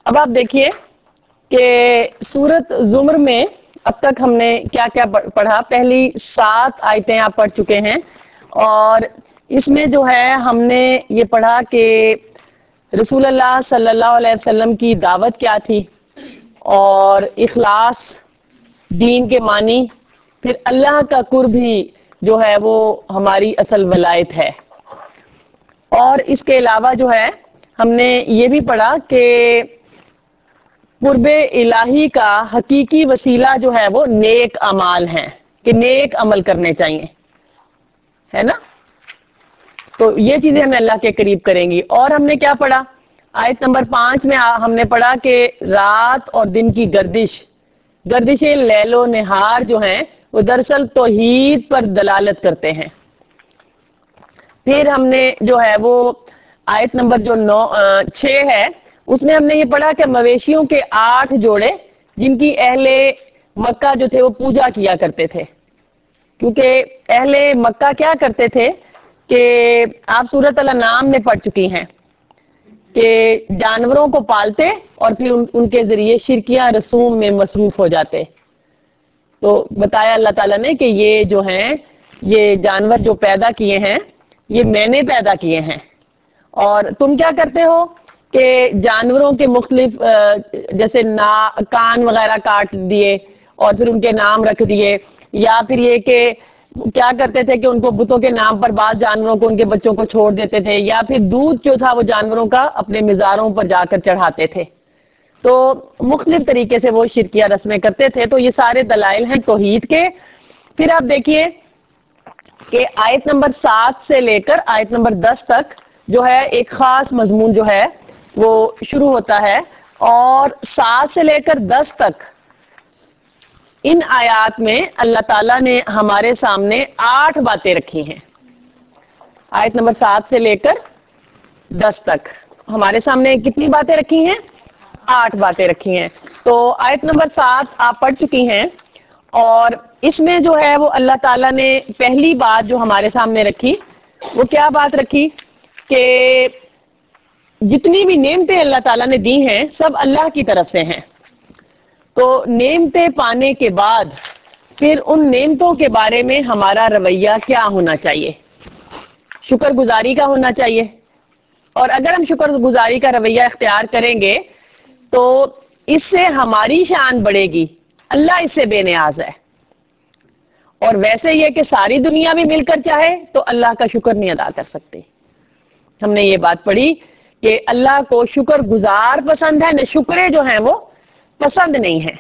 اب آپ دیکھیے کہ سورت زمر میں اب تک ہم نے کیا کیا پڑھا. پہلی 7 آیتیں آپ پڑھ چکے ہیں اور اس میں جو ہے ہم نے یہ پڑھا کہ رسول اللہ صلی اللہ علیہ وسلم کی دعوت کیا تھی اور اخلاص دین کے معنی، پھر اللہ کا قرب ہی جو ہے وہ ہماری اصل ولایت ہے. اور اس کے علاوہ جو ہے ہم نے یہ بھی پڑھا کہ قرب الہی کا حقیقی وسیلہ جو ہے وہ نیک اعمال ہیں، کہ نیک عمل کرنے چاہیے، ہے نا. تو یہ چیزیں ہمیں اللہ کے قریب کریں گی. اور ہم نے کیا پڑھا؟ آیت نمبر 5 میں ہم نے پڑھا کہ رات اور دن کی گردش لیل و نہار جو ہیں وہ دراصل توحید پر دلالت کرتے ہیں. پھر ہم نے جو ہے وہ آیت نمبر جو 6 ہے اس میں ہم نے یہ پڑھا کہ مویشیوں کے 8 جوڑے جن کی اہل مکہ جو تھے وہ پوجا کیا کرتے تھے، کیونکہ اہل مکہ کیا کرتے تھے کہ آپ سورۃ الانعام میں پڑھ چکی ہیں کہ جانوروں کو پالتے اور پھر ان کے ذریعے شرکیہ رسوم میں مصروف ہو جاتے. تو بتایا اللہ تعالیٰ نے کہ یہ جو ہیں یہ جانور جو پیدا کیے ہیں یہ میں نے پیدا کیے ہیں، اور تم کیا کرتے ہو کہ جانوروں کے مختلف جیسے کان وغیرہ کاٹ دیے اور پھر ان کے نام رکھ دیے، یا پھر یہ کہ کیا کرتے تھے کہ ان کو بتوں کے نام پر بعض جانوروں کو ان کے بچوں کو چھوڑ دیتے تھے، یا پھر دودھ جو تھا وہ جانوروں کا اپنے مزاروں پر جا کر چڑھاتے تھے. تو مختلف طریقے سے وہ شرکیہ رسمیں کرتے تھے. تو یہ سارے دلائل ہیں توحید کے. پھر آپ دیکھیے کہ آیت نمبر 7 سے لے کر آیت نمبر 10 تک جو ہے ایک خاص مضمون جو ہے وہ شروع ہوتا ہے، اور 7 سے لے کر 10 تک ان آیات میں اللہ تعالیٰ نے ہمارے سامنے 8 باتیں رکھی ہیں. آیت نمبر 7 سے لے کر 10 تک ہمارے سامنے کتنی باتیں رکھی ہیں؟ 8 باتیں رکھی ہیں. تو آیت نمبر 7 آپ پڑھ چکی ہیں، اور اس میں جو ہے وہ اللہ تعالیٰ نے پہلی بات جو ہمارے سامنے رکھی وہ کیا بات رکھی کہ جتنی بھی نعمتیں اللہ تعالیٰ نے دی ہیں سب اللہ کی طرف سے ہیں. تو نعمتیں پانے کے بعد پھر ان نعمتوں کے بارے میں ہمارا رویہ کیا ہونا چاہیے؟ شکر گزاری کا ہونا چاہیے. اور اگر ہم شکر گزاری کا رویہ اختیار کریں گے تو اس سے ہماری شان بڑھے گی، اللہ اس سے بے نیاز ہے. اور ویسے یہ کہ ساری دنیا بھی مل کر چاہے تو اللہ کا شکر نہیں ادا کر سکتے. ہم نے یہ بات پڑھی کہ اللہ کو شکر گزار پسند ہے، نہ شکرے جو ہیں وہ پسند نہیں ہیں.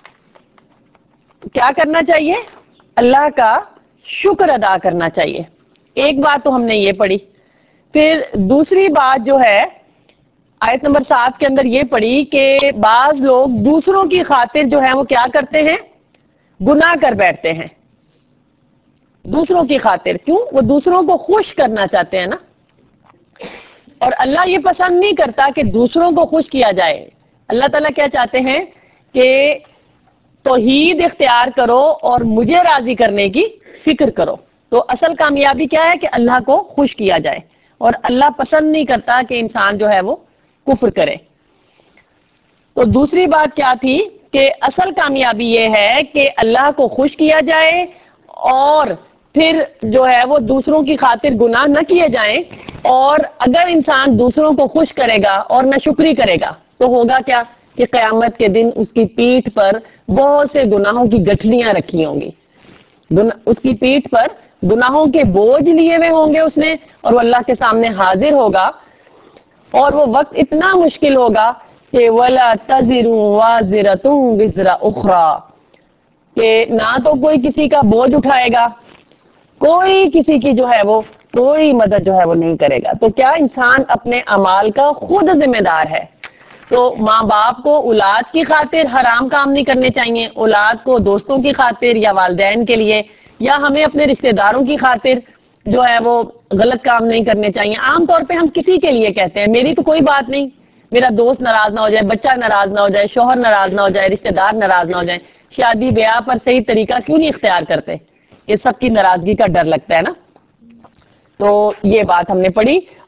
کیا کرنا چاہیے؟ اللہ کا شکر ادا کرنا چاہیے. ایک بات تو ہم نے یہ پڑھی. پھر دوسری بات جو ہے آیت نمبر 7 کے اندر یہ پڑھی کہ بعض لوگ دوسروں کی خاطر جو ہے وہ کیا کرتے ہیں؟ گناہ کر بیٹھتے ہیں. دوسروں کی خاطر کیوں؟ وہ دوسروں کو خوش کرنا چاہتے ہیں نا. اور اللہ یہ پسند نہیں کرتا کہ دوسروں کو خوش کیا جائے. اللہ تعالیٰ کیا چاہتے ہیں کہ توحید اختیار کرو اور مجھے راضی کرنے کی فکر کرو. تو اصل کامیابی کیا ہے کہ اللہ کو خوش کیا جائے، اور اللہ پسند نہیں کرتا کہ انسان جو ہے وہ کفر کرے. تو دوسری بات کیا تھی کہ اصل کامیابی یہ ہے کہ اللہ کو خوش کیا جائے اور پھر جو ہے وہ دوسروں کی خاطر گناہ نہ کیے جائیں. اور اگر انسان دوسروں کو خوش کرے گا اور ناشکری کرے گا تو ہوگا کیا کہ قیامت کے دن اس کی پیٹھ پر بہت سے گناہوں کی گٹھلیاں رکھی ہوں گی. اس کی پیٹھ پر گناہوں کے بوجھ لیے ہوئے ہوں گے اس نے، اور وہ اللہ کے سامنے حاضر ہوگا. اور وہ وقت اتنا مشکل ہوگا کہ وَلَا تَزِرُ وَازِرَةٌ وِزْرَ أُخْرَى، کہ نہ تو کوئی کسی کا بوجھ اٹھائے گا، کوئی کسی کی جو ہے وہ کوئی مدد جو ہے وہ نہیں کرے گا. تو کیا انسان اپنے اعمال کا خود ذمہ دار ہے. تو ماں باپ کو اولاد کی خاطر حرام کام نہیں کرنے چاہیے، اولاد کو دوستوں کی خاطر یا والدین کے لیے یا ہمیں اپنے رشتہ داروں کی خاطر جو ہے وہ غلط کام نہیں کرنے چاہیے. عام طور پہ ہم کسی کے لیے کہتے ہیں میری تو کوئی بات نہیں، میرا دوست ناراض نہ ہو جائے، بچہ ناراض نہ ہو جائے، شوہر ناراض نہ ہو جائے، رشتہ دار ناراض نہ ہو جائے. شادی بیاہ پر صحیح طریقہ کیوں نہیں اختیار کرتے؟ یہ سب کی ناراضگی کا ڈر لگتا ہے نا. تو یہ بات ہم نے پڑھی.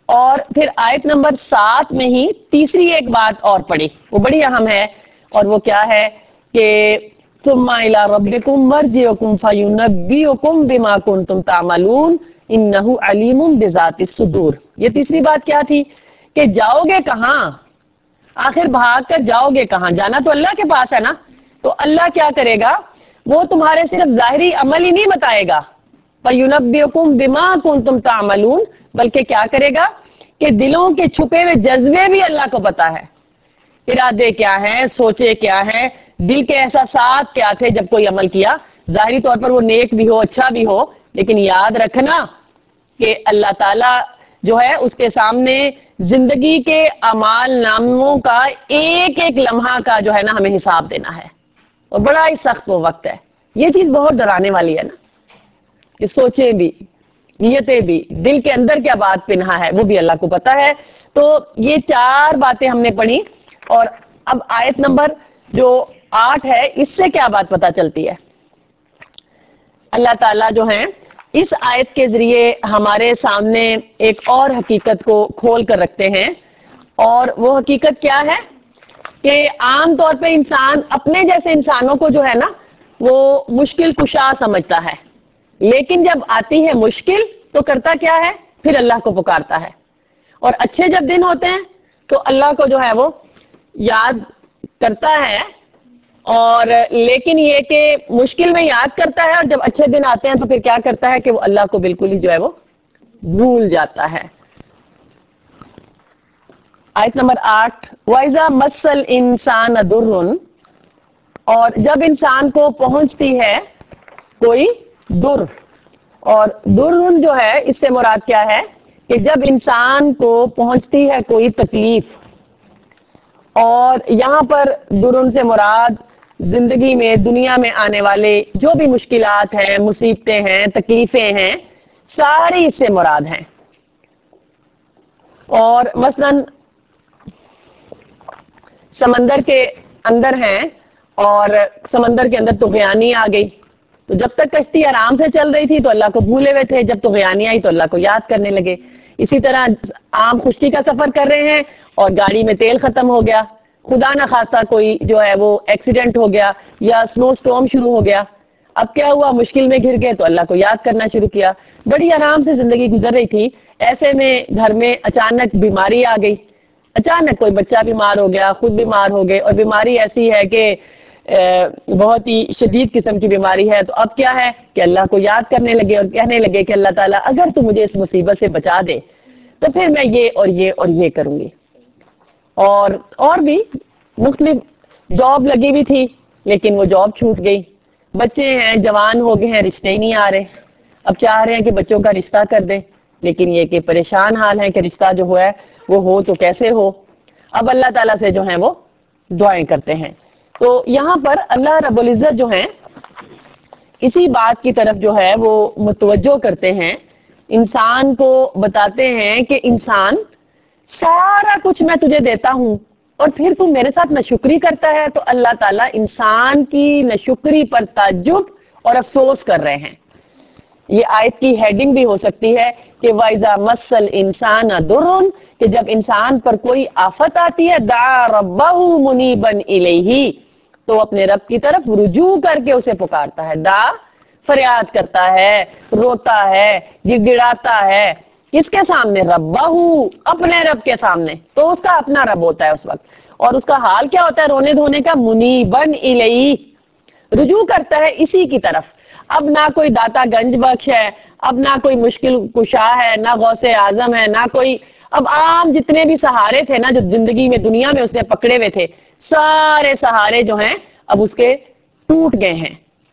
اور پھر آیت نمبر 7 میں ہی تیسری ایک بات اور پڑھی، وہ بڑی اہم ہے، اور وہ کیا ہے کہ ثم الى ربكم مرجعكم فينبئكم بما كنتم تعملون انه علیم بذات الصدور۔ یہ تیسری بات کیا تھی کہ جاؤ گے کہاں، آخر بھاگ کر جاؤ گے کہاں، جانا تو اللہ کے پاس ہے نا، تو اللہ کیا کرے گا، وہ تمہارے صرف ظاہری عمل ہی نہیں بتائے گا، فَيُنَبِّئُكُم بِمَا كُنتُمْ تَعْمَلُونَ، بلکہ کیا کرے گا کہ دلوں کے چھپے ہوئے جذبے بھی اللہ کو پتا ہے، ارادے کیا ہیں، سوچے کیا ہیں، دل کے احساسات کیا تھے جب کوئی عمل کیا، ظاہری طور پر وہ نیک بھی ہو، اچھا بھی ہو، لیکن یاد رکھنا کہ اللہ تعالی جو ہے اس کے سامنے زندگی کے اعمال ناموں کا ایک ایک لمحہ کا جو ہے نا ہمیں حساب دینا ہے، اور بڑا ہی سخت وہ وقت ہے۔ یہ چیز بہت ڈرانے والی ہے نا کہ سوچیں بھی، نیتیں بھی، دل کے اندر کیا بات پنہا ہے وہ بھی اللہ کو پتا ہے۔ تو یہ 4 باتیں ہم نے پڑھی، اور اب آیت نمبر جو 8 ہے اس سے کیا بات پتا چلتی ہے، اللہ تعالیٰ جو ہیں اس آیت کے ذریعے ہمارے سامنے ایک اور حقیقت کو کھول کر رکھتے ہیں، اور وہ حقیقت کیا ہے کہ عام طور پہ انسان اپنے جیسے انسانوں کو جو ہے نا وہ مشکل کشا سمجھتا ہے، لیکن جب آتی ہے مشکل تو کرتا کیا ہے، پھر اللہ کو پکارتا ہے، اور اچھے جب دن ہوتے ہیں تو اللہ کو جو ہے وہ یاد کرتا ہے، اور لیکن یہ کہ مشکل میں یاد کرتا ہے، اور جب اچھے دن آتے ہیں تو پھر کیا کرتا ہے کہ وہ اللہ کو بالکل ہی جو ہے وہ بھول جاتا ہے۔ آیت نمبر 8 وَإِذَا مَسَّ الْإِنسَانَ ضُرٌّ، اور جب انسان کو پہنچتی ہے کوئی در، اور در جو ہے اس سے مراد کیا ہے کہ جب انسان کو پہنچتی ہے کوئی تکلیف، اور یہاں پر درن سے مراد زندگی میں دنیا میں آنے والے جو بھی مشکلات ہیں، مصیبتیں ہیں، تکلیفیں ہیں، ساری اس سے مراد ہیں۔ اور مثلاً سمندر کے اندر ہیں، اور سمندر کے اندر طغیانی آ گئی، تو جب تک کشتی آرام سے چل رہی تھی تو اللہ کو بھولے ہوئے تھے، جب طغیانی آئی تو اللہ کو یاد کرنے لگے۔ اسی طرح عام خشکی کا سفر کر رہے ہیں اور گاڑی میں تیل ختم ہو گیا، خدا نہ خواستہ کوئی جو ہے وہ ایکسیڈنٹ ہو گیا یا سنو سٹورم شروع ہو گیا، اب کیا ہوا، مشکل میں گر گئے تو اللہ کو یاد کرنا شروع کیا۔ بڑی آرام سے زندگی گزر رہی تھی، ایسے میں گھر میں اچانک بیماری آ گئی، اچانک کوئی بچہ بیمار ہو گیا، خود بیمار ہو گئے، اور بیماری ایسی ہے کہ بہت ہی شدید قسم کی بیماری ہے، تو اب کیا ہے کہ اللہ کو یاد کرنے لگے اور کہنے لگے کہ اللہ تعالیٰ اگر تو مجھے اس مصیبت سے بچا دے تو پھر میں یہ اور یہ اور یہ کروں گی۔ اور بھی مختلف جاب لگی ہوئی تھی لیکن وہ جاب چھوٹ گئی، بچے ہیں جوان ہو گئے ہیں، رشتے ہی نہیں آ رہے، اب چاہ رہے ہیں کہ بچوں کا رشتہ کر دیں، لیکن یہ کہ پریشان حال ہے کہ رشتہ جو ہوا ہے وہ ہو تو کیسے ہو، اب اللہ تعالیٰ سے جو ہیں وہ دعائیں کرتے ہیں۔ تو یہاں پر اللہ رب العزت جو ہیں اسی بات کی طرف جو ہے وہ متوجہ کرتے ہیں، انسان کو بتاتے ہیں کہ انسان سارا کچھ میں تجھے دیتا ہوں اور پھر تم میرے ساتھ ناشکری کرتا ہے، تو اللہ تعالیٰ انسان کی ناشکری پر تعجب اور افسوس کر رہے ہیں۔ یہ آیت کی ہیڈنگ بھی ہو سکتی ہے کہ وَإِذَا مَسَّ الْإِنسَانَ ضُرٌّ، کہ جب انسان پر کوئی آفت آتی ہے دعا ربہ منیبا الیہ، تو اپنے رب کی طرف رجوع کر کے اسے پکارتا ہے، دعا فریاد کرتا ہے، روتا ہے، گڑ گڑاتا ہے، کس کے سامنے، ربہ، اپنے رب کے سامنے، تو اس کا اپنا رب ہوتا ہے اس وقت، اور اس کا حال کیا ہوتا ہے رونے دھونے کا، منیبا الیہ، رجوع کرتا ہے اسی کی طرف۔ اب نہ کوئی داتا گنج بخش ہے، اب نہ کوئی مشکل کشا ہے، نہ غوث اعظم ہے، نہ کوئی، اب عام جتنے بھی سہارے تھے نا جو زندگی میں دنیا میں اس نے پکڑے ہوئے تھے، سارے سہارے جو ہیں اب اس کے ٹوٹ گئے ہیں،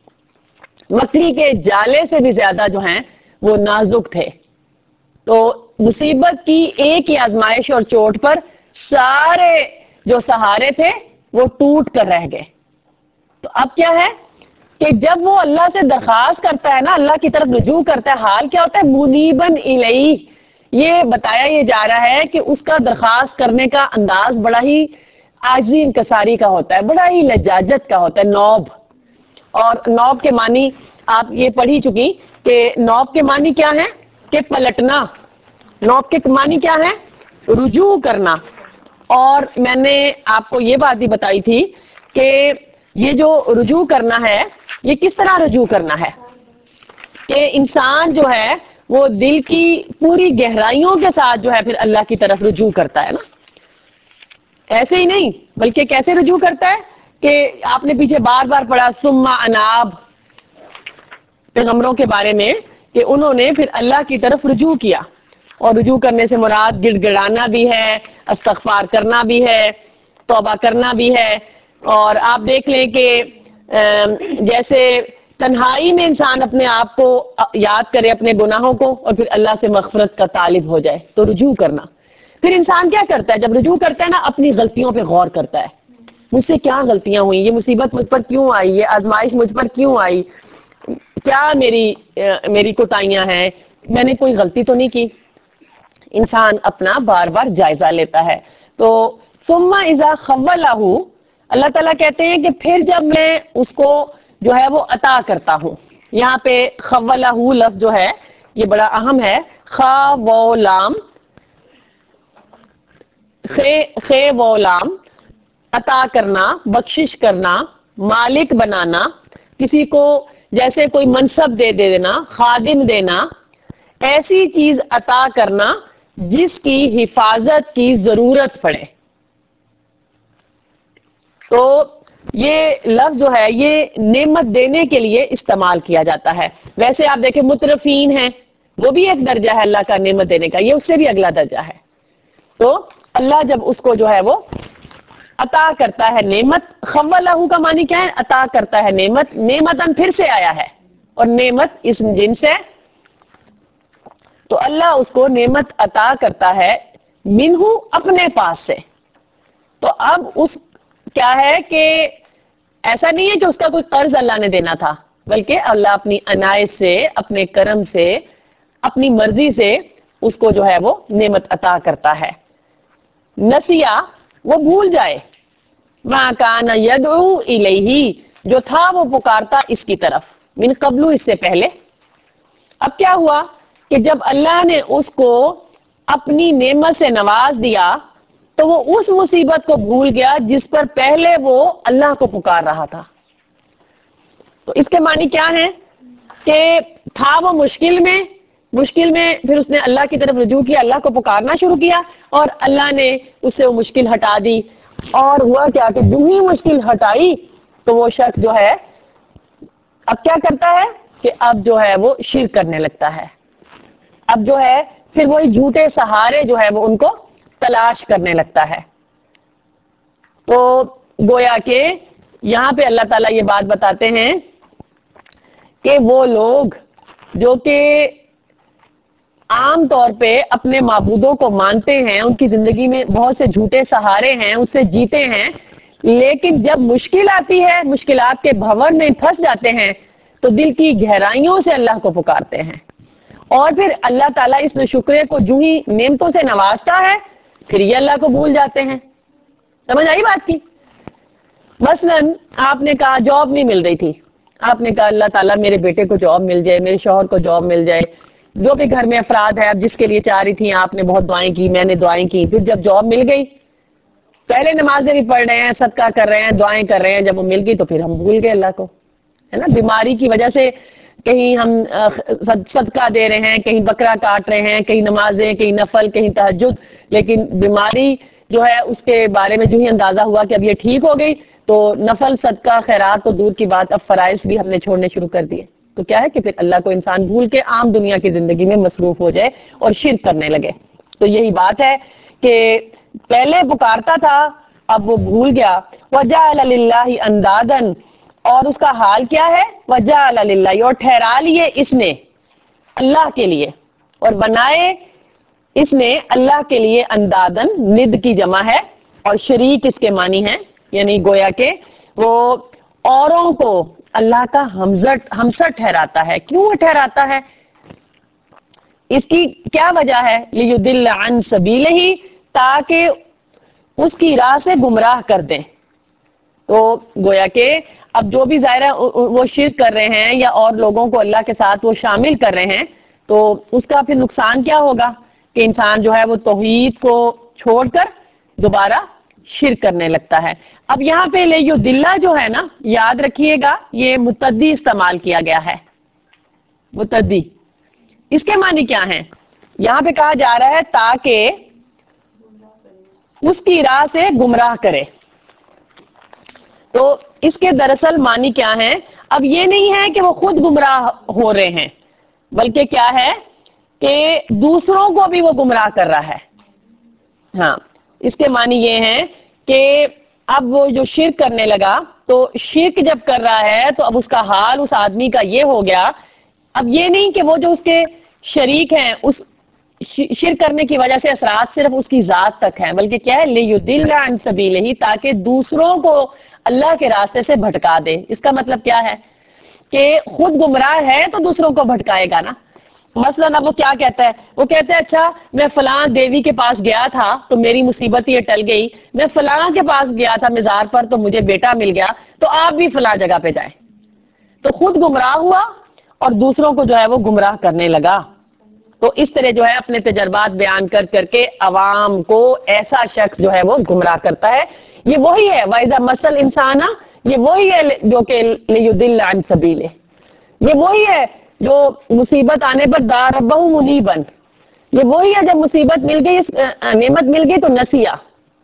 مکڑی کے جالے سے بھی زیادہ جو ہیں وہ نازک تھے۔ تو مصیبت کی ایک ہی آزمائش اور چوٹ پر سارے جو سہارے تھے وہ ٹوٹ کر رہ گئے۔ تو اب کیا ہے کہ جب وہ اللہ سے درخواست کرتا ہے نا، اللہ کی طرف رجوع کرتا ہے، حال کیا ہوتا ہے، منیبن الیہ، یہ بتایا یہ جا رہا ہے کہ اس کا درخواست کرنے کا انداز بڑا ہی عاجزی انکساری کا ہوتا ہے، بڑا ہی لجاجت کا ہوتا ہے، نوب، اور نوب کے معنی آپ یہ پڑھی چکی کہ نوب کے معنی کیا ہے کہ پلٹنا، نوب کے معنی کیا ہے؟ رجوع کرنا. اور میں نے آپ کو یہ بات بھی بتائی تھی کہ یہ جو رجوع کرنا ہے یہ کس طرح رجوع کرنا ہے کہ انسان جو ہے وہ دل کی پوری گہرائیوں کے ساتھ جو ہے پھر اللہ کی طرف رجوع کرتا ہے نا. ایسے ہی نہیں بلکہ کیسے رجوع کرتا ہے کہ آپ نے پیچھے بار بار پڑھا ثم اناب پیغمبروں کے بارے میں کہ انہوں نے پھر اللہ کی طرف رجوع کیا. اور رجوع کرنے سے مراد گڑ گڑانا بھی ہے, استغفار کرنا بھی ہے, توبہ کرنا بھی ہے. اور آپ دیکھ لیں کہ جیسے تنہائی میں انسان اپنے آپ کو یاد کرے اپنے گناہوں کو اور پھر اللہ سے مغفرت کا طالب ہو جائے تو رجوع کرنا. پھر انسان کیا کرتا ہے جب رجوع کرتا ہے نا, اپنی غلطیوں پہ غور کرتا ہے. مجھ سے کیا غلطیاں ہوئی, یہ مصیبت مجھ پر کیوں آئی, یہ آزمائش مجھ پر کیوں آئی, کیا میری کوتاہیاں ہیں, میں نے کوئی غلطی تو نہیں کی. انسان اپنا بار بار جائزہ لیتا ہے. تو ثم اذا خولہ, اللہ تعالیٰ کہتے ہیں کہ پھر جب میں اس کو جو ہے وہ عطا کرتا ہوں. یہاں پہ خولہ لفظ جو ہے یہ بڑا اہم ہے. خا و لام, خے و لام, عطا کرنا, بخشش کرنا, مالک بنانا, کسی کو جیسے کوئی منصب دے دینا, خادم دینا, ایسی چیز عطا کرنا جس کی حفاظت کی ضرورت پڑے. تو یہ لفظ جو ہے یہ نعمت دینے کے لیے استعمال کیا جاتا ہے. ویسے آپ دیکھیں مترفین ہیں, وہ بھی ایک درجہ ہے اللہ کا نعمت دینے کا, یہ اس سے بھی اگلا درجہ ہے. تو اللہ جب اس کو جو ہے وہ عطا کرتا ہے نعمت, خولہ کا معنی کیا ہے؟ عطا کرتا ہے نعمت. نعمتن پھر سے آیا ہے اور نعمت اسم جنس ہے, تو اللہ اس کو نعمت عطا کرتا ہے منہ, اپنے پاس سے. تو اب اس کیا ہے کہ ایسا نہیں ہے کہ اس کا کوئی قرض اللہ نے دینا تھا, بلکہ اللہ اپنی عنایت سے, اپنے کرم سے, اپنی مرضی سے اس کو جو ہے وہ نعمت عطا کرتا ہے. نسیہ, وہ بھول جائے, ما کان یدعو الیہ, جو تھا وہ پکارتا اس کی طرف, من قبل, اس سے پہلے. اب کیا ہوا کہ جب اللہ نے اس کو اپنی نعمت سے نواز دیا تو وہ اس مصیبت کو بھول گیا جس پر پہلے وہ اللہ کو پکار رہا تھا. تو اس کے معنی کیا ہے کہ تھا وہ مشکل میں پھر اس نے اللہ کی طرف رجوع کیا, اللہ کو پکارنا شروع کیا اور اللہ نے اس سے وہ مشکل ہٹا دی. اور ہوا کیا کہ جو ہی مشکل ہٹائی تو وہ شخص جو ہے اب کیا کرتا ہے کہ اب جو ہے وہ شرک کرنے لگتا ہے. اب جو ہے پھر وہی جھوٹے سہارے جو ہے وہ ان کو تلاش کرنے لگتا ہے. تو گویا کہ یہاں پہ اللہ تعالیٰ یہ بات بتاتے ہیں کہ وہ لوگ جو کہ عام طور پہ اپنے معبودوں کو مانتے ہیں, ان کی زندگی میں بہت سے جھوٹے سہارے ہیں, اس سے جیتے ہیں, لیکن جب مشکل آتی ہے, مشکلات کے بھنور میں پھنس جاتے ہیں تو دل کی گہرائیوں سے اللہ کو پکارتے ہیں. اور پھر اللہ تعالیٰ اس شکرے کو جو ہی نعمتوں سے نوازتا ہے پھر یہ اللہ کو بھول جاتے ہیں. سمجھ آئی بات کی؟ مثلاً آپ نے کہا جاب نہیں مل رہی تھی, آپ نے کہا اللہ تعالیٰ میرے بیٹے کو جاب مل جائے, میرے شوہر کو جاب مل جائے, جو بھی گھر میں افراد ہے اب جس کے لیے چاہ رہی تھی, آپ نے بہت دعائیں کی, میں نے دعائیں کی, پھر جب جاب مل گئی, پہلے نمازیں بھی پڑھ رہے ہیں, صدقہ کر رہے ہیں, دعائیں کر رہے ہیں, جب وہ مل گئی تو پھر ہم بھول گئے اللہ کو, ہے نا. بیماری کی وجہ سے کہیں ہم صدقہ دے رہے ہیں, کہیں بکرا کاٹ رہے ہیں, کہیں نمازیں, کہیں نفل, کہیں تہجد, لیکن بیماری جو ہے اس کے بارے میں جو ہی اندازہ ہوا کہ اب یہ ٹھیک ہو گئی تو نفل, صدقہ, خیرات تو دور کی بات, اب فرائض بھی ہم نے چھوڑنے شروع کر دیے. تو کیا ہے کہ پھر اللہ کو انسان بھول کے عام دنیا کی زندگی میں مصروف ہو جائے اور شرک کرنے لگے. تو یہی بات ہے کہ پہلے پکارتا تھا اب وہ بھول گیا. وَجَعَلَ لِلَّهِ أَنْدَادًا, اور اس کا حال کیا ہے؟ وَجَعَلَ لِلَّهِ, اور ٹھہرا لیے اس نے اللہ کے لیے, اور بنائے اس نے اللہ کے لیے اندادن, ند کی جمع ہے, اور شریک اس کے معنی ہے, یعنی گویا کہ وہ اوروں کو اللہ کا ہمسر ٹھہراتا ہے. کیوں وہ ٹھہراتا ہے؟ اس کی کیا وجہ ہے؟ لِيُضِلَّ عَن سَبِيلِهِ, تاکہ اس کی راہ سے گمراہ کر دیں. تو گویا کہ اب جو بھی ظاہر ہے وہ شرک کر رہے ہیں یا اور لوگوں کو اللہ کے ساتھ وہ شامل کر رہے ہیں, تو اس کا پھر نقصان کیا ہوگا کہ انسان جو ہے وہ توحید کو چھوڑ کر دوبارہ شرک کرنے لگتا ہے. اب یہاں پہ لیدلہ جو ہے نا، یاد رکھیے گا یہ متعدی استعمال کیا گیا ہے. متعدی اس کے معنی کیا ہیں؟ یہاں پہ کہا جا رہا ہے تاکہ اس کی راہ سے گمراہ کرے. تو اس کے دراصل معنی کیا ہے؟ اب یہ نہیں ہے کہ وہ خود گمراہ ہو رہے ہیں، بلکہ کیا ہے کہ دوسروں کو بھی وہ گمراہ کر رہا ہے. ہاں، اس کے معنی یہ ہے کہ اب وہ جو شرک کرنے لگا، تو شرک جب کر رہا ہے تو اب اس کا حال اس آدمی کا یہ ہو گیا. اب یہ نہیں کہ وہ جو اس کے شریک ہیں اس شرک کرنے کی وجہ سے اثرات صرف اس کی ذات تک ہیں، بلکہ کیا ہے لیضل عن سبیلہ، تاکہ دوسروں کو اللہ کے راستے سے بھٹکا دے. اس کا مطلب کیا ہے کہ خود گمراہ ہے تو دوسروں کو بھٹکائے گا نا. مثلا اب وہ کیا کہتا ہے؟ وہ کہتا ہے اچھا میں فلاں دیوی کے پاس گیا تھا تو میری مصیبت یہ ٹل گئی، میں فلاں کے پاس گیا تھا مزار پر تو مجھے بیٹا مل گیا، تو آپ بھی فلاں جگہ پہ جائیں. تو خود گمراہ ہوا اور دوسروں کو جو ہے وہ گمراہ کرنے لگا. تو اس طرح جو ہے اپنے تجربات بیان کر کر کے عوام کو ایسا شخص جو ہے وہ گمراہ کرتا ہے. یہ وہی ہے وَإِذَا مَسَّ الْإِنسَانَ، یہ وہی ہے جو کہ لِيُضِلَّ عَنْ سَبِيلِهِ، یہ وہی ہے جو مصیبت آنے پر دعا ربہ منیبا، یہ وہی ہے جب مصیبت مل گئی، نعمت مل گئی تو نسیا.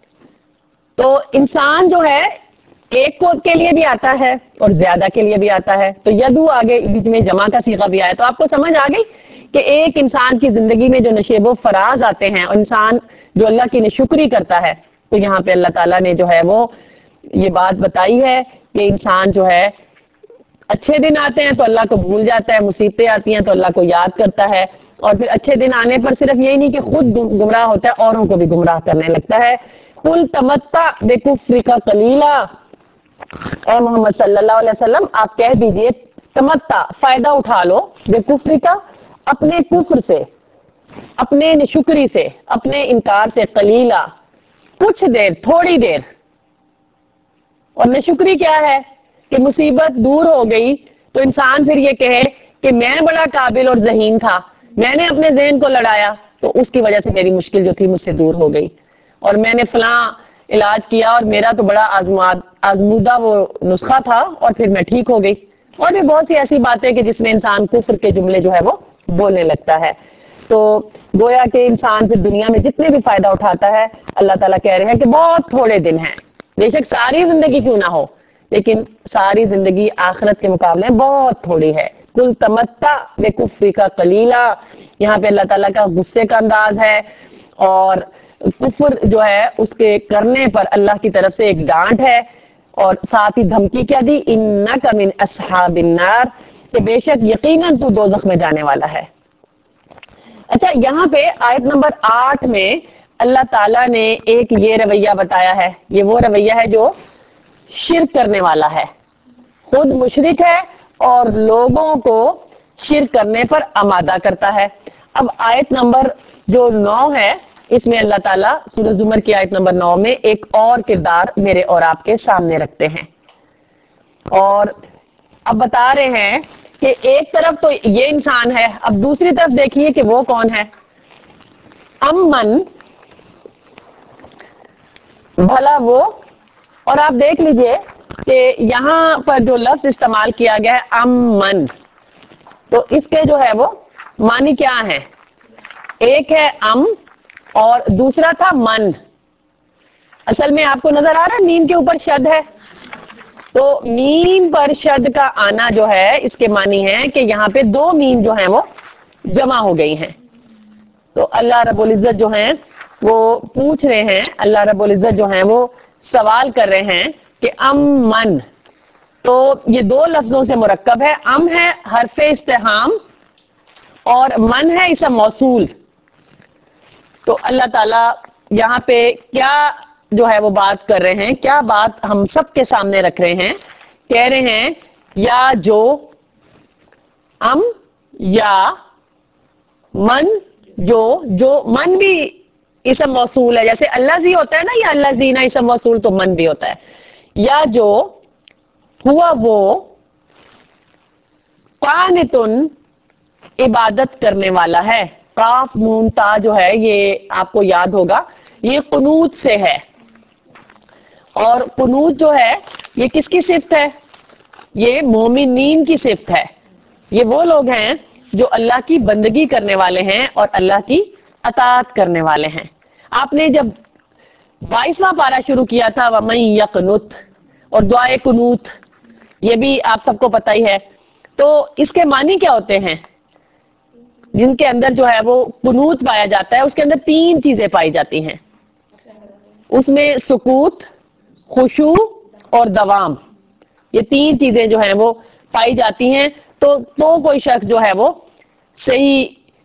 تو انسان جو ہے ایک کو کے لیے بھی آتا ہے اور زیادہ کے لیے بھی آتا ہے. تو یدو آگے بیچ میں جمع کا صیغہ بھی آیا، تو آپ کو سمجھ آ گئی کہ ایک انسان کی زندگی میں جو نشیب و فراز آتے ہیں اور انسان جو اللہ کی نشکری کرتا ہے، تو یہاں پہ اللہ تعالیٰ نے جو ہے وہ یہ بات بتائی ہے کہ انسان جو ہے اچھے دن آتے ہیں تو اللہ کو بھول جاتا ہے، مصیبتیں آتی ہیں تو اللہ کو یاد کرتا ہے، اور پھر اچھے دن آنے پر صرف یہی نہیں کہ خود گمراہ ہوتا ہے، اوروں کو بھی گمراہ کرنے لگتا ہے. قل تمتع بکفرک قلیلا، اے محمد صلی اللہ علیہ وسلم آپ کہہ دیجئے تمتع، فائدہ اٹھا لو، بکفرک، اپنے کفر سے، اپنے نشکری سے، اپنے انکار سے، قلیلا کچھ دیر، تھوڑی دیر. اور نشکری کیا ہے کہ مصیبت دور ہو گئی تو انسان پھر یہ کہے کہ میں بڑا قابل اور ذہین تھا، میں نے اپنے ذہن کو لڑایا تو اس کی وجہ سے میری مشکل جو تھی مجھ سے دور ہو گئی، اور میں نے فلاں علاج کیا اور میرا تو بڑا آزمودہ وہ نسخہ تھا اور پھر میں ٹھیک ہو گئی. اور بھی بہت سی ایسی باتیں کہ جس میں انسان کفر کے جملے جو ہے وہ بولنے لگتا ہے. تو گویا کہ انسان پھر دنیا میں جتنے بھی فائدہ اٹھاتا ہے، اللہ تعالیٰ کہہ رہے ہیں کہ بہت تھوڑے دن ہیں. بے شک ساری زندگی کیوں نہ ہو، لیکن ساری زندگی آخرت کے مقابلے بہت تھوڑی ہے. کل تمتع بکفرک قلیلا، یہاں پہ اللہ تعالیٰ کا غصے کا انداز ہے، اور کفر جو ہے اس کے کرنے پر اللہ کی طرف سے ایک ڈانٹ ہے، اور ساتھ ہی دھمکی کیا دی، انک من اصحاب النار، کہ بے شک یقیناً تو دوزخ میں جانے والا ہے. اچھا یہاں پہ آیت نمبر 8 میں اللہ تعالیٰ نے ایک یہ رویہ بتایا ہے، یہ وہ رویہ ہے جو شرک کرنے والا ہے، خود مشرک ہے اور لوگوں کو شرک کرنے پر آمادہ کرتا ہے. اب آیت نمبر جو 9 ہے، اس میں اللہ تعالیٰ سورہ زمر کی آیت نمبر 9 میں ایک اور کردار میرے اور آپ کے سامنے رکھتے ہیں، اور اب بتا رہے ہیں کہ ایک طرف تو یہ انسان ہے، اب دوسری طرف دیکھیے کہ وہ کون ہے. امن، بھلا وہ، اور آپ دیکھ لیجئے کہ یہاں پر جو لفظ استعمال کیا گیا ہے امن، تو اس کے جو ہے وہ معنی کیا ہے؟ ایک ہے ام اور دوسرا تھا من. اصل میں آپ کو نظر آ رہا ہے میم کے اوپر شد ہے، تو میم پر شد کا آنا جو ہے اس کے معنی ہے کہ یہاں پہ دو میم جو ہیں وہ جمع ہو گئی ہیں. تو اللہ رب العزت جو ہیں وہ پوچھ رہے ہیں، اللہ رب العزت جو ہیں وہ سوال کر رہے ہیں کہ من، تو یہ دو لفظوں سے مرکب ہے. ام ہے حرف استفہام اور من ہے اسم موصول. تو اللہ تعالی یہاں پہ کیا جو ہے وہ بات کر رہے ہیں، کیا بات ہم سب کے سامنے رکھ رہے ہیں؟ کہہ رہے ہیں یا جو ام یا من، جو من بھی اسم موصول ہے، جیسے اللہ زی ہوتا ہے نا، یا اللہ زینا اسم موصول، تو من بھی ہوتا ہے. یا جو ہوا وہ قانتن، عبادت کرنے والا ہے. قاف نون تا جو ہے یہ آپ کو یاد ہوگا یہ قنوت سے ہے. اور قنوت جو ہے یہ کس کی صفت ہے؟ یہ مومنین کی صفت ہے. یہ وہ لوگ ہیں جو اللہ کی بندگی کرنے والے ہیں اور اللہ کی اطاعت کرنے والے ہیں. آپ نے جب 22واں پارہ شروع کیا تھا وَمَن یقنت اور دعائے قنوت یہ بھی آپ سب کو پتہ ہی ہے. تو اس کے معنی کیا ہوتے ہیں؟ جن کے اندر جو ہے وہ قنوت پایا جاتا ہے اس کے اندر 3 چیزیں پائی جاتی ہیں. اس میں سکوت، خشوع اور دوام، یہ 3 چیزیں جو ہیں وہ پائی جاتی ہیں. تو کوئی شخص جو ہے وہ صحیح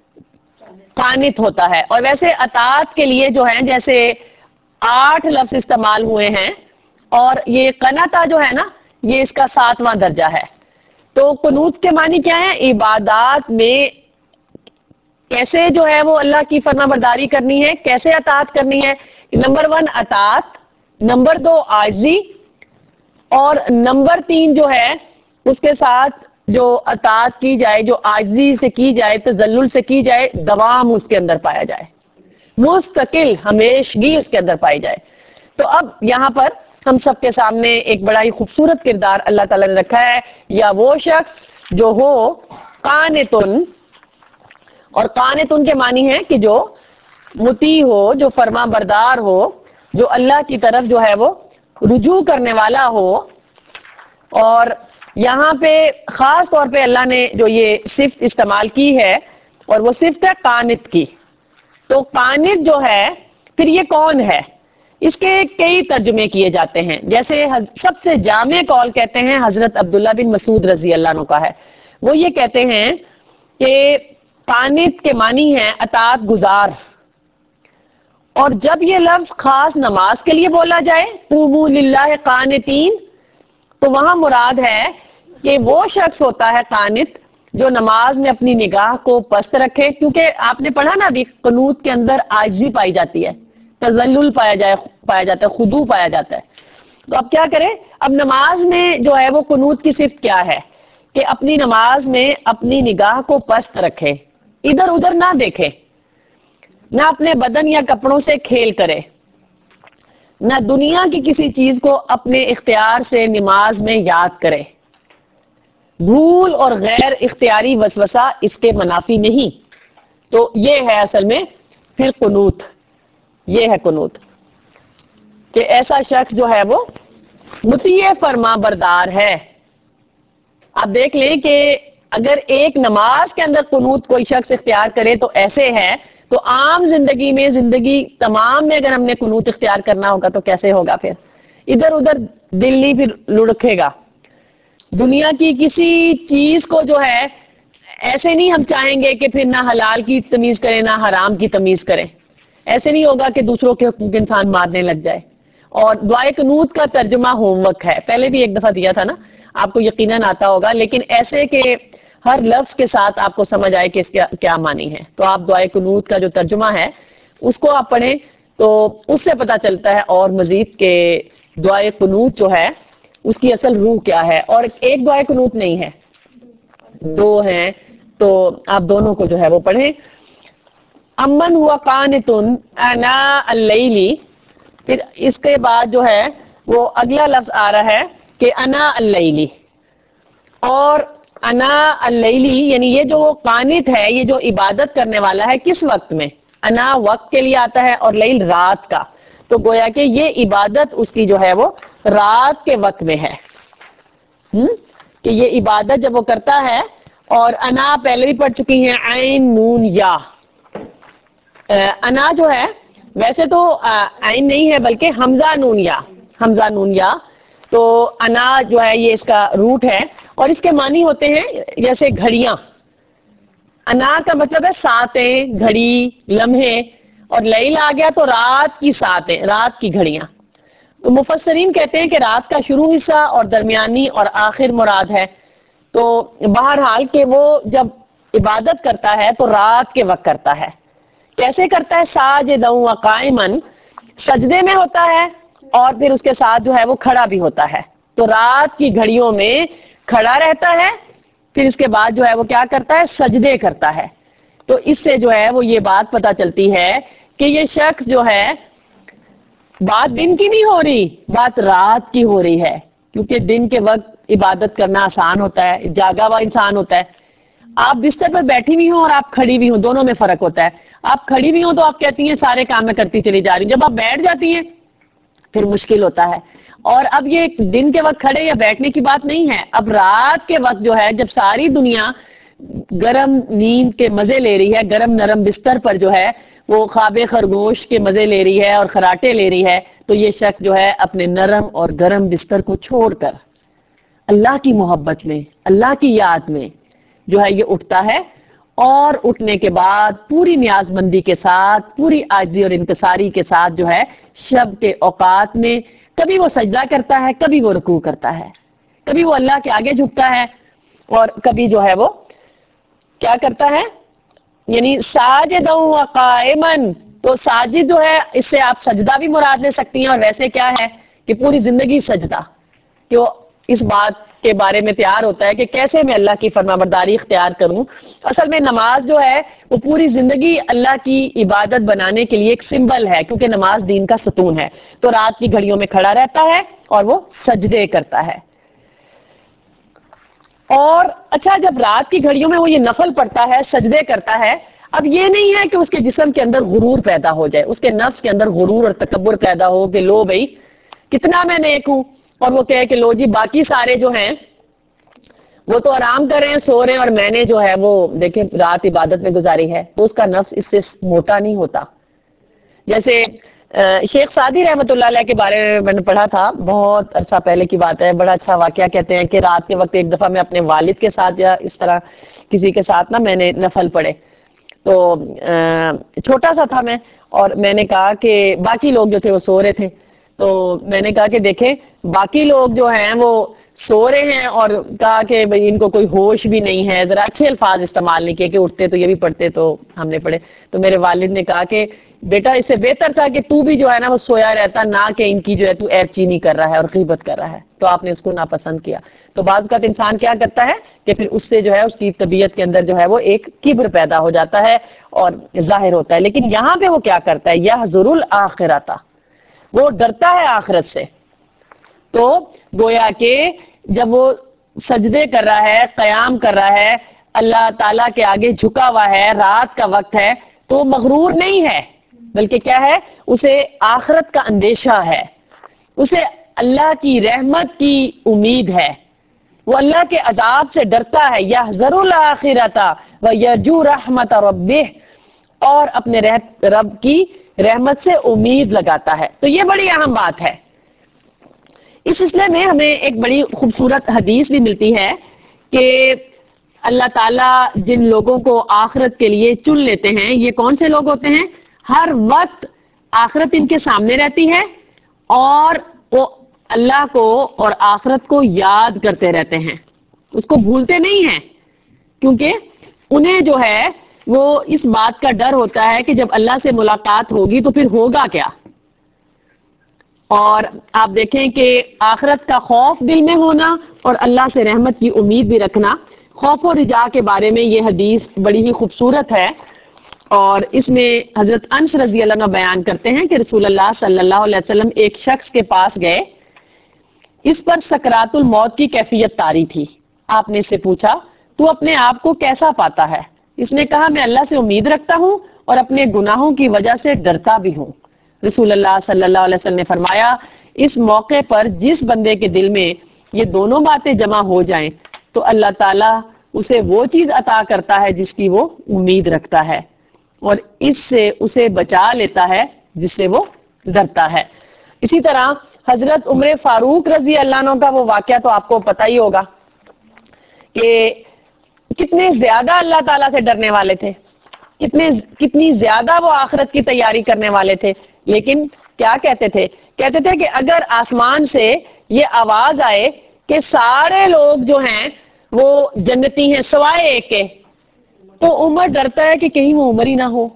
قانت ہوتا ہے. اور ویسے اطاعت کے لیے جو ہیں جیسے 8 لفظ استعمال ہوئے ہیں اور یہ قنتا جو ہے نا یہ اس کا 7واں درجہ ہے. تو قنوت کے معنی کیا ہے؟ عبادات میں کیسے جو ہے وہ اللہ کی فرما برداری کرنی ہے، کیسے اطاعت کرنی ہے. نمبر 1 اطاعت، نمبر 2 عاجزی، اور نمبر 3 جو ہے اس کے ساتھ جو اطاعت کی جائے، جو عاجزی سے کی جائے، تذلل سے کی جائے، دوام اس کے اندر پایا جائے، مستقل ہمیشگی اس کے اندر پائی جائے. تو اب یہاں پر ہم سب کے سامنے ایک بڑا ہی خوبصورت کردار اللہ تعالی نے رکھا ہے. یا وہ شخص جو ہو قانتن، اور قانتن کے معنی ہے کہ جو مطیع ہو، جو فرما بردار ہو، جو اللہ کی طرف جو ہے وہ رجوع کرنے والا ہو. اور یہاں پہ خاص طور پہ اللہ نے جو یہ صفت استعمال کی ہے اور وہ صفت ہے قانت کی. تو قانت جو ہے پھر یہ کون ہے؟ اس کے کئی ترجمے کیے جاتے ہیں. جیسے سب سے جامع قول کہتے ہیں حضرت عبداللہ بن مسعود رضی اللہ عنہ کا ہے. وہ یہ کہتے ہیں کہ قانت کے معنی ہے اطاعت گزار. اور جب یہ لفظ خاص نماز کے لیے بولا جائے قوموا للہ قانتین، تو وہاں مراد ہے کہ وہ شخص ہوتا ہے قانت جو نماز میں اپنی نگاہ کو پست رکھے. کیونکہ آپ نے پڑھا نا ابھی قنوت کے اندر عاجزی پائی جاتی ہے، تذلل پایا جاتا ہے، خضوع پایا جاتا ہے. تو اب کیا کرے؟ اب نماز میں جو ہے وہ قنوت کی صفت کیا ہے کہ اپنی نماز میں اپنی نگاہ کو پست رکھے، ادھر ادھر نہ دیکھے، نہ اپنے بدن یا کپڑوں سے کھیل کرے، نہ دنیا کی کسی چیز کو اپنے اختیار سے نماز میں یاد کرے. بھول اور غیر اختیاری وسوسہ اس کے منافی نہیں. تو یہ ہے اصل میں پھر قنوت. یہ ہے قنوت کہ ایسا شخص جو ہے وہ مطیع فرما بردار ہے. آپ دیکھ لیں کہ اگر ایک نماز کے اندر قنوت کوئی شخص اختیار کرے تو ایسے ہے، تو عام زندگی میں، زندگی تمام میں اگر ہم نے قنوت اختیار کرنا ہوگا تو کیسے ہوگا؟ پھر ادھر ادھر دل نہیں پھر لڑکے گا. دنیا کی کسی چیز کو جو ہے ایسے نہیں ہم چاہیں گے کہ پھر نہ حلال کی تمیز کریں نہ حرام کی تمیز کریں. ایسے نہیں ہوگا کہ دوسروں کے حقوق انسان مارنے لگ جائے. اور دعائے قنوت کا ترجمہ ہوم ورک ہے، پہلے بھی ایک دفعہ دیا تھا نا، آپ کو یقیناً آتا ہوگا، لیکن ایسے کہ ہر لفظ کے ساتھ آپ کو سمجھ آئے کہ اس کا کیا معنی ہے. تو آپ دعائے قنوت کا جو ترجمہ ہے اس کو آپ پڑھیں تو اس سے پتہ چلتا ہے اور مزید کہ دعائے قنوت جو ہے اس کی اصل روح کیا ہے. اور ایک دعائے قنوت نہیں ہے، 2 ہیں، تو آپ دونوں کو جو ہے وہ پڑھیں. امن ہوا قانتن آناء اللیل، پھر اس کے بعد جو ہے وہ اگلا لفظ آ رہا ہے کہ آناء اللیل. اور آناء اللیل یعنی یہ جو قانت ہے، یہ جو عبادت کرنے والا ہے، کس وقت میں؟ انا وقت کے لیے آتا ہے اور لیل رات کا. تو گویا کہ یہ عبادت اس کی جو ہے وہ رات کے وقت میں ہے. کہ یہ عبادت جب وہ کرتا ہے، اور انا پہلے بھی پڑھ چکی ہیں، عین نون یا. انا جو ہے ویسے تو عین نہیں ہے بلکہ حمزہ نون یا، حمزہ نون یا. تو انا جو ہے یہ اس کا روٹ ہے اور اس کے معنی ہوتے ہیں جیسے گھڑیاں. انا کا مطلب ہے ساتیں، گھڑی، لمحے، اور لیل آ گیا تو رات کی ساتیں، رات کی گھڑیاں. تو مفسرین کہتے ہیں کہ رات کا شروع حصہ اور درمیانی اور آخر مراد ہے. تو بہرحال کہ وہ جب عبادت کرتا ہے تو رات کے وقت کرتا ہے. کیسے کرتا ہے؟ ساجداً و قائماً، سجدے میں ہوتا ہے اور پھر اس کے ساتھ جو ہے وہ کھڑا بھی ہوتا ہے. تو رات کی گھڑیوں میں کھڑا رہتا ہے، پھر اس کے بعد جو ہے وہ کیا کرتا ہے؟ سجدے کرتا ہے. تو اس سے جو ہے وہ یہ بات پتہ چلتی ہے کہ یہ شخص جو ہے بات دن کی نہیں ہو رہی، بات رات کی ہو رہی ہے، کیونکہ دن کے وقت عبادت کرنا آسان ہوتا ہے، جاگا ہوا انسان ہوتا ہے. آپ بستر پر بیٹھی ہوئی ہوں اور آپ کھڑی ہوئی ہوں، دونوں میں فرق ہوتا ہے. آپ کھڑی ہوئی ہوں تو آپ کہتی ہیں سارے کام میں کرتی چلی جا رہی ہوں، جب آپ بیٹھ جاتی ہیں پھر مشکل ہوتا ہے. اور اب یہ دن کے وقت کھڑے یا بیٹھنے کی بات نہیں ہے، اب رات کے وقت جو ہے جب ساری دنیا گرم نیند کے مزے لے رہی ہے، گرم نرم بستر پر جو ہے وہ خواب خرگوش کے مزے لے رہی ہے اور خراٹے لے رہی ہے، تو یہ شخص جو ہے اپنے نرم اور گرم بستر کو چھوڑ کر اللہ کی محبت میں، اللہ کی یاد میں جو ہے یہ اٹھتا ہے، اور اٹھنے کے بعد پوری نیاز مندی کے ساتھ، پوری عاجزی اور انکساری کے ساتھ جو ہے شب کے اوقات میں کبھی وہ سجدہ کرتا ہے، کبھی وہ رکوع کرتا ہے، کبھی وہ اللہ کے آگے جھکتا ہے، اور کبھی جو ہے وہ کیا کرتا ہے، یعنی ساجدا و قائما. تو ساجد جو ہے اس سے آپ سجدہ بھی مراد لے سکتی ہیں، اور ویسے کیا ہے کہ پوری زندگی سجدہ، کہ وہ اس بات کے بارے میں تیار ہوتا ہے کہ کیسے میں اللہ کی فرمانبرداری اختیار کروں. اصل میں نماز جو ہے وہ پوری زندگی اللہ کی عبادت بنانے کے لیے ایک سمبل ہے، کیونکہ نماز دین کا ستون ہے. تو رات کی گھڑیوں میں کھڑا رہتا ہے اور وہ سجدے کرتا ہے. اور اچھا، جب رات کی گھڑیوں میں وہ یہ نفل پڑھتا ہے، سجدے کرتا ہے، اب یہ نہیں ہے کہ اس کے جسم کے اندر غرور پیدا ہو جائے، اس کے نفس کے اندر غرور اور تکبر پیدا ہو کہ لو بھئی کتنا میں نیک ہوں، اور وہ کہے کہ لو جی باقی سارے جو ہیں وہ تو آرام کر رہے ہیں، سو رہے ہیں، اور میں نے جو ہے وہ دیکھیں رات عبادت میں گزاری ہے. تو اس کا نفس اس سے موٹا نہیں ہوتا. جیسے شیخ سعدی رحمۃ اللہ علیہ کے بارے میں نے پڑھا تھا، بہت عرصہ پہلے کی بات ہے، بڑا اچھا واقعہ. کہتے ہیں کہ رات کے وقت ایک دفعہ میں اپنے والد کے ساتھ یا اس طرح کسی کے ساتھ نا میں نے نفل پڑھے، تو چھوٹا سا تھا میں، اور میں نے کہا کہ باقی لوگ جو تھے وہ سو رہے تھے، تو میں نے کہا کہ دیکھیں باقی لوگ جو ہیں وہ سو رہے ہیں، اور کہا کہ بھئی ان کو کوئی ہوش بھی نہیں ہے، ذرا اچھے الفاظ استعمال نہیں کیے کہ اٹھتے تو یہ بھی پڑھتے تو ہم نے پڑھے. تو میرے والد نے کہا کہ بیٹا اس سے بہتر تھا کہ تو بھی جو ہے نا وہ سویا رہتا، نہ کہ ان کی جو ہے تو عیب چینی کر رہا ہے اور غیبت کر رہا ہے. تو آپ نے اس کو ناپسند کیا. تو بعض اوقات انسان کیا کرتا ہے کہ پھر اس سے جو ہے اس کی طبیعت کے اندر جو ہے وہ ایک کبر پیدا ہو جاتا ہے اور ظاہر ہوتا ہے. لیکن یہاں پہ وہ کیا کرتا ہے، یحذر الاخرۃ، وہ ڈرتا ہے آخرت سے. تو گویا کہ جب وہ سجدے کر رہا ہے، قیام کر رہا ہے، اللہ تعالیٰ کے آگے جھکا ہوا ہے، رات کا وقت ہے، تو مغرور نہیں ہے، بلکہ کیا ہے، اسے آخرت کا اندیشہ ہے، اسے اللہ کی رحمت کی امید ہے، وہ اللہ کے عذاب سے ڈرتا ہے. یحذر الاخرۃ ویرجو رحمت ربہ، اور اپنے رب کی رحمت سے امید لگاتا ہے. تو یہ بڑی اہم بات ہے. اس سلسلے میں ہمیں ایک بڑی خوبصورت حدیث بھی ملتی ہے کہ اللہ تعالیٰ جن لوگوں کو آخرت کے لیے چن لیتے ہیں، یہ کون سے لوگ ہوتے ہیں؟ ہر وقت آخرت ان کے سامنے رہتی ہے، اور وہ اللہ کو اور آخرت کو یاد کرتے رہتے ہیں، اس کو بھولتے نہیں ہیں، کیونکہ انہیں جو ہے وہ اس بات کا ڈر ہوتا ہے کہ جب اللہ سے ملاقات ہوگی تو پھر ہوگا کیا. اور آپ دیکھیں کہ آخرت کا خوف دل میں ہونا اور اللہ سے رحمت کی امید بھی رکھنا. خوف و رجا کے بارے میں یہ حدیث بڑی ہی خوبصورت ہے، اور اس میں حضرت انس رضی اللہ عنہ بیان کرتے ہیں کہ رسول اللہ صلی اللہ علیہ وسلم ایک شخص کے پاس گئے، اس پر سکرات الموت کی کیفیت طاری تھی. آپ نے اس سے پوچھا تو اپنے آپ کو کیسا پاتا ہے؟ اس نے کہا میں اللہ سے امید رکھتا ہوں اور اپنے گناہوں کی وجہ سے ڈرتا بھی ہوں. رسول اللہ صلی اللہ علیہ وسلم نے فرمایا اس موقع پر جس بندے کے دل میں یہ دونوں باتیں جمع ہو جائیں تو اللہ تعالیٰ اسے وہ چیز عطا کرتا ہے جس کی وہ امید رکھتا ہے، اور اس سے اسے بچا لیتا ہے جس سے وہ ڈرتا ہے. اسی طرح حضرت عمر فاروق رضی اللہ عنہ کا وہ واقعہ تو آپ کو پتہ ہی ہوگا کہ کتنے زیادہ اللہ تعالیٰ سے ڈرنے والے تھے، کتنی زیادہ وہ آخرت کی تیاری کرنے والے تھے. لیکن کیا کہتے تھے کہ اگر آسمان سے یہ آواز آئے کہ سارے لوگ جو ہیں وہ جنتی ہیں سوائے ایک کے، تو عمر ڈرتا ہے کہ کہیں وہ عمر ہی نہ ہو.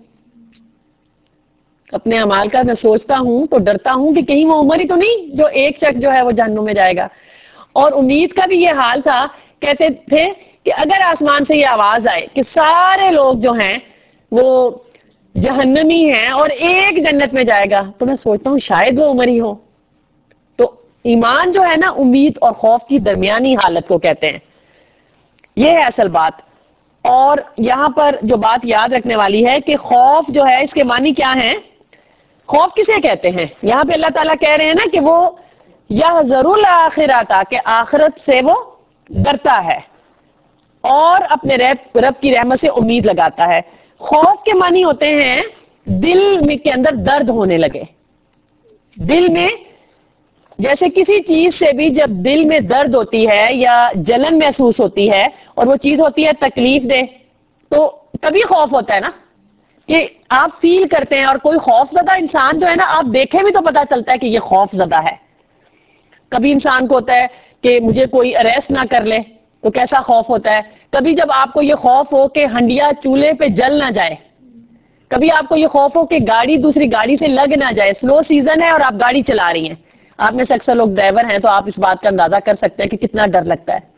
اپنے اعمال کا میں سوچتا ہوں تو ڈرتا ہوں کہ کہیں وہ عمر ہی تو نہیں جو ایک شخص جو ہے وہ جہنم میں جائے گا. اور امید کا بھی یہ حال تھا، کہتے تھے کہ اگر آسمان سے یہ آواز آئے کہ سارے لوگ جو ہیں وہ جہنمی ہیں اور ایک جنت میں جائے گا، تو میں سوچتا ہوں شاید وہ عمر ہی ہو. تو ایمان جو ہے نا امید اور خوف کی درمیانی حالت کو کہتے ہیں. یہ ہے اصل بات. اور یہاں پر جو بات یاد رکھنے والی ہے کہ خوف جو ہے اس کے معنی کیا ہیں. خوف کسے کہتے ہیں؟ یہاں پہ اللہ تعالیٰ کہہ رہے ہیں نا کہ وہ یحذر الاخرۃ، کہ آخرت سے وہ ڈرتا ہے اور اپنے رب کی رحمت سے امید لگاتا ہے. خوف کے معنی ہوتے ہیں دل میں کے اندر درد ہونے لگے. دل میں جیسے کسی چیز سے بھی جب دل میں درد ہوتی ہے یا جلن محسوس ہوتی ہے اور وہ چیز ہوتی ہے تکلیف دہ، تو تبھی خوف ہوتا ہے نا، کہ آپ فیل کرتے ہیں. اور کوئی خوف زدہ انسان جو ہے نا، آپ دیکھیں بھی تو پتا چلتا ہے کہ یہ خوف زدہ ہے. کبھی انسان کو ہوتا ہے کہ مجھے کوئی اریسٹ نہ کر لے، تو کیسا خوف ہوتا ہے. کبھی جب آپ کو یہ خوف ہو کہ ہنڈیا چولہے پہ جل نہ جائے، کبھی آپ کو یہ خوف ہو کہ گاڑی دوسری گاڑی سے لگ نہ جائے، سلو سیزن ہے اور آپ گاڑی چلا رہی ہیں، آپ میں سے اکثر لوگ ڈرائیور ہیں تو آپ اس بات کا اندازہ کر سکتے ہیں کہ کتنا ڈر لگتا ہے.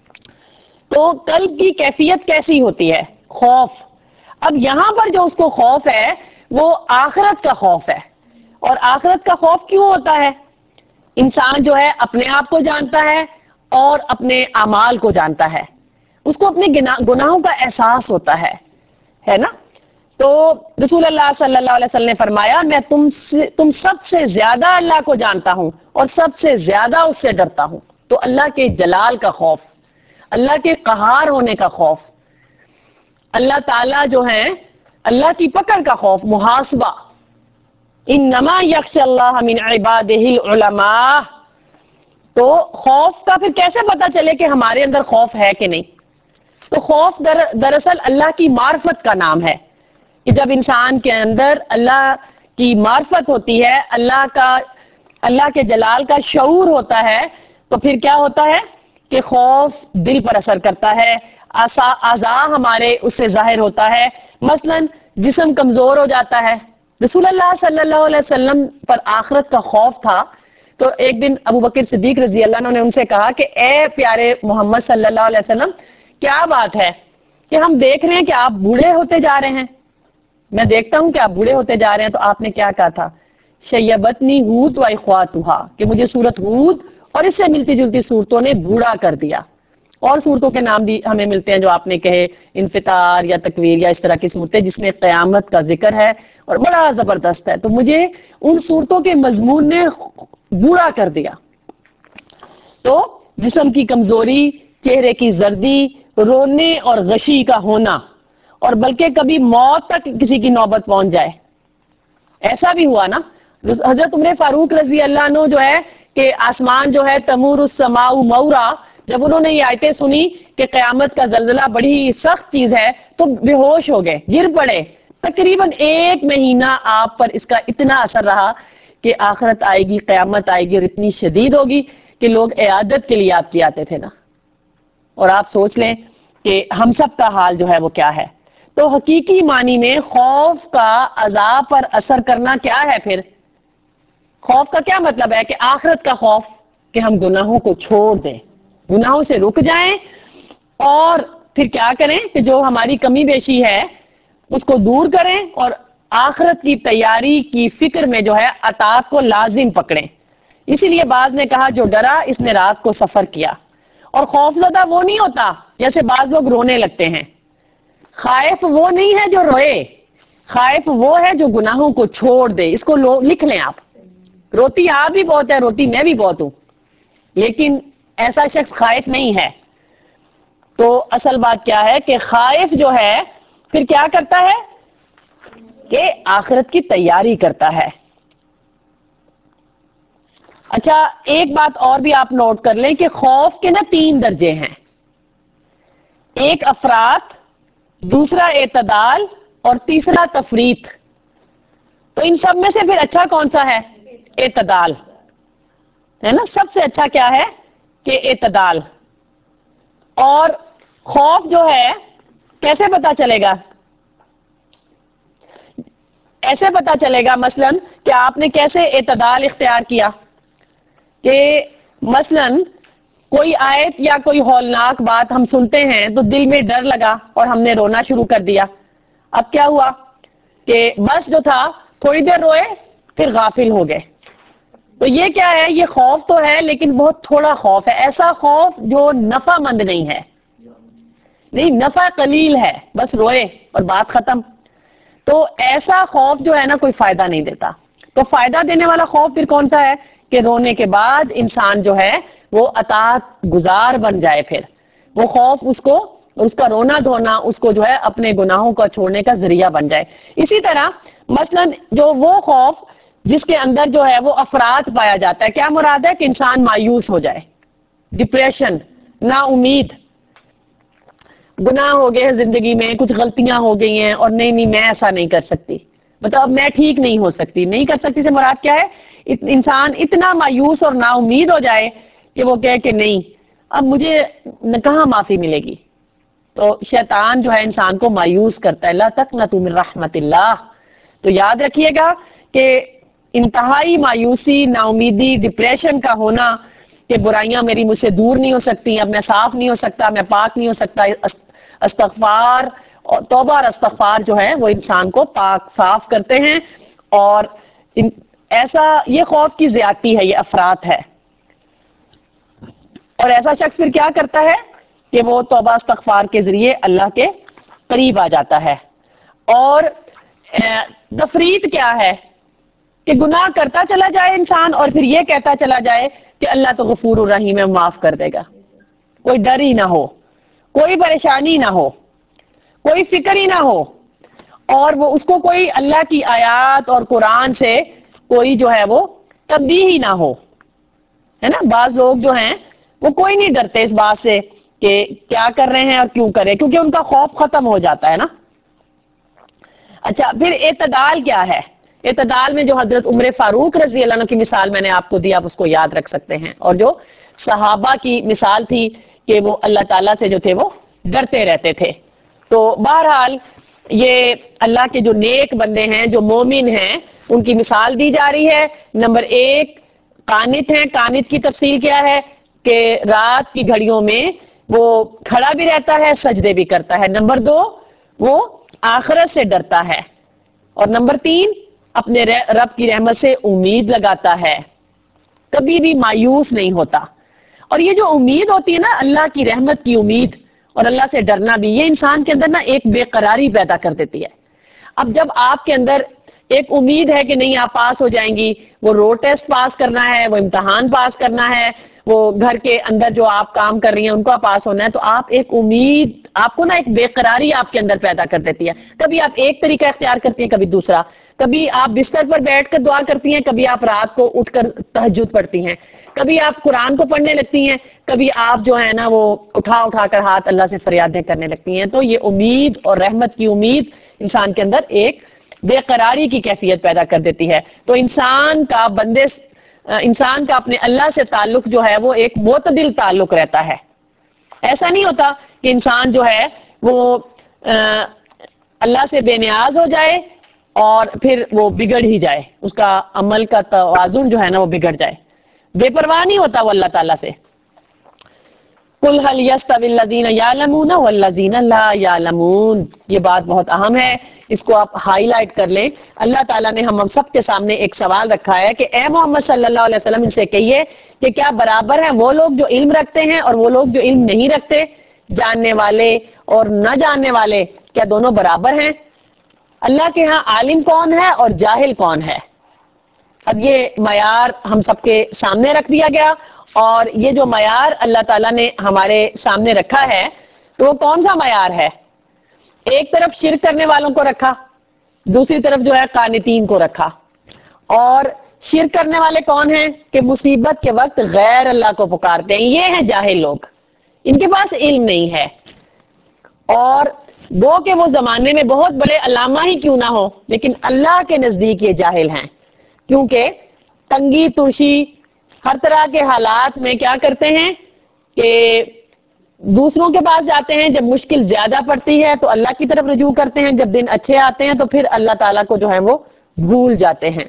تو قلب کی کیفیت کیسی ہوتی ہے؟ خوف. اب یہاں پر جو اس کو خوف ہے وہ آخرت کا خوف ہے. اور آخرت کا خوف کیوں ہوتا ہے؟ انسان جو ہے اپنے آپ کو جانتا ہے اور اپنے اعمال کو جانتا ہے، اس کو اپنے گناہوں کا احساس ہوتا ہے نا. تو رسول اللہ صلی اللہ علیہ وسلم نے فرمایا میں تم سب سے زیادہ اللہ کو جانتا ہوں اور سب سے زیادہ اس سے ڈرتا ہوں. تو اللہ کے جلال کا خوف، اللہ کے قہار ہونے کا خوف، اللہ تعالی جو ہے اللہ کی پکڑ کا خوف، محاسبہ. انما یخشی اللہ من عبادہ العلماء. تو خوف کا پھر کیسے پتا چلے کہ ہمارے اندر خوف ہے کہ نہیں؟ تو خوف دراصل اللہ کی معرفت کا نام ہے، کہ جب انسان کے اندر اللہ کی معرفت ہوتی ہے، اللہ کے جلال کا شعور ہوتا ہے، تو پھر کیا ہوتا ہے کہ خوف دل پر اثر کرتا ہے، اعضاء ہمارے اس سے ظاہر ہوتا ہے. مثلا جسم کمزور ہو جاتا ہے. رسول اللہ صلی اللہ علیہ وسلم پر آخرت کا خوف تھا. تو ایک دن ابو بکر صدیق رضی اللہ عنہ نے ان سے کہا کہ اے پیارے محمد صلی اللہ علیہ وسلم، کیا بات ہے کہ ہم دیکھ رہے ہیں کہ آپ بوڑھے ہوتے جا رہے ہیں، میں دیکھتا ہوں کہ آپ بوڑھے ہوتے جا رہے ہیں. تو آپ نے کیا کہا تھا؟ شیبتنی ہود و اخواتھا، کہ مجھے سورت ہود اور اس سے ملتی جلتی صورتوں نے بوڑھا کر دیا. اور صورتوں کے نام بھی ہمیں ملتے ہیں جو آپ نے کہے، انفطار یا تکویر یا اس طرح کی صورتیں جس میں قیامت کا ذکر ہے اور بڑا زبردست ہے. تو مجھے ان صورتوں کے مضمون نے بوڑھا کر دیا. تو جسم کی کمزوری، چہرے کی زردی، رونے اور غشی کا ہونا، اور بلکہ کبھی موت تک کسی کی نوبت پہنچ جائے. ایسا بھی ہوا نا. حضرت عمر فاروق رضی اللہ عنہ جو ہے کہ آسمان جو ہے تمور السماء مورا، جب انہوں نے یہ آیتیں سنی کہ قیامت کا زلزلہ بڑی سخت چیز ہے تو بے ہوش ہو گئے، گر پڑے. تقریباً 1 مہینہ آپ پر اس کا اتنا اثر رہا کہ آخرت آئے گی، قیامت آئے گی اور اتنی شدید ہوگی کہ لوگ عیادت کے لیے آپ کی آتے تھے نا. اور آپ سوچ لیں کہ ہم سب کا حال جو ہے وہ کیا ہے. تو حقیقی معنی میں خوف کا عذاب پر اثر کرنا کیا ہے؟ پھر خوف کا کیا مطلب ہے؟ کہ آخرت کا خوف، کہ ہم گناہوں کو چھوڑ دیں، گناہوں سے رک جائیں، اور پھر کیا کریں کہ جو ہماری کمی بیشی ہے اس کو دور کریں اور آخرت کی تیاری کی فکر میں جو ہے اطاعت کو لازم پکڑیں. اسی لیے بعض نے کہا جو ڈرا اس نے رات کو سفر کیا. اور خوف زدہ وہ نہیں ہوتا جیسے بعض لوگ رونے لگتے ہیں. خائف وہ نہیں ہے جو روئے، خائف وہ ہے جو گناہوں کو چھوڑ دے. اس کو لکھ لیں آپ. روتی آپ بھی بہت ہے، روتی میں بھی بہت ہوں، لیکن ایسا شخص خائف نہیں ہے. تو اصل بات کیا ہے کہ خائف جو ہے پھر کیا کرتا ہے کہ آخرت کی تیاری کرتا ہے. اچھا ایک بات اور بھی آپ نوٹ کر لیں کہ خوف کے نا 3 درجے ہیں. ایک افراط، دوسرا اعتدال اور تیسرا تفریط. تو ان سب میں سے پھر اچھا کون سا ہے؟ اعتدال ہے نا. سب سے اچھا کیا ہے کہ اعتدال. اور خوف جو ہے کیسے پتا چلے گا؟ ایسے پتا چلے گا مثلا کہ آپ نے کیسے اعتدال اختیار کیا. کہ مثلا کوئی آیت یا کوئی ہولناک بات ہم سنتے ہیں تو دل میں ڈر لگا اور ہم نے رونا شروع کر دیا. اب کیا ہوا کہ بس جو تھا تھوڑی دیر روئے پھر غافل ہو گئے. تو یہ کیا ہے؟ یہ خوف تو ہے لیکن بہت تھوڑا خوف ہے، ایسا خوف جو نفع مند نہیں ہے، نہیں نفع قلیل ہے، بس روئے اور بات ختم. تو ایسا خوف جو ہے نا کوئی فائدہ نہیں دیتا. تو فائدہ دینے والا خوف پھر کون سا ہے کہ رونے کے بعد انسان جو ہے وہ اطاعت گزار بن جائے. پھر وہ خوف اس کو، اس کا رونا دھونا اس کو جو ہے اپنے گناہوں کو چھوڑنے کا ذریعہ بن جائے. اسی طرح مثلا جو وہ خوف جس کے اندر جو ہے وہ افراد پایا جاتا ہے، کیا مراد ہے کہ انسان مایوس ہو جائے، ڈپریشن، نا امید، گناہ ہو گئے ہیں زندگی میں، کچھ غلطیاں ہو گئی ہیں اور نہیں میں ایسا نہیں کر سکتی، مطلب اب میں ٹھیک نہیں ہو سکتی. نہیں کر سکتی سے مراد کیا ہے؟ انسان اتنا مایوس اور نا امید ہو جائے کہ وہ کہے کہ نہیں اب مجھے کہاں معافی ملے گی. تو شیطان جو ہے انسان کو مایوس کرتا ہے. لا تقنطوا من رحمت اللہ. تو یاد رکھیے گا کہ انتہائی مایوسی، نا امیدی، ڈپریشن کا ہونا کہ برائیاں میری مجھ سے دور نہیں ہو سکتی، اب میں صاف نہیں ہو سکتا، میں پاک نہیں ہو سکتا، استغفار اور توبہ اور استغفار جو ہے وہ انسان کو پاک صاف کرتے ہیں. اور ایسا یہ خوف کی زیادتی ہے، یہ افراط ہے. اور ایسا شخص پھر کیا کرتا ہے کہ وہ توبہ استغفار کے ذریعے اللہ کے قریب آ جاتا ہے. اور تفریط کیا ہے کہ گناہ کرتا چلا جائے انسان اور پھر یہ کہتا چلا جائے کہ اللہ تو غفور الرحیم ہے، معاف کر دے گا. کوئی ڈر ہی نہ ہو، کوئی پریشانی نہ ہو، کوئی فکر ہی نہ ہو، اور وہ اس کو کوئی اللہ کی آیات اور قرآن سے کوئی جو ہے وہ تنبیہ ہی نہ ہو. ہے نا، بعض لوگ جو ہیں وہ کوئی نہیں ڈرتے اس بات سے کہ کیا کر رہے ہیں اور کیوں کر رہے ہیں، کیونکہ ان کا خوف ختم ہو جاتا ہے نا. اچھا پھر اعتدال کیا ہے؟ اعتدال میں جو حضرت عمر فاروق رضی اللہ عنہ کی مثال میں نے آپ کو دی، آپ اس کو یاد رکھ سکتے ہیں، اور جو صحابہ کی مثال تھی کہ وہ اللہ تعالیٰ سے جو تھے وہ ڈرتے رہتے تھے. تو بہرحال یہ اللہ کے جو نیک بندے ہیں، جو مومن ہیں، ان کی مثال دی جا رہی ہے. نمبر 1 قانت ہیں. قانت کی تفسیر کیا ہے کہ رات کی گھڑیوں میں وہ کھڑا بھی رہتا ہے، سجدے بھی کرتا ہے. نمبر 2 وہ آخرت سے ڈرتا ہے. اور نمبر 3 اپنے رب کی رحمت سے امید لگاتا ہے، کبھی بھی مایوس نہیں ہوتا. اور یہ جو امید ہوتی ہے نا، اللہ کی رحمت کی امید اور اللہ سے ڈرنا بھی، یہ انسان کے اندر نا ایک بے قراری پیدا کر دیتی ہے. اب جب آپ کے اندر ایک امید ہے کہ نہیں آپ پاس ہو جائیں گی، وہ روڈ ٹیسٹ پاس کرنا ہے، وہ امتحان پاس کرنا ہے، وہ گھر کے اندر جو آپ کام کر رہی ہیں ان کا پاس ہونا ہے، تو آپ ایک امید، آپ کو نا ایک بے قراری آپ کے اندر پیدا کر دیتی ہے. کبھی آپ ایک طریقہ اختیار کرتی ہیں، کبھی دوسرا، کبھی آپ بستر پر بیٹھ کر دعا کرتی ہیں، کبھی آپ رات کو اٹھ کر تہجد پڑھتی ہیں، کبھی آپ قرآن کو پڑھنے لگتی ہیں، کبھی آپ جو ہے نا وہ اٹھا کر ہاتھ اللہ سے فریادیں کرنے لگتی ہیں. تو یہ امید اور رحمت کی امید انسان کے اندر ایک بے قراری کی کیفیت پیدا کر دیتی ہے. تو انسان کا اپنے اللہ سے تعلق جو ہے وہ ایک معتدل تعلق رہتا ہے. ایسا نہیں ہوتا کہ انسان جو ہے وہ اللہ سے بے نیاز ہو جائے اور پھر وہ بگڑ ہی جائے، اس کا عمل کا توازن جو ہے نا وہ بگڑ جائے. بے پرواہ نہیں ہوتا وہ اللہ تعالیٰ سے. قُلْ هَلْ يَسْتَوِي الَّذِينَ يَعْلَمُونَ وَالَّذِينَ لَا يَعْلَمُونَ. یہ بات بہت اہم ہے، اس کو آپ ہائی لائٹ کر لیں. اللہ تعالیٰ نے ہم سب کے سامنے ایک سوال رکھا ہے کہ اے محمد صلی اللہ علیہ وسلم ان سے کہیے کہ کیا برابر ہیں وہ لوگ جو علم رکھتے ہیں اور وہ لوگ جو علم نہیں رکھتے؟ جاننے والے اور نہ جاننے والے کیا دونوں برابر ہیں؟ اللہ کے ہاں عالم کون ہے اور جاہل کون ہے؟ اب یہ معیار ہم سب کے سامنے رکھ دیا گیا، اور یہ جو معیار اللہ تعالیٰ نے ہمارے سامنے رکھا ہے تو وہ کون سا معیار ہے؟ ایک طرف شرک کرنے والوں کو رکھا، دوسری طرف جو ہے قانتین کو رکھا. اور شرک کرنے والے کون ہیں کہ مصیبت کے وقت غیر اللہ کو پکارتے ہیں، یہ ہیں جاہل لوگ، ان کے پاس علم نہیں ہے. اور وہ کہ وہ زمانے میں بہت بڑے علامہ ہی کیوں نہ ہو، لیکن اللہ کے نزدیک یہ جاہل ہیں، کیونکہ تنگی ترشی ہر طرح کے حالات میں کیا کرتے ہیں کہ دوسروں کے پاس جاتے ہیں، جب مشکل زیادہ پڑتی ہے تو اللہ کی طرف رجوع کرتے ہیں، جب دن اچھے آتے ہیں تو پھر اللہ تعالیٰ کو جو ہے وہ بھول جاتے ہیں.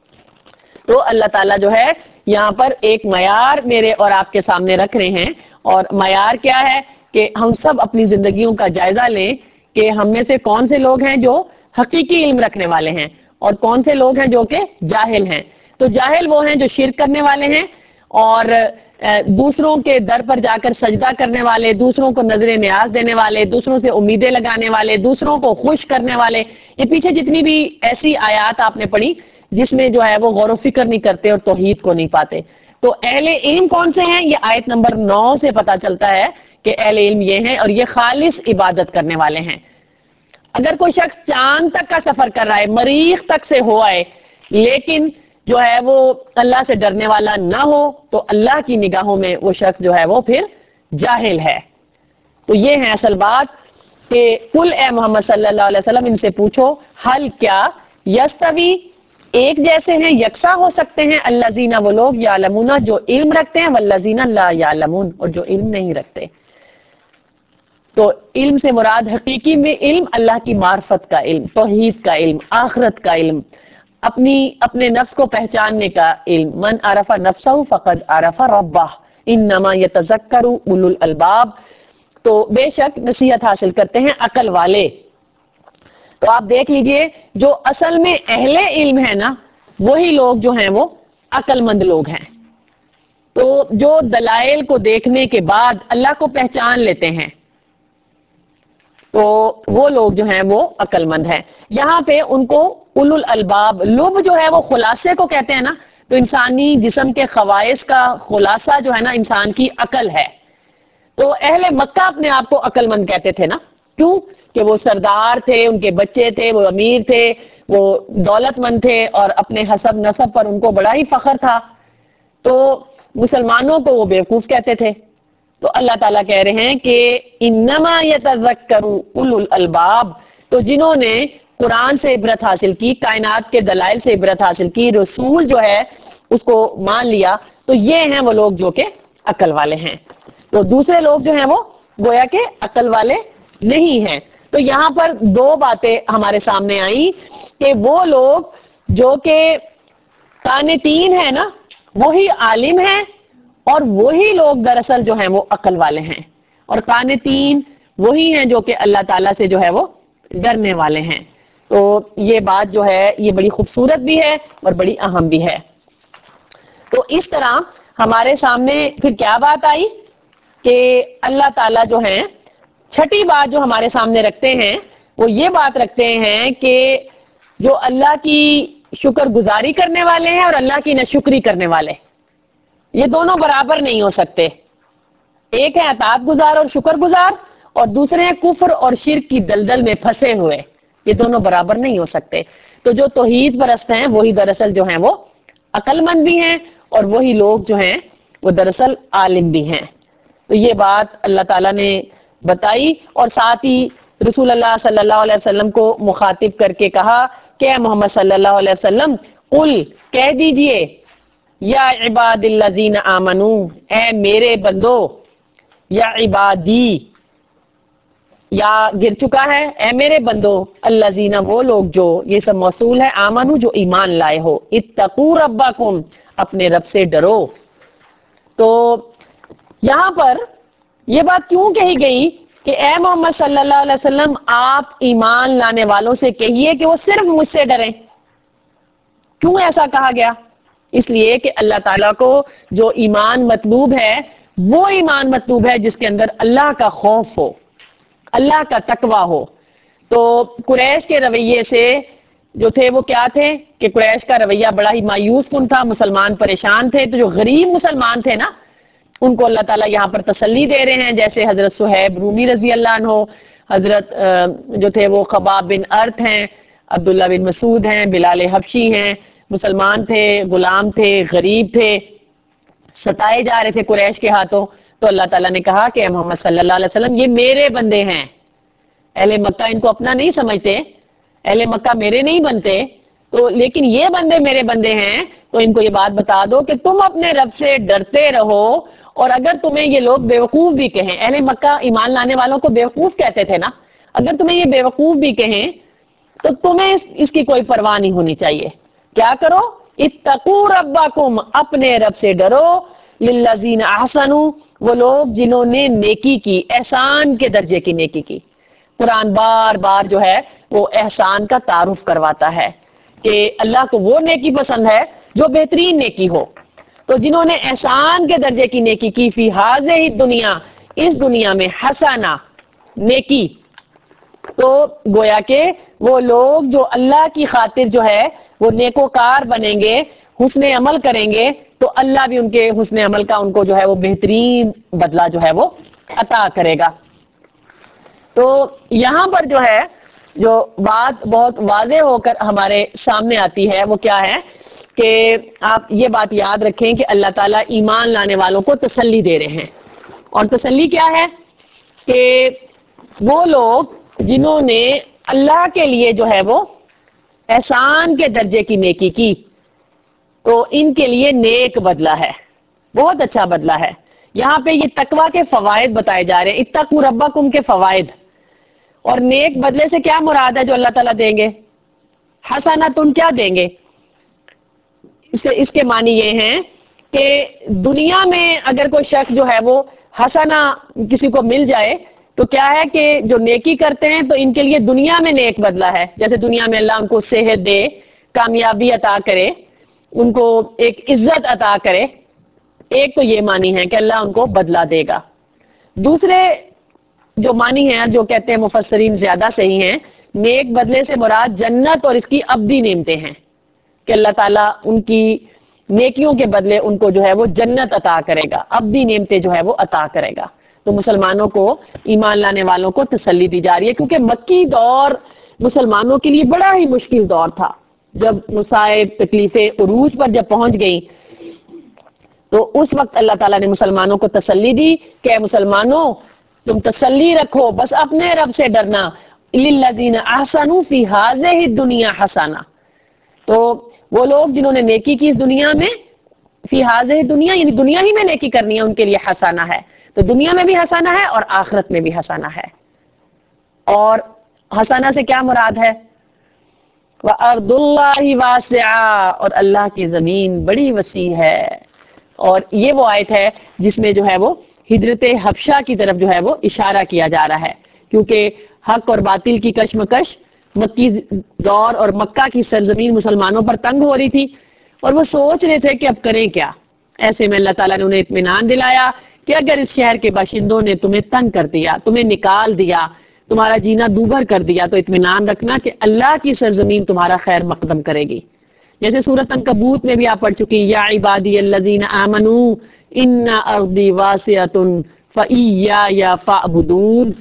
تو اللہ تعالیٰ جو ہے یہاں پر ایک معیار میرے اور آپ کے سامنے رکھ رہے ہیں. اور معیار کیا ہے کہ ہم سب اپنی زندگیوں کا جائزہ لیں کہ ہم میں سے کون سے لوگ ہیں جو حقیقی علم رکھنے والے ہیں اور کون سے لوگ ہیں جو کہ جاہل ہیں. تو جاہل وہ ہیں جو شرک کرنے والے ہیں اور دوسروں کے در پر جا کر سجدہ کرنے والے, دوسروں کو نظر نیاز دینے والے, دوسروں سے امیدیں لگانے والے, دوسروں کو خوش کرنے والے. یہ پیچھے جتنی بھی ایسی آیات آپ نے پڑھی جس میں جو ہے وہ غور و فکر نہیں کرتے اور توحید کو نہیں پاتے. تو اہل علم کون سے ہیں, یہ آیت نمبر 9 سے پتا چلتا ہے کہ اہل علم یہ ہیں اور یہ خالص عبادت کرنے والے ہیں. اگر کوئی شخص چاند تک کا سفر کر رہا ہے, مریخ تک سے ہو آئے, لیکن جو ہے وہ اللہ سے ڈرنے والا نہ ہو, تو اللہ کی نگاہوں میں وہ شخص جو ہے وہ پھر جاہل ہے. تو یہ ہے اصل بات کہ قل اے محمد صلی اللہ علیہ وسلم ان سے پوچھو, حل کیا یستوی ایک جیسے ہیں, یکساں ہو سکتے ہیں, الذین وہ لوگ, یعلمون جو علم رکھتے ہیں, والذین لا یعلمون اور جو علم نہیں رکھتے. تو علم سے مراد حقیقی میں علم اللہ کی معرفت کا علم, توحید کا علم, آخرت کا علم, اپنے نفس کو پہچاننے کا علم. من عرف نفسہ فقد عرف ربہ انما یتذکر اولو الالباب. تو بے شک نصیحت حاصل کرتے ہیں عقل والے. تو آپ دیکھ لیجئے جو اصل میں اہل علم ہے نا, وہی لوگ جو ہیں وہ عقل مند لوگ ہیں. تو جو دلائل کو دیکھنے کے بعد اللہ کو پہچان لیتے ہیں, تو وہ لوگ جو ہیں وہ عقل مند ہیں. یہاں پہ ان کو اولو الالباب, لب جو ہے وہ خلاصے کو کہتے ہیں نا, تو انسانی جسم کے خواص کا خلاصہ جو ہے نا انسان کی عقل ہے. تو اہل مکہ اپنے آپ کو عقل مند کہتے تھے نا, کیوں کہ وہ سردار تھے, ان کے بچے تھے, وہ امیر تھے, وہ دولت مند تھے اور اپنے حسب نسب پر ان کو بڑا ہی فخر تھا. تو مسلمانوں کو وہ بیوقوف کہتے تھے. تو اللہ تعالیٰ کہہ رہے ہیں کہ انما یتذکر اولو الالباب, تو جنہوں نے قرآن سے عبرت حاصل کی, کائنات کے دلائل سے عبرت حاصل کی, رسول جو ہے اس کو مان لیا, تو یہ ہیں وہ لوگ جو کہ عقل والے ہیں. تو دوسرے لوگ جو ہیں وہ گویا کہ عقل والے نہیں ہیں. تو یہاں پر دو باتیں ہمارے سامنے آئیں کہ وہ لوگ جو کہ قانتین ہیں نا, وہی عالم ہیں, اور وہی لوگ دراصل جو ہیں وہ عقل والے ہیں. اور قانتین وہی ہیں جو کہ اللہ تعالیٰ سے جو ہے وہ ڈرنے والے ہیں. تو یہ بات جو ہے یہ بڑی خوبصورت بھی ہے اور بڑی اہم بھی ہے. تو اس طرح ہمارے سامنے پھر کیا بات آئی کہ اللہ تعالیٰ جو ہیں, چھٹی بات جو ہمارے سامنے رکھتے ہیں وہ یہ بات رکھتے ہیں کہ جو اللہ کی شکر گزاری کرنے والے ہیں اور اللہ کی ناشکری کرنے والے, یہ دونوں برابر نہیں ہو سکتے. ایک ہے اطاعت گزار اور شکر گزار, اور دوسرے ہیں کفر اور شرک کی دلدل میں پھنسے ہوئے. یہ دونوں برابر نہیں ہو سکتے. تو جو توحید پرست ہیں وہی دراصل جو ہیں وہ عقل مند بھی ہیں, اور وہی لوگ جو ہیں وہ دراصل عالم بھی ہیں. تو یہ بات اللہ تعالیٰ نے بتائی, اور ساتھ ہی رسول اللہ صلی اللہ علیہ وسلم کو مخاطب کر کے کہا کہ اے محمد صلی اللہ علیہ وسلم, قل کہہ دیجئے, یا عباد الذین آمنو, اے میرے بندو, یا عبادی یا گر چکا ہے, اے میرے بندو, الذین وہ لوگ جو, یہ سب موصول ہے, آمنو جو ایمان لائے ہو, اتقوا ربکم اپنے رب سے ڈرو. تو یہاں پر یہ بات کیوں کہی گئی کہ اے محمد صلی اللہ علیہ وسلم آپ ایمان لانے والوں سے کہیے کہ وہ صرف مجھ سے ڈریں؟ کیوں ایسا کہا گیا؟ اس لیے کہ اللہ تعالیٰ کو جو ایمان مطلوب ہے وہ ایمان مطلوب ہے جس کے اندر اللہ کا خوف ہو, اللہ کا تقوی ہو. تو قریش کے رویے سے جو تھے وہ کیا تھے کہ قریش کا رویہ بڑا ہی مایوس کن تھا, مسلمان پریشان تھے. تو جو غریب مسلمان تھے نا, ان کو اللہ تعالیٰ یہاں پر تسلی دے رہے ہیں, جیسے حضرت صہیب رومی رضی اللہ عنہ, حضرت جو تھے وہ خباب بن ارت ہیں, عبداللہ بن مسعود ہیں, بلال حبشی ہیں, مسلمان تھے, غلام تھے, غریب تھے, ستائے جا رہے تھے قریش کے ہاتھوں. تو اللہ تعالیٰ نے کہا کہ محمد صلی اللہ علیہ وسلم یہ میرے بندے ہیں. اہل مکہ ان کو اپنا نہیں سمجھتے, اہل مکہ میرے نہیں بنتے, تو لیکن یہ بندے میرے بندے ہیں. تو ان کو یہ بات بتا دو کہ تم اپنے رب سے ڈرتے رہو, اور اگر تمہیں یہ لوگ بیوقوف بھی کہیں, اہل مکہ ایمان لانے والوں کو بیوقوف کہتے تھے نا, اگر تمہیں یہ بیوقوف بھی کہیں تو تمہیں اس کی کوئی پرواہ نہیں ہونی چاہیے. کیا کرو؟ اتقوا ربکم اپنے رب سے ڈرو, للذین احسنوا وہ لوگ جنہوں نے نیکی کی, احسان کے درجے کی نیکی کی. قرآن بار بار جو ہے وہ احسان کا تعارف کرواتا ہے کہ اللہ کو وہ نیکی پسند ہے جو بہترین نیکی ہو. تو جنہوں نے احسان کے درجے کی نیکی کی، فی ہذہ دنیا، اس دنیا میں، حسنہ نیکی، تو گویا کہ وہ لوگ جو اللہ کی خاطر جو ہے وہ نیکوکار بنیں گے، حسن عمل کریں گے، تو اللہ بھی ان کے حسن عمل کا ان کو جو ہے وہ بہترین بدلہ جو ہے وہ عطا کرے گا. تو یہاں پر جو ہے جو بات بہت واضح ہو کر ہمارے سامنے آتی ہے وہ کیا ہے کہ آپ یہ بات یاد رکھیں کہ اللہ تعالیٰ ایمان لانے والوں کو تسلی دے رہے ہیں. اور تسلی کیا ہے کہ وہ لوگ جنہوں نے اللہ کے لیے جو ہے وہ احسان کے درجے کی نیکی کی، تو ان کے لیے نیک بدلہ ہے، بہت اچھا بدلہ ہے. یہاں پہ یہ تقویٰ کے فوائد بتائے جا رہے ہیں، اتقوا ربکم کے فوائد. اور نیک بدلے سے کیا مراد ہے جو اللہ تعالیٰ دیں گے؟ حسنہ تم کیا دیں گے؟ اس کے معنی یہ ہیں کہ دنیا میں اگر کوئی شخص جو ہے وہ حسنہ کسی کو مل جائے تو کیا ہے کہ جو نیکی کرتے ہیں تو ان کے لیے دنیا میں نیک بدلہ ہے. جیسے دنیا میں اللہ ان کو صحت دے، کامیابی عطا کرے، ان کو ایک عزت عطا کرے. ایک تو یہ معنی ہے کہ اللہ ان کو بدلہ دے گا. دوسرے جو معنی ہیں جو کہتے ہیں مفسرین زیادہ صحیح ہیں، نیک بدلے سے مراد جنت اور اس کی ابدی نعمتیں ہیں کہ اللہ تعالیٰ ان کی نیکیوں کے بدلے ان کو جو ہے وہ جنت عطا کرے گا، ابدی نعمتیں جو ہے وہ عطا کرے گا. تو مسلمانوں کو، ایمان لانے والوں کو تسلی دی جا رہی ہے، کیونکہ مکی دور مسلمانوں کے لیے بڑا ہی مشکل دور تھا. جب مصائب تکلیفیں عروج پر جب پہنچ گئیں تو اس وقت اللہ تعالیٰ نے مسلمانوں کو تسلی دی کہ اے مسلمانوں تم تسلی رکھو، بس اپنے رب سے ڈرنا. للذین احسنوا فی ہذہ الدنیا حسنہ، تو وہ لوگ جنہوں نے نیکی کی اس دنیا میں، فی ہذہ دنیا یعنی دنیا ہی میں نیکی کرنی ہے، ان کے لیے حسنہ ہے. تو دنیا میں بھی حسنہ ہے اور آخرت میں بھی حسنہ ہے. اور حسنہ سے کیا مراد ہے؟ وَأَرْضُ اللَّهِ وَاسِعَةٌ، اور اللہ کی زمین بڑی وسیع ہے. اور یہ وہ آیت ہے جس میں جو ہے وہ ہجرت حبشہ کی طرف جو ہے وہ اشارہ کیا جا رہا ہے، کیونکہ حق اور باطل کی کشمکش مکی دور اور مکہ کی سرزمین مسلمانوں پر تنگ ہو رہی تھی اور وہ سوچ رہے تھے کہ اب کریں کیا. ایسے میں اللہ تعالیٰ نے انہیں اطمینان دلایا کہ اگر اس شہر کے باشندوں نے تمہیں تنگ کر دیا، تمہیں نکال دیا، تمہارا جینا دوبھر کر دیا، تو اطمینان رکھنا کہ اللہ کی سرزمین تمہارا خیر مقدم کرے گی. جیسے سورۃ عنکبوت میں بھی آپ پڑھ چکی، یا عبادی الذین آمنوا ان ارضی واسعۃ فایای فاعبدون،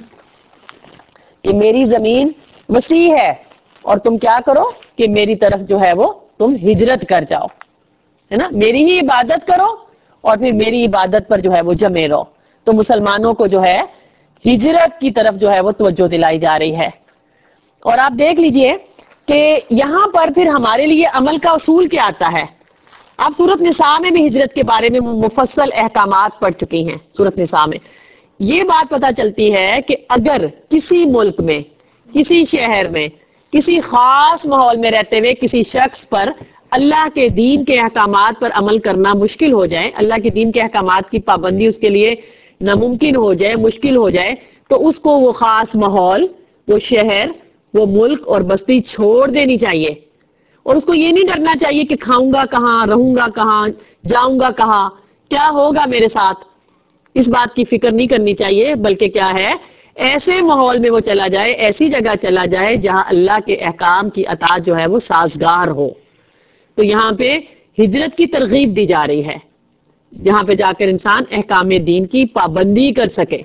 کہ میری زمین وسیع ہے اور تم کیا کرو کہ میری طرف جو ہے وہ تم ہجرت کر جاؤ، ہے نا، میری ہی عبادت کرو اور پھر میری عبادت پر جو ہے وہ جمے رہو. تو مسلمانوں کو جو ہے ہجرت کی طرف جو ہے وہ توجہ دلائی جا رہی ہے. اور آپ دیکھ لیجئے کہ یہاں پر پھر ہمارے لیے عمل کا اصول کیا آتا ہے. آپ سورۃ نساء میں بھی ہجرت کے بارے میں مفصل احکامات پڑھ چکی ہیں. سورۃ نساء میں یہ بات پتہ چلتی ہے کہ اگر کسی ملک میں، کسی شہر میں، کسی خاص ماحول میں رہتے ہوئے کسی شخص پر اللہ کے دین کے احکامات پر عمل کرنا مشکل ہو جائے، اللہ کے دین کے احکامات کی پابندی اس کے لیے ناممکن ہو جائے، مشکل ہو جائے، تو اس کو وہ خاص ماحول، وہ شہر، وہ ملک اور بستی چھوڑ دینی چاہیے. اور اس کو یہ نہیں ڈرنا چاہیے کہ کھاؤں گا کہاں، رہوں گا کہاں، جاؤں گا کہاں، کیا ہوگا میرے ساتھ. اس بات کی فکر نہیں کرنی چاہیے، بلکہ کیا ہے، ایسے ماحول میں وہ چلا جائے، ایسی جگہ چلا جائے جہاں اللہ کے احکام کی اطاعت جو ہے وہ سازگار ہو. تو یہاں پہ ہجرت کی ترغیب دی جا رہی ہے، جہاں پہ جا کر انسان احکام دین کی پابندی کر سکے.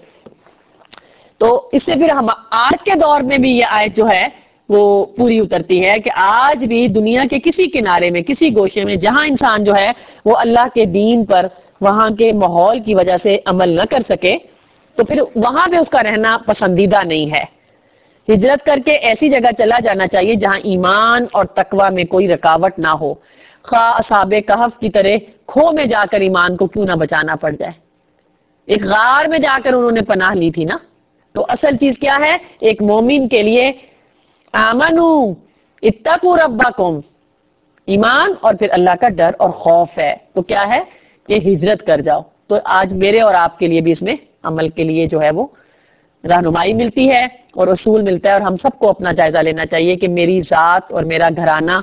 تو اس سے پھر ہم آج کے دور میں بھی یہ آیت جو ہے وہ پوری اترتی ہے کہ آج بھی دنیا کے کسی کنارے میں، کسی گوشے میں جہاں انسان جو ہے وہ اللہ کے دین پر وہاں کے ماحول کی وجہ سے عمل نہ کر سکے تو پھر وہاں پہ اس کا رہنا پسندیدہ نہیں ہے. ہجرت کر کے ایسی جگہ چلا جانا چاہیے جہاں ایمان اور تقوی میں کوئی رکاوٹ نہ ہو، خواہ اصحاب کہف کی طرح کھو میں جا کر ایمان کو کیوں نہ بچانا پڑ جائے. ایک غار میں جا کر انہوں نے پناہ لی تھی نا. تو اصل چیز کیا ہے ایک مومن کے لیے؟ آمنو اتقوا ربکم، ایمان اور پھر اللہ کا ڈر اور خوف ہے. تو کیا ہے کہ ہجرت کر جاؤ. تو آج میرے اور آپ کے لیے بھی اس میں عمل کے لیے جو ہے وہ رہنمائی ملتی ہے اور اصول ملتا ہے، اور ہم سب کو اپنا جائزہ لینا چاہیے کہ میری ذات اور میرا گھرانہ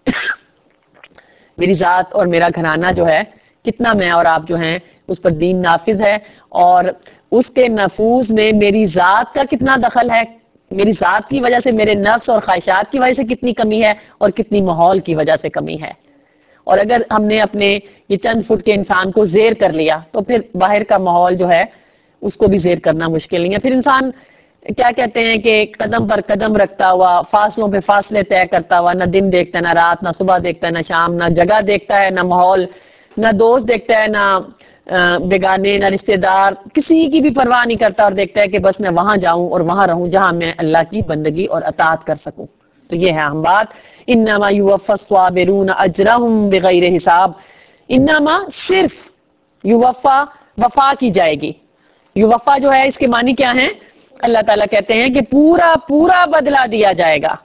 میری ذات اور میرا گھرانہ جو ہے کتنا میں اور آپ جو ہیں اس پر دین نافذ ہے، اور اس کے نفوذ میں میری ذات کا کتنا دخل ہے، میری ذات کی وجہ سے میرے نفس اور خواہشات کی وجہ سے کتنی کمی ہے اور کتنی ماحول کی وجہ سے کمی ہے۔ اور اگر ہم نے اپنے یہ چند فٹ کے انسان کو زیر کر لیا تو پھر باہر کا ماحول جو ہے اس کو بھی زیر کرنا مشکل نہیں ہے۔ پھر انسان کیا کہتے ہیں کہ قدم پر قدم رکھتا ہوا، فاصلوں پہ فاصلے طے کرتا ہوا، نہ دن دیکھتا ہے، نہ رات، نہ صبح دیکھتا ہے، نہ شام، نہ جگہ دیکھتا ہے، نہ ماحول، نہ دوست دیکھتا ہے، نہ بیگانے، نہ رشتہ دار، کسی کی بھی پرواہ نہیں کرتا، اور دیکھتا ہے کہ بس میں وہاں جاؤں اور وہاں رہوں جہاں میں اللہ کی بندگی اور اطاعت کر سکوں۔ تو یہ ہے ہم بات، انما یوفی الصابرون اجرہم بغیر حساب، انما صرف یوفا، وفا کی جائے گی۔ یوفا جو ہے اس کے معنی کیا ہیں؟ اللہ تعالیٰ کہتے ہیں کہ پورا پورا بدلہ دیا جائے گا۔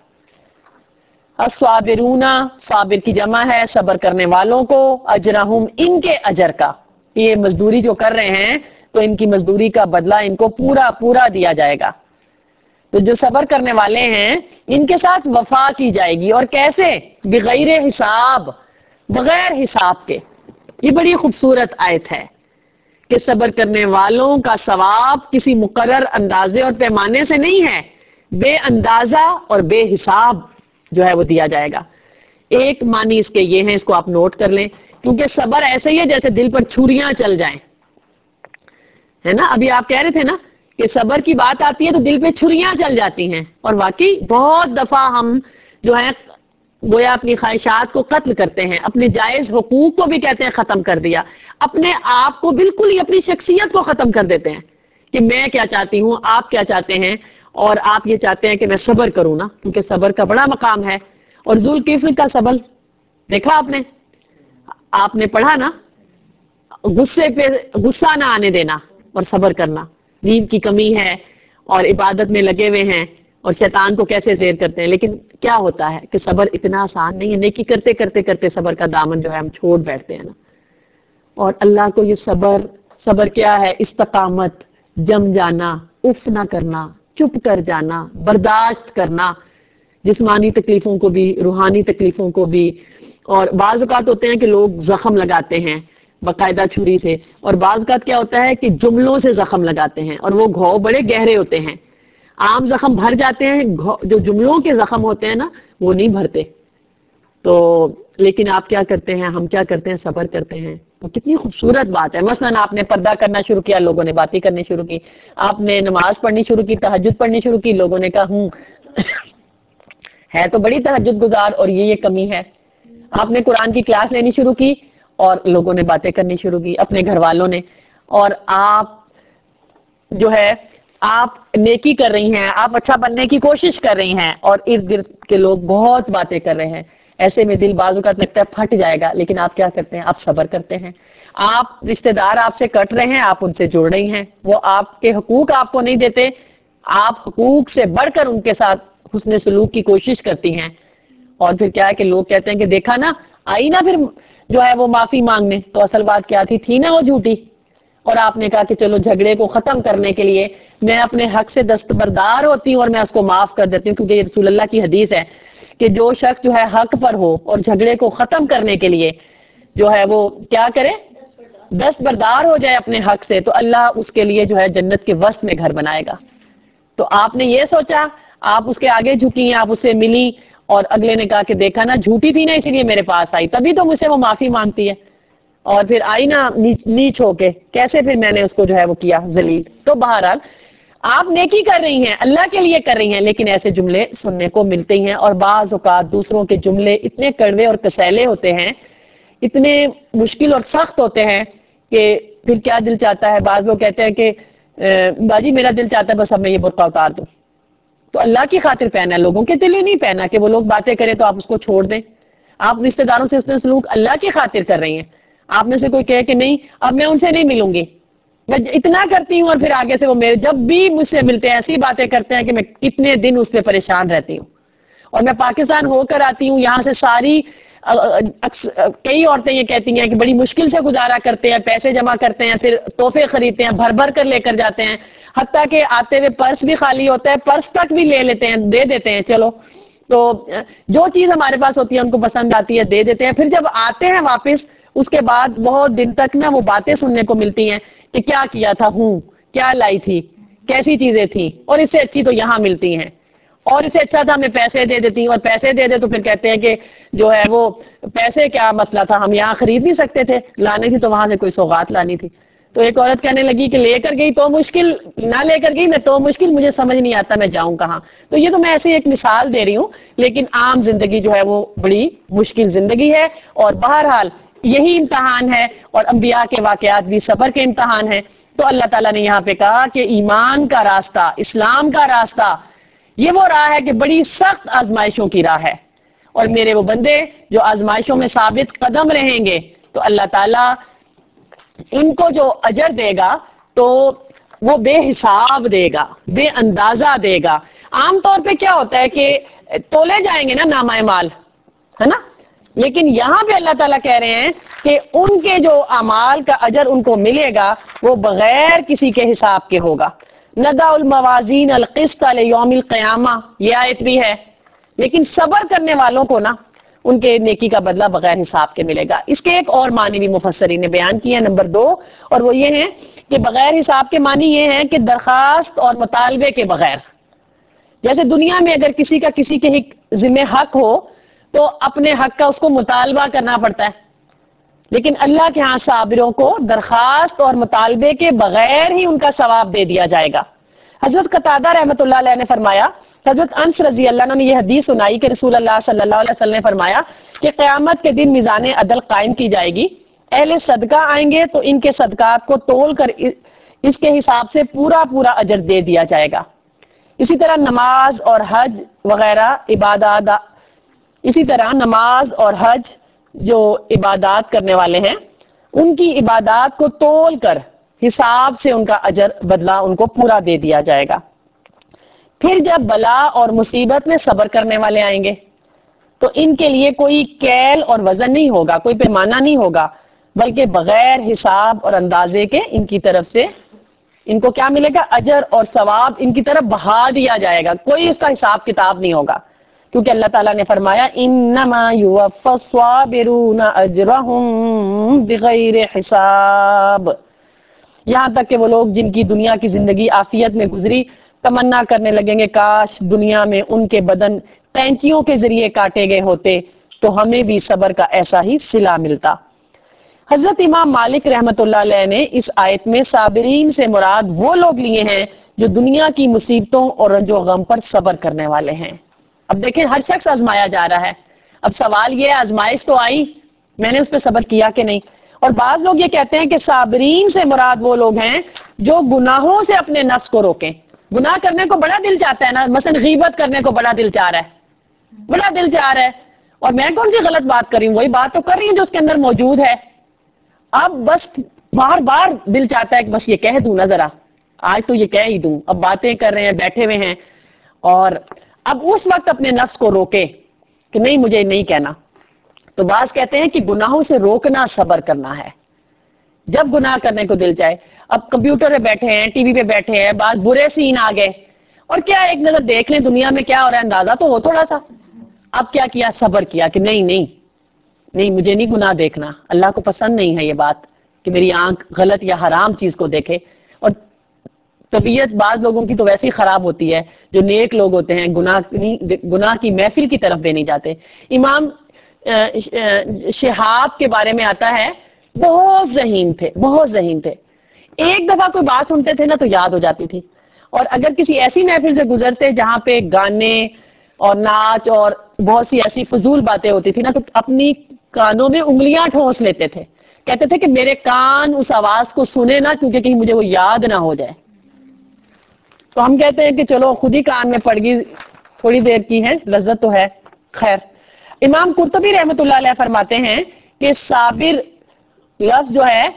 الصابرون، صابر کی جمع ہے صبر کرنے والوں کو، اجرہم ان کے اجر کا، یہ مزدوری جو کر رہے ہیں تو ان کی مزدوری کا بدلہ ان کو پورا پورا دیا جائے گا۔ تو جو صبر کرنے والے ہیں ان کے ساتھ وفا کی جائے گی، اور کیسے؟ بغیر حساب، بغیر حساب کے۔ یہ بڑی خوبصورت آیت ہے کہ صبر کرنے والوں کا ثواب کسی مقرر اندازے اور پیمانے سے نہیں ہے، بے اندازہ اور بے حساب جو ہے وہ دیا جائے گا۔ ایک معنی اس کے یہ ہیں، اس کو آپ نوٹ کر لیں، کیونکہ صبر ایسے ہی ہے جیسے دل پر چھریاں چل جائیں، ہے نا؟ ابھی آپ کہہ رہے تھے نا کہ صبر کی بات آتی ہے تو دل پہ چھریاں چل جاتی ہیں، اور واقعی بہت دفعہ ہم جو ہے گویا اپنی خواہشات کو قتل کرتے ہیں، اپنے جائز حقوق کو بھی کہتے ہیں ختم کر دیا، اپنے آپ کو بالکل ہی اپنی شخصیت کو ختم کر دیتے ہیں کہ میں کیا چاہتی ہوں، آپ کیا چاہتے ہیں، اور آپ یہ چاہتے ہیں کہ میں صبر کروں نا، کیونکہ صبر کا بڑا مقام ہے۔ اور ذوالکفل کا صبر دیکھا آپ نے پڑھا نا، غصے پہ غصہ نہ آنے دینا اور صبر کرنا، نیند کی کمی ہے اور عبادت میں لگے ہوئے ہیں اور شیطان کو کیسے زیر کرتے ہیں، لیکن کیا ہوتا ہے کہ صبر اتنا آسان نہیں ہے، نیکی کرتے کرتے کرتے صبر کا دامن جو ہے ہم چھوڑ بیٹھتے ہیں نا۔ اور اللہ کو یہ صبر کیا ہے؟ استقامت، جم جانا، اف نہ کرنا، چپ کر جانا، برداشت کرنا، جسمانی تکلیفوں کو بھی، روحانی تکلیفوں کو بھی۔ اور بعض اوقات ہوتے ہیں کہ لوگ زخم لگاتے ہیں باقاعدہ چھری سے، اور بعض اوقات کیا ہوتا ہے کہ جملوں سے زخم لگاتے ہیں، اور وہ گھاؤ بڑے گہرے ہوتے ہیں۔ عام زخم بھر جاتے ہیں، جو جملوں کے زخم ہوتے ہیں نا وہ نہیں بھرتے۔ تو لیکن آپ کیا کرتے ہیں، ہم کیا کرتے ہیں؟ صبر کرتے ہیں۔ تو کتنی خوبصورت بات ہے، مثلا آپ نے پردہ کرنا شروع کیا، لوگوں نے باتیں کرنی شروع کی، آپ نے نماز پڑھنی شروع کی، تہجد پڑھنی شروع کی، لوگوں نے کہا ہے تو بڑی تہجد گزار اور یہ کمی ہے۔ آپ نے قرآن کی کلاس لینی شروع کی اور لوگوں نے باتیں کرنی شروع کی، اپنے گھر والوں نے، اور آپ جو ہے آپ نیکی کر رہی ہیں، آپ اچھا بننے کی کوشش کر رہی ہیں، اور ارد گرد کے لوگ بہت باتیں کر رہے ہیں، ایسے میں دل بعض اوقات لگتا ہے پھٹ جائے گا، لیکن آپ کیا کرتے ہیں؟ آپ صبر کرتے ہیں۔ آپ رشتہ دار آپ سے کٹ رہے ہیں، آپ ان سے جڑ رہی ہیں، وہ آپ کے حقوق آپ کو نہیں دیتے، آپ حقوق سے بڑھ کر ان کے ساتھ حسن سلوک کی کوشش کرتی ہیں، اور پھر کیا ہے کہ لوگ کہتے ہیں کہ دیکھا نا، آئی نا پھر جو ہے وہ معافی مانگنے، تو اصل بات کیا تھی نا وہ جھوٹی۔ اور آپ نے کہا کہ چلو جھگڑے کو ختم کرنے کے لیے میں اپنے حق سے دستبردار ہوتی ہوں اور میں اس کو معاف کر دیتی ہوں، کیونکہ یہ رسول اللہ کی حدیث ہے کہ جو شخص جو ہے حق پر ہو اور جھگڑے کو ختم کرنے کے لیے جو ہے وہ کیا کرے، دستبردار ہو جائے اپنے حق سے، تو اللہ اس کے لیے جو ہے جنت کے وسط میں گھر بنائے گا۔ تو آپ نے یہ سوچا، آپ اس کے آگے جھکی، آپ اس سے ملی، اور اگلے نے کہا کہ دیکھا نا جھوٹی تھی نا اسی لیے میرے پاس آئی، تبھی تو مجھ سے وہ معافی مانگتی ہے، اور پھر آئی نا نیچ ہو کے، کیسے پھر میں نے اس کو جو ہے وہ کیا ذلیل۔ تو بہرحال آپ نیکی کر رہی ہیں، اللہ کے لیے کر رہی ہیں، لیکن ایسے جملے سننے کو ملتے ہی ہیں، اور بعض اوقات دوسروں کے جملے اتنے کڑوے اور کسیلے ہوتے ہیں، اتنے مشکل اور سخت ہوتے ہیں کہ پھر کیا دل چاہتا ہے، بعض لوگ کہتے ہیں کہ باجی میرا دل چاہتا ہے بس اب میں یہ برقع اتار دوں، تو اللہ کی خاطر پہنا ہے، لوگوں کے دل ہی نہیں پہنا کہ وہ لوگ باتیں کریں تو آپ اس کو چھوڑ دیں۔ آپ رشتہ داروں سے حسن سلوک اللہ کی خاطر کر رہی ہیں، آپ میں سے کوئی کہے کہ نہیں اب میں ان سے نہیں ملوں گی، میں اتنا کرتی ہوں، اور پھر آگے سے وہ میرے جب بھی مجھ سے ملتے ہیں ایسی باتیں کرتے ہیں کہ میں کتنے دن اس پہ پریشان رہتی ہوں، اور میں پاکستان ہو کر آتی ہوں، یہاں سے ساری کئی عورتیں یہ کہتی ہیں کہ بڑی مشکل سے گزارا کرتے ہیں، پیسے جمع کرتے ہیں، پھر تحفے خریدتے ہیں، بھر بھر کر لے کر جاتے ہیں، حتیٰ کہ آتے ہوئے پرس بھی خالی ہوتا ہے، پرس تک بھی لے لیتے ہیں، دے دیتے ہیں چلو. تو جو چیز ہمارے پاس ہوتی ہے ان کو پسند آتی ہے دے دیتے ہیں، پھر جب آتے ہیں واپس اس کے بعد بہت دن تک نا وہ باتیں سننے کو ملتی ہیں کہ کیا کیا تھا، کیا لائی تھی، کیسی چیزیں تھیں، اور اس سے اچھی تو یہاں ملتی ہیں، اور اس سے اچھا تھا میں پیسے دے دیتی ہوں، اور پیسے دے دے تو پھر کہتے ہیں کہ جو ہے وہ پیسے کیا مسئلہ تھا، ہم یہاں خرید نہیں سکتے تھے، لانی تھی تو وہاں سے کوئی سوغات لانی تھی. تو ایک عورت کہنے لگی کہ لے کر گئی تو مشکل، نہ لے کر گئی میں تو مشکل، مجھے سمجھ نہیں آتا میں جاؤں کہاں. تو یہ تو میں ایسی ایک مثال دے رہی ہوں، لیکن عام زندگی جو ہے وہ بڑی مشکل زندگی ہے، اور بہرحال یہی امتحان ہے، اور انبیاء کے واقعات بھی صبر کے امتحان ہیں. تو اللہ تعالیٰ نے یہاں پہ کہا کہ ایمان کا راستہ، اسلام کا راستہ، یہ وہ راہ ہے کہ بڑی سخت آزمائشوں کی راہ ہے، اور میرے وہ بندے جو آزمائشوں میں ثابت قدم رہیں گے تو اللہ تعالیٰ ان کو جو اجر دے گا تو وہ بے حساب دے گا، بے اندازہ دے گا. عام طور پہ کیا ہوتا ہے کہ تولے جائیں گے نا نامہ اعمال، ہے نا، لیکن یہاں پہ اللہ تعالیٰ کہہ رہے ہیں کہ ان کے جو اعمال کا اجر ان کو ملے گا وہ بغیر کسی کے حساب کے ہوگا. ندع الموازین القسط لیوم القیامہ، یہ آیت بھی ہے، لیکن صبر کرنے والوں کو نا ان کے نیکی کا بدلہ بغیر حساب کے ملے گا. اس کے ایک اور معنی بھی مفسرین نے بیان کیا نمبر 2، اور وہ یہ ہے کہ بغیر حساب کے معنی یہ ہے کہ درخواست اور مطالبے کے بغیر. جیسے دنیا میں اگر کسی کا کسی کے ذمہ حق ہو تو اپنے حق کا اس کو مطالبہ کرنا پڑتا ہے، لیکن اللہ کے ہاں صابروں کو درخواست اور مطالبے کے بغیر ہی ان کا ثواب دے دیا جائے گا. حضرت قتادہ رحمۃ اللہ علیہ نے فرمایا، حضرت انس رضی اللہ عنہ نے یہ حدیث سنائی کہ رسول اللہ صلی اللہ علیہ وسلم نے فرمایا کہ قیامت کے دن میزان عدل قائم کی جائے گی، اہل صدقہ آئیں گے تو ان کے صدقات کو تول کر اس کے حساب سے پورا پورا اجر دے دیا جائے گا. اسی طرح نماز اور حج وغیرہ عبادات، اسی طرح نماز اور حج جو عبادات کرنے والے ہیں ان کی عبادات کو تول کر حساب سے ان کا اجر بدلہ ان کو پورا دے دیا جائے گا. پھر جب بلا اور مصیبت میں صبر کرنے والے آئیں گے تو ان کے لیے کوئی کیل اور وزن نہیں ہوگا، کوئی پیمانہ نہیں ہوگا، بلکہ بغیر حساب اور اندازے کے ان کی طرف سے ان کو کیا ملے گا، اجر اور ثواب ان کی طرف بہا دیا جائے گا، کوئی اس کا حساب کتاب نہیں ہوگا. کیونکہ اللہ تعالیٰ نے فرمایا انما یوفی الصابرون اجرہم بغیر حساب. یہاں تک کہ وہ لوگ جن کی دنیا کی زندگی عافیت میں گزری تمنا کرنے لگیں گے کاش دنیا میں ان کے بدن قینچیوں کے ذریعے کاٹے گئے ہوتے تو ہمیں بھی صبر کا ایسا ہی صلہ ملتا. حضرت امام مالک رحمت اللہ علیہ نے اس آیت میں صابرین سے مراد وہ لوگ لیے ہیں جو دنیا کی مصیبتوں اور رنج و غم پر صبر کرنے والے ہیں. اب دیکھیں ہر شخص آزمایا جا رہا ہے، اب سوال یہ ہے آزمائش تو آئی، میں نے اس پہ صبر کیا کہ نہیں. اور بعض لوگ یہ کہتے ہیں کہ صابرین سے مراد وہ لوگ ہیں جو گناہوں سے اپنے نفس کو روکیں. گناہ کرنے کو بڑا دل چاہتا ہے نا، مثلا غیبت کرنے کو بڑا دل چاہ رہا ہے، بڑا دل چاہ رہا ہے، اور میں کون سی غلط بات کر رہی ہوں، وہی بات تو کر رہی ہوں جو اس کے اندر موجود ہے. اب بس بار بار دل چاہتا ہے کہ بس یہ کہہ دوں نا، ذرا آج تو یہ کہہ ہی دوں. اب باتیں کر رہے ہیں، بیٹھے ہوئے ہیں، اور اب اس وقت اپنے نفس کو روکے کہ نہیں مجھے نہیں کہنا. تو بعض کہتے ہیں کہ گناہوں سے روکنا صبر کرنا ہے. جب گناہ کرنے کو دل چاہے، اب کمپیوٹر پہ بیٹھے ہیں، ٹی وی پہ بیٹھے ہیں، بعض برے سین آ گئے اور کیا ایک نظر دیکھ لیں دنیا میں کیا ہو رہا ہے، اندازہ تو ہو تھوڑا سا. اب کیا کیا، صبر کیا کہ نہیں نہیں نہیں مجھے نہیں گناہ دیکھنا، اللہ کو پسند نہیں ہے یہ بات کہ میری آنکھ غلط یا حرام چیز کو دیکھے. اور طبیعت بعض لوگوں کی تو ویسی خراب ہوتی ہے، جو نیک لوگ ہوتے ہیں گناہ کی محفل کی طرف بھی نہیں جاتے. امام شہاب کے بارے میں آتا ہے بہت ذہین تھے، بہت ذہین تھے. ایک دفعہ کوئی بات سنتے تھے نا تو یاد ہو جاتی تھی، اور اگر کسی ایسی محفل سے گزرتے جہاں پہ گانے اور ناچ اور بہت سی ایسی فضول باتیں ہوتی تھی نا تو اپنی کانوں میں انگلیاں ٹھونس لیتے تھے، کہتے تھے کہ میرے کان اس آواز کو سنے نا کیونکہ کہیں مجھے وہ یاد نہ ہو جائے. تو ہم کہتے ہیں کہ چلو خود ہی کان میں پڑ گئی، تھوڑی دیر کی ہے لذت تو ہے. خیر، امام قرطبی رحمت اللہ علیہ فرماتے ہیں کہ صابر لفظ جو ہے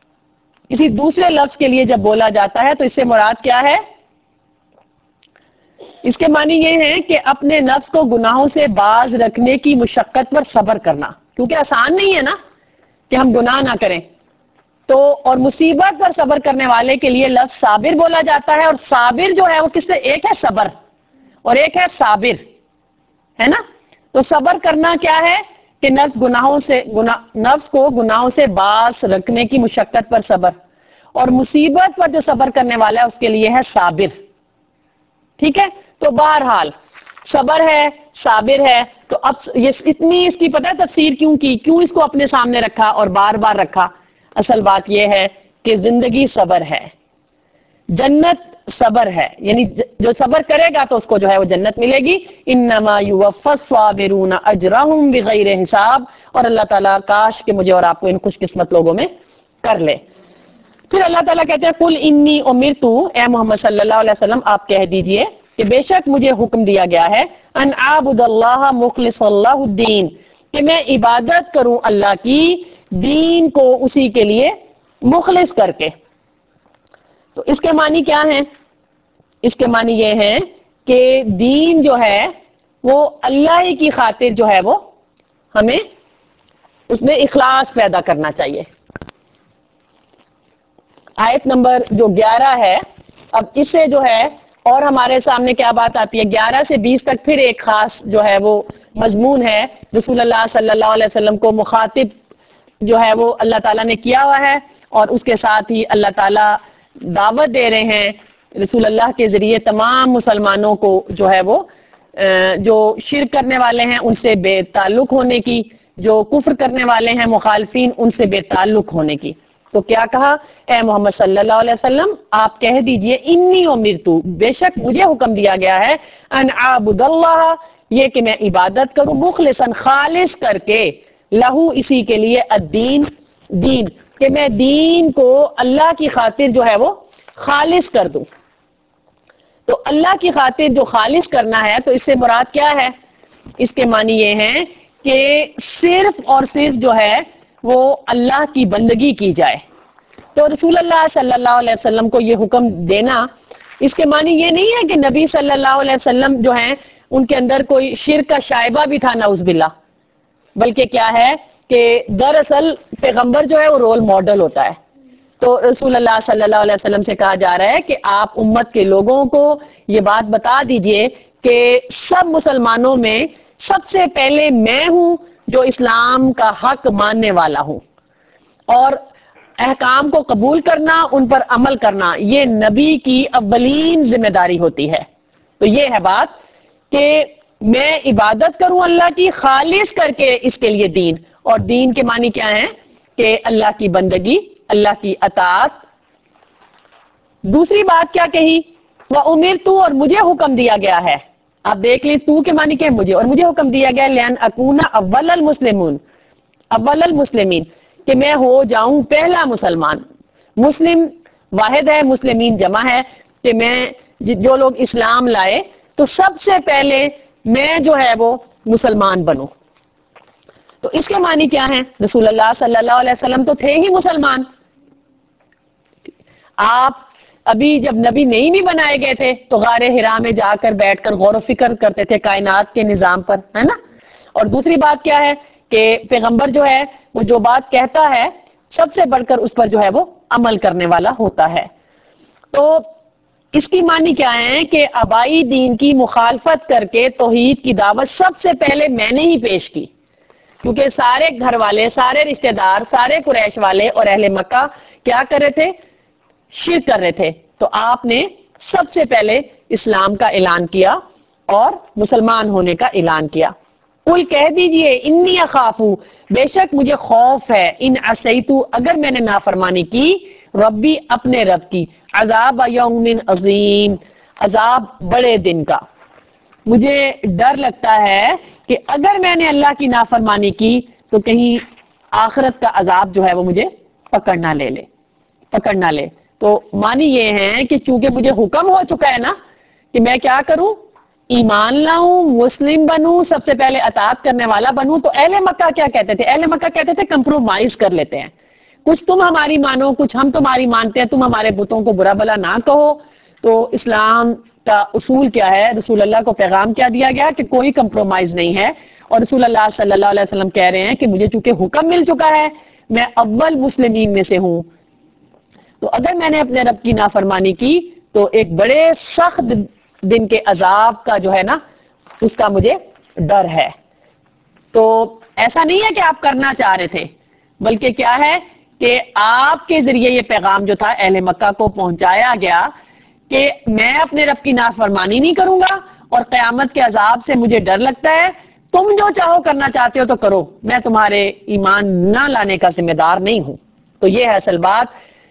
کسی دوسرے لفظ کے لیے جب بولا جاتا ہے تو اس سے مراد کیا ہے، اس کے معنی یہ ہے کہ اپنے نفس کو گناہوں سے باز رکھنے کی مشقت پر صبر کرنا، کیونکہ آسان نہیں ہے نا کہ ہم گناہ نہ کریں تو، اور مصیبت پر صبر کرنے والے کے لیے لفظ صابر بولا جاتا ہے، اور صابر جو ہے وہ کس سے، ایک ہے صبر اور ایک ہے صابر، ہے نا؟ تو صبر کرنا کیا ہے کہ نفس کو گناہوں سے باز رکھنے کی مشقت پر صبر، اور مصیبت پر جو صبر کرنے والا ہے اس کے لیے ہے صابر، ٹھیک ہے؟ تو بہرحال صبر ہے، صابر ہے، تو اب یہ اتنی اس کی پتہ ہے تفسیر کیوں اس کو اپنے سامنے رکھا اور بار بار رکھا؟ اصل بات یہ ہے کہ زندگی صبر ہے، جنت صبر ہے، یعنی جو صبر کرے گا تو اس کو جو ہے وہ جنت ملے گی، انما یوفی الصابرون اجرهم بغیر حساب، اور اللہ تعالیٰ کاش کہ مجھے اور آپ کو ان خوش قسمت لوگوں میں کر لے۔ پھر اللہ تعالیٰ کہتے ہیں قل انی امرت، اے محمد صلی اللہ علیہ وسلم آپ کہہ دیجئے کہ بے شک مجھے حکم دیا گیا ہے ان اعبد اللہ مخلص اللہ الدین، کہ میں عبادت کروں اللہ کی، دین کو اسی کے لیے مخلص کر کے۔ تو اس کے معنی کیا ہیں؟ اس کے معنی یہ ہیں کہ دین جو ہے وہ اللہ ہی کی خاطر جو ہے وہ ہمیں اس میں اخلاص پیدا کرنا چاہیے۔ آیت نمبر جو 11 ہے، اب اس سے جو ہے اور ہمارے سامنے کیا بات آتی ہے، 11 سے 20 تک پھر ایک خاص جو ہے وہ مضمون ہے، رسول اللہ صلی اللہ علیہ وسلم کو مخاطب جو ہے وہ اللہ تعالیٰ نے کیا ہوا ہے، اور اس کے ساتھ ہی اللہ تعالیٰ دعوت دے رہے ہیں رسول اللہ کے ذریعے تمام مسلمانوں کو جو ہے وہ جو شرک کرنے والے ہیں ان سے بے تعلق ہونے کی، جو کفر کرنے والے ہیں مخالفین ان سے بے تعلق ہونے کی۔ تو کیا کہا، اے محمد صلی اللہ علیہ وسلم آپ کہہ دیجئے انی امرتو، بے شک مجھے حکم دیا گیا ہے ان اعبد اللہ، یہ کہ میں عبادت کروں مخلصا خالص کر کے، لہو اسی کے لیے، الدین دین، کہ میں دین کو اللہ کی خاطر جو ہے وہ خالص کر دوں۔ تو اللہ کی خاطر جو خالص کرنا ہے تو اس سے مراد کیا ہے؟ اس کے معنی یہ ہیں کہ صرف اور صرف جو ہے وہ اللہ کی بندگی کی جائے۔ تو رسول اللہ صلی اللہ علیہ وسلم کو یہ حکم دینا، اس کے معنی یہ نہیں ہے کہ نبی صلی اللہ علیہ وسلم جو ہیں ان کے اندر کوئی شرک کا شائبہ بھی تھا نعوذ باللہ، بلکہ کیا ہے کہ دراصل پیغمبر جو ہے وہ رول ماڈل ہوتا ہے۔ تو رسول اللہ صلی اللہ علیہ وسلم سے کہا جا رہا ہے کہ آپ امت کے لوگوں کو یہ بات بتا دیجئے کہ سب مسلمانوں میں سب سے پہلے میں ہوں جو اسلام کا حق ماننے والا ہوں، اور احکام کو قبول کرنا، ان پر عمل کرنا، یہ نبی کی اولین ذمہ داری ہوتی ہے۔ تو یہ ہے بات کہ میں عبادت کروں اللہ کی خالص کر کے، اس کے لیے دین، اور دین کے معنی کیا ہیں کہ اللہ کی بندگی، اللہ کی اطاعت۔ دوسری بات کیا کہی، وَأُمِرْتُ، اور مجھے حکم دیا گیا ہے، آپ دیکھ لیں تو کے معنی کیا ہے، مجھے، اور مجھے حکم دیا گیا لِأَنْ أَكُونَ أَوَّلَ الْمُسْلِمِينَ، اول المسلمین، کہ میں ہو جاؤں پہلا مسلمان۔ مسلم واحد ہے، مسلمین جمع ہے، کہ میں جو لوگ اسلام لائے تو سب سے پہلے میں جو ہے وہ مسلمان بنوں۔ تو اس کے معنی کیا ہیں، رسول اللہ صلی اللہ علیہ وسلم تو تھے ہی مسلمان، آپ ابھی جب نبی نہیں بھی بنائے گئے تھے تو غار حرا میں جا کر بیٹھ کر غور و فکر کرتے تھے کائنات کے نظام پر، ہے نا؟ اور دوسری بات کیا ہے کہ پیغمبر جو ہے وہ جو بات کہتا ہے سب سے بڑھ کر اس پر جو ہے وہ عمل کرنے والا ہوتا ہے۔ تو اس کی معنی کیا ہے کہ آبائی دین کی مخالفت کر کے توحید کی دعوت سب سے پہلے میں نے ہی پیش کی، کیونکہ سارے گھر والے، سارے رشتہ دار، سارے قریش والے اور اہل مکہ کیا کر رہے تھے، شرک کر رہے تھے، تو آپ نے سب سے پہلے اسلام کا اعلان کیا اور مسلمان ہونے کا اعلان کیا۔ قل کہہ دیجئے انی اخاف، بے شک مجھے خوف ہے، ان عصیت، اگر میں نے نافرمانی کی، ربی اپنے رب کی، عذاب یوم عظیم، عذاب بڑے دن کا۔ مجھے ڈر لگتا ہے کہ اگر میں نے اللہ کی نافرمانی کی تو کہیں آخرت کا عذاب جو ہے وہ مجھے پکڑ نہ لے۔ تو معنی یہ ہے کہ چونکہ مجھے حکم ہو چکا ہے نا کہ میں کیا کروں، ایمان لاؤں، مسلم بنوں، سب سے پہلے اطاعت کرنے والا بنوں، تو اہل مکہ کیا کہتے تھے، اہل مکہ کہتے تھے کمپرومائز کر لیتے ہیں، کچھ تم ہماری مانو، کچھ ہم تمہاری مانتے ہیں، تم ہمارے بتوں کو برا بلا نہ کہو۔ تو اسلام کا اصول کیا ہے، رسول اللہ کو پیغام کیا دیا گیا کہ کوئی کمپرومائز نہیں ہے، اور رسول اللہ صلی اللہ علیہ وسلم کہہ رہے ہیں کہ مجھے چونکہ حکم مل چکا ہے، میں اول مسلمین میں سے ہوں، تو اگر میں نے اپنے رب کی نافرمانی کی تو ایک بڑے سخت دن کے عذاب کا جو ہے نا اس کا مجھے ڈر ہے۔ تو ایسا نہیں ہے کہ آپ کرنا چاہ رہے تھے، بلکہ کیا ہے کہ آپ کے ذریعے یہ پیغام جو تھا اہل مکہ کو پہنچایا گیا کہ میں اپنے رب کی نافرمانی نہیں کروں گا، اور قیامت کے عذاب سے مجھے ڈر لگتا ہے، تم جو چاہو کرنا چاہتے ہو تو کرو، میں تمہارے ایمان نہ لانے کا ذمہ دار نہیں ہوں۔ تو یہ ہے اصل بات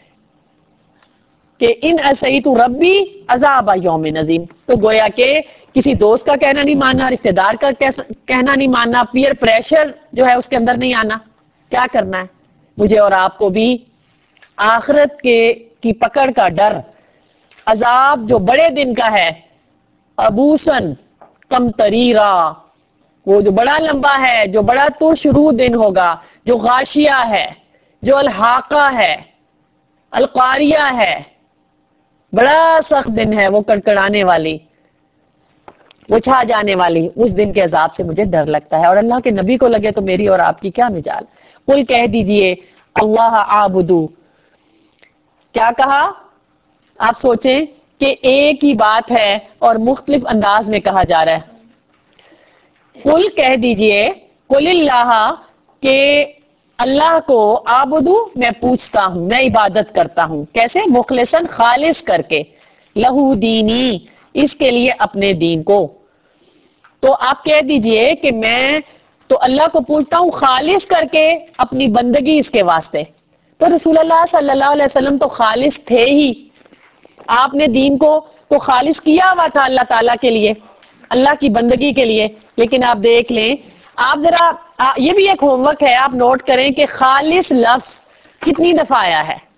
کہ ان عصیت ربی عذاب یوم عظیم۔ تو گویا کہ کسی دوست کا کہنا نہیں ماننا، رشتہ دار کا کہنا نہیں ماننا، پیئر پریشر جو ہے اس کے اندر نہیں آنا، کیا کرنا ہے مجھے اور آپ کو بھی آخرت کی پکڑ کا ڈر، عذاب جو بڑے دن کا ہے، ابوسن کم تریرا، وہ جو بڑا لمبا ہے، جو بڑا ترشرو دن ہوگا، جو غاشیہ ہے، جو الحاقہ ہے، القاریہ ہے، بڑا سخت دن ہے، وہ کڑکڑانے والی، وہ چھا جانے والی، اس دن کے عذاب سے مجھے ڈر لگتا ہے۔ اور اللہ کے نبی کو لگے تو میری اور آپ کی کیا مجال۔ کوئی کہہ دیجئے اللہ عابدو، کیا کہا؟ آپ سوچیں کہ ایک ہی بات ہے اور مختلف انداز میں کہا جا رہا ہے۔ قل کہہ دیجئے، قل اللہ، کہ اللہ کو عابدو میں پوچھتا ہوں، میں عبادت کرتا ہوں، کیسے؟ مخلصاً، خالص کر کے، لہو دینی، اس کے لیے اپنے دین کو۔ تو آپ کہہ دیجئے کہ میں تو اللہ کو پوچھتا ہوں خالص کر کے اپنی بندگی اس کے واسطے۔ تو رسول اللہ صلی اللہ علیہ وسلم تو خالص تھے ہی، آپ نے دین کو تو خالص کیا ہوا تھا اللہ تعالیٰ کے لیے، اللہ کی بندگی کے لیے۔ لیکن آپ دیکھ لیں، آپ ذرا یہ بھی ایک ہوم ورک ہے، آپ نوٹ کریں کہ خالص لفظ کتنی دفعہ آیا ہے،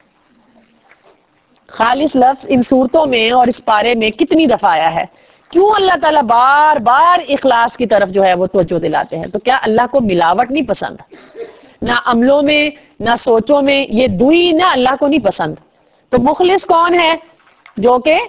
خالص لفظ ان صورتوں میں اور اس پارے میں کتنی دفعہ آیا ہے۔ کیوں اللہ تعالیٰ بار بار اخلاص کی طرف جو ہے وہ توجہ دلاتے ہیں؟ تو کیا اللہ کو ملاوٹ نہیں پسند؟ نہ عملوں میں، نہ سوچوں میں، یہ دوئی نہ اللہ کو نہیں پسند۔ تو مخلص کون ہے؟ جو کہ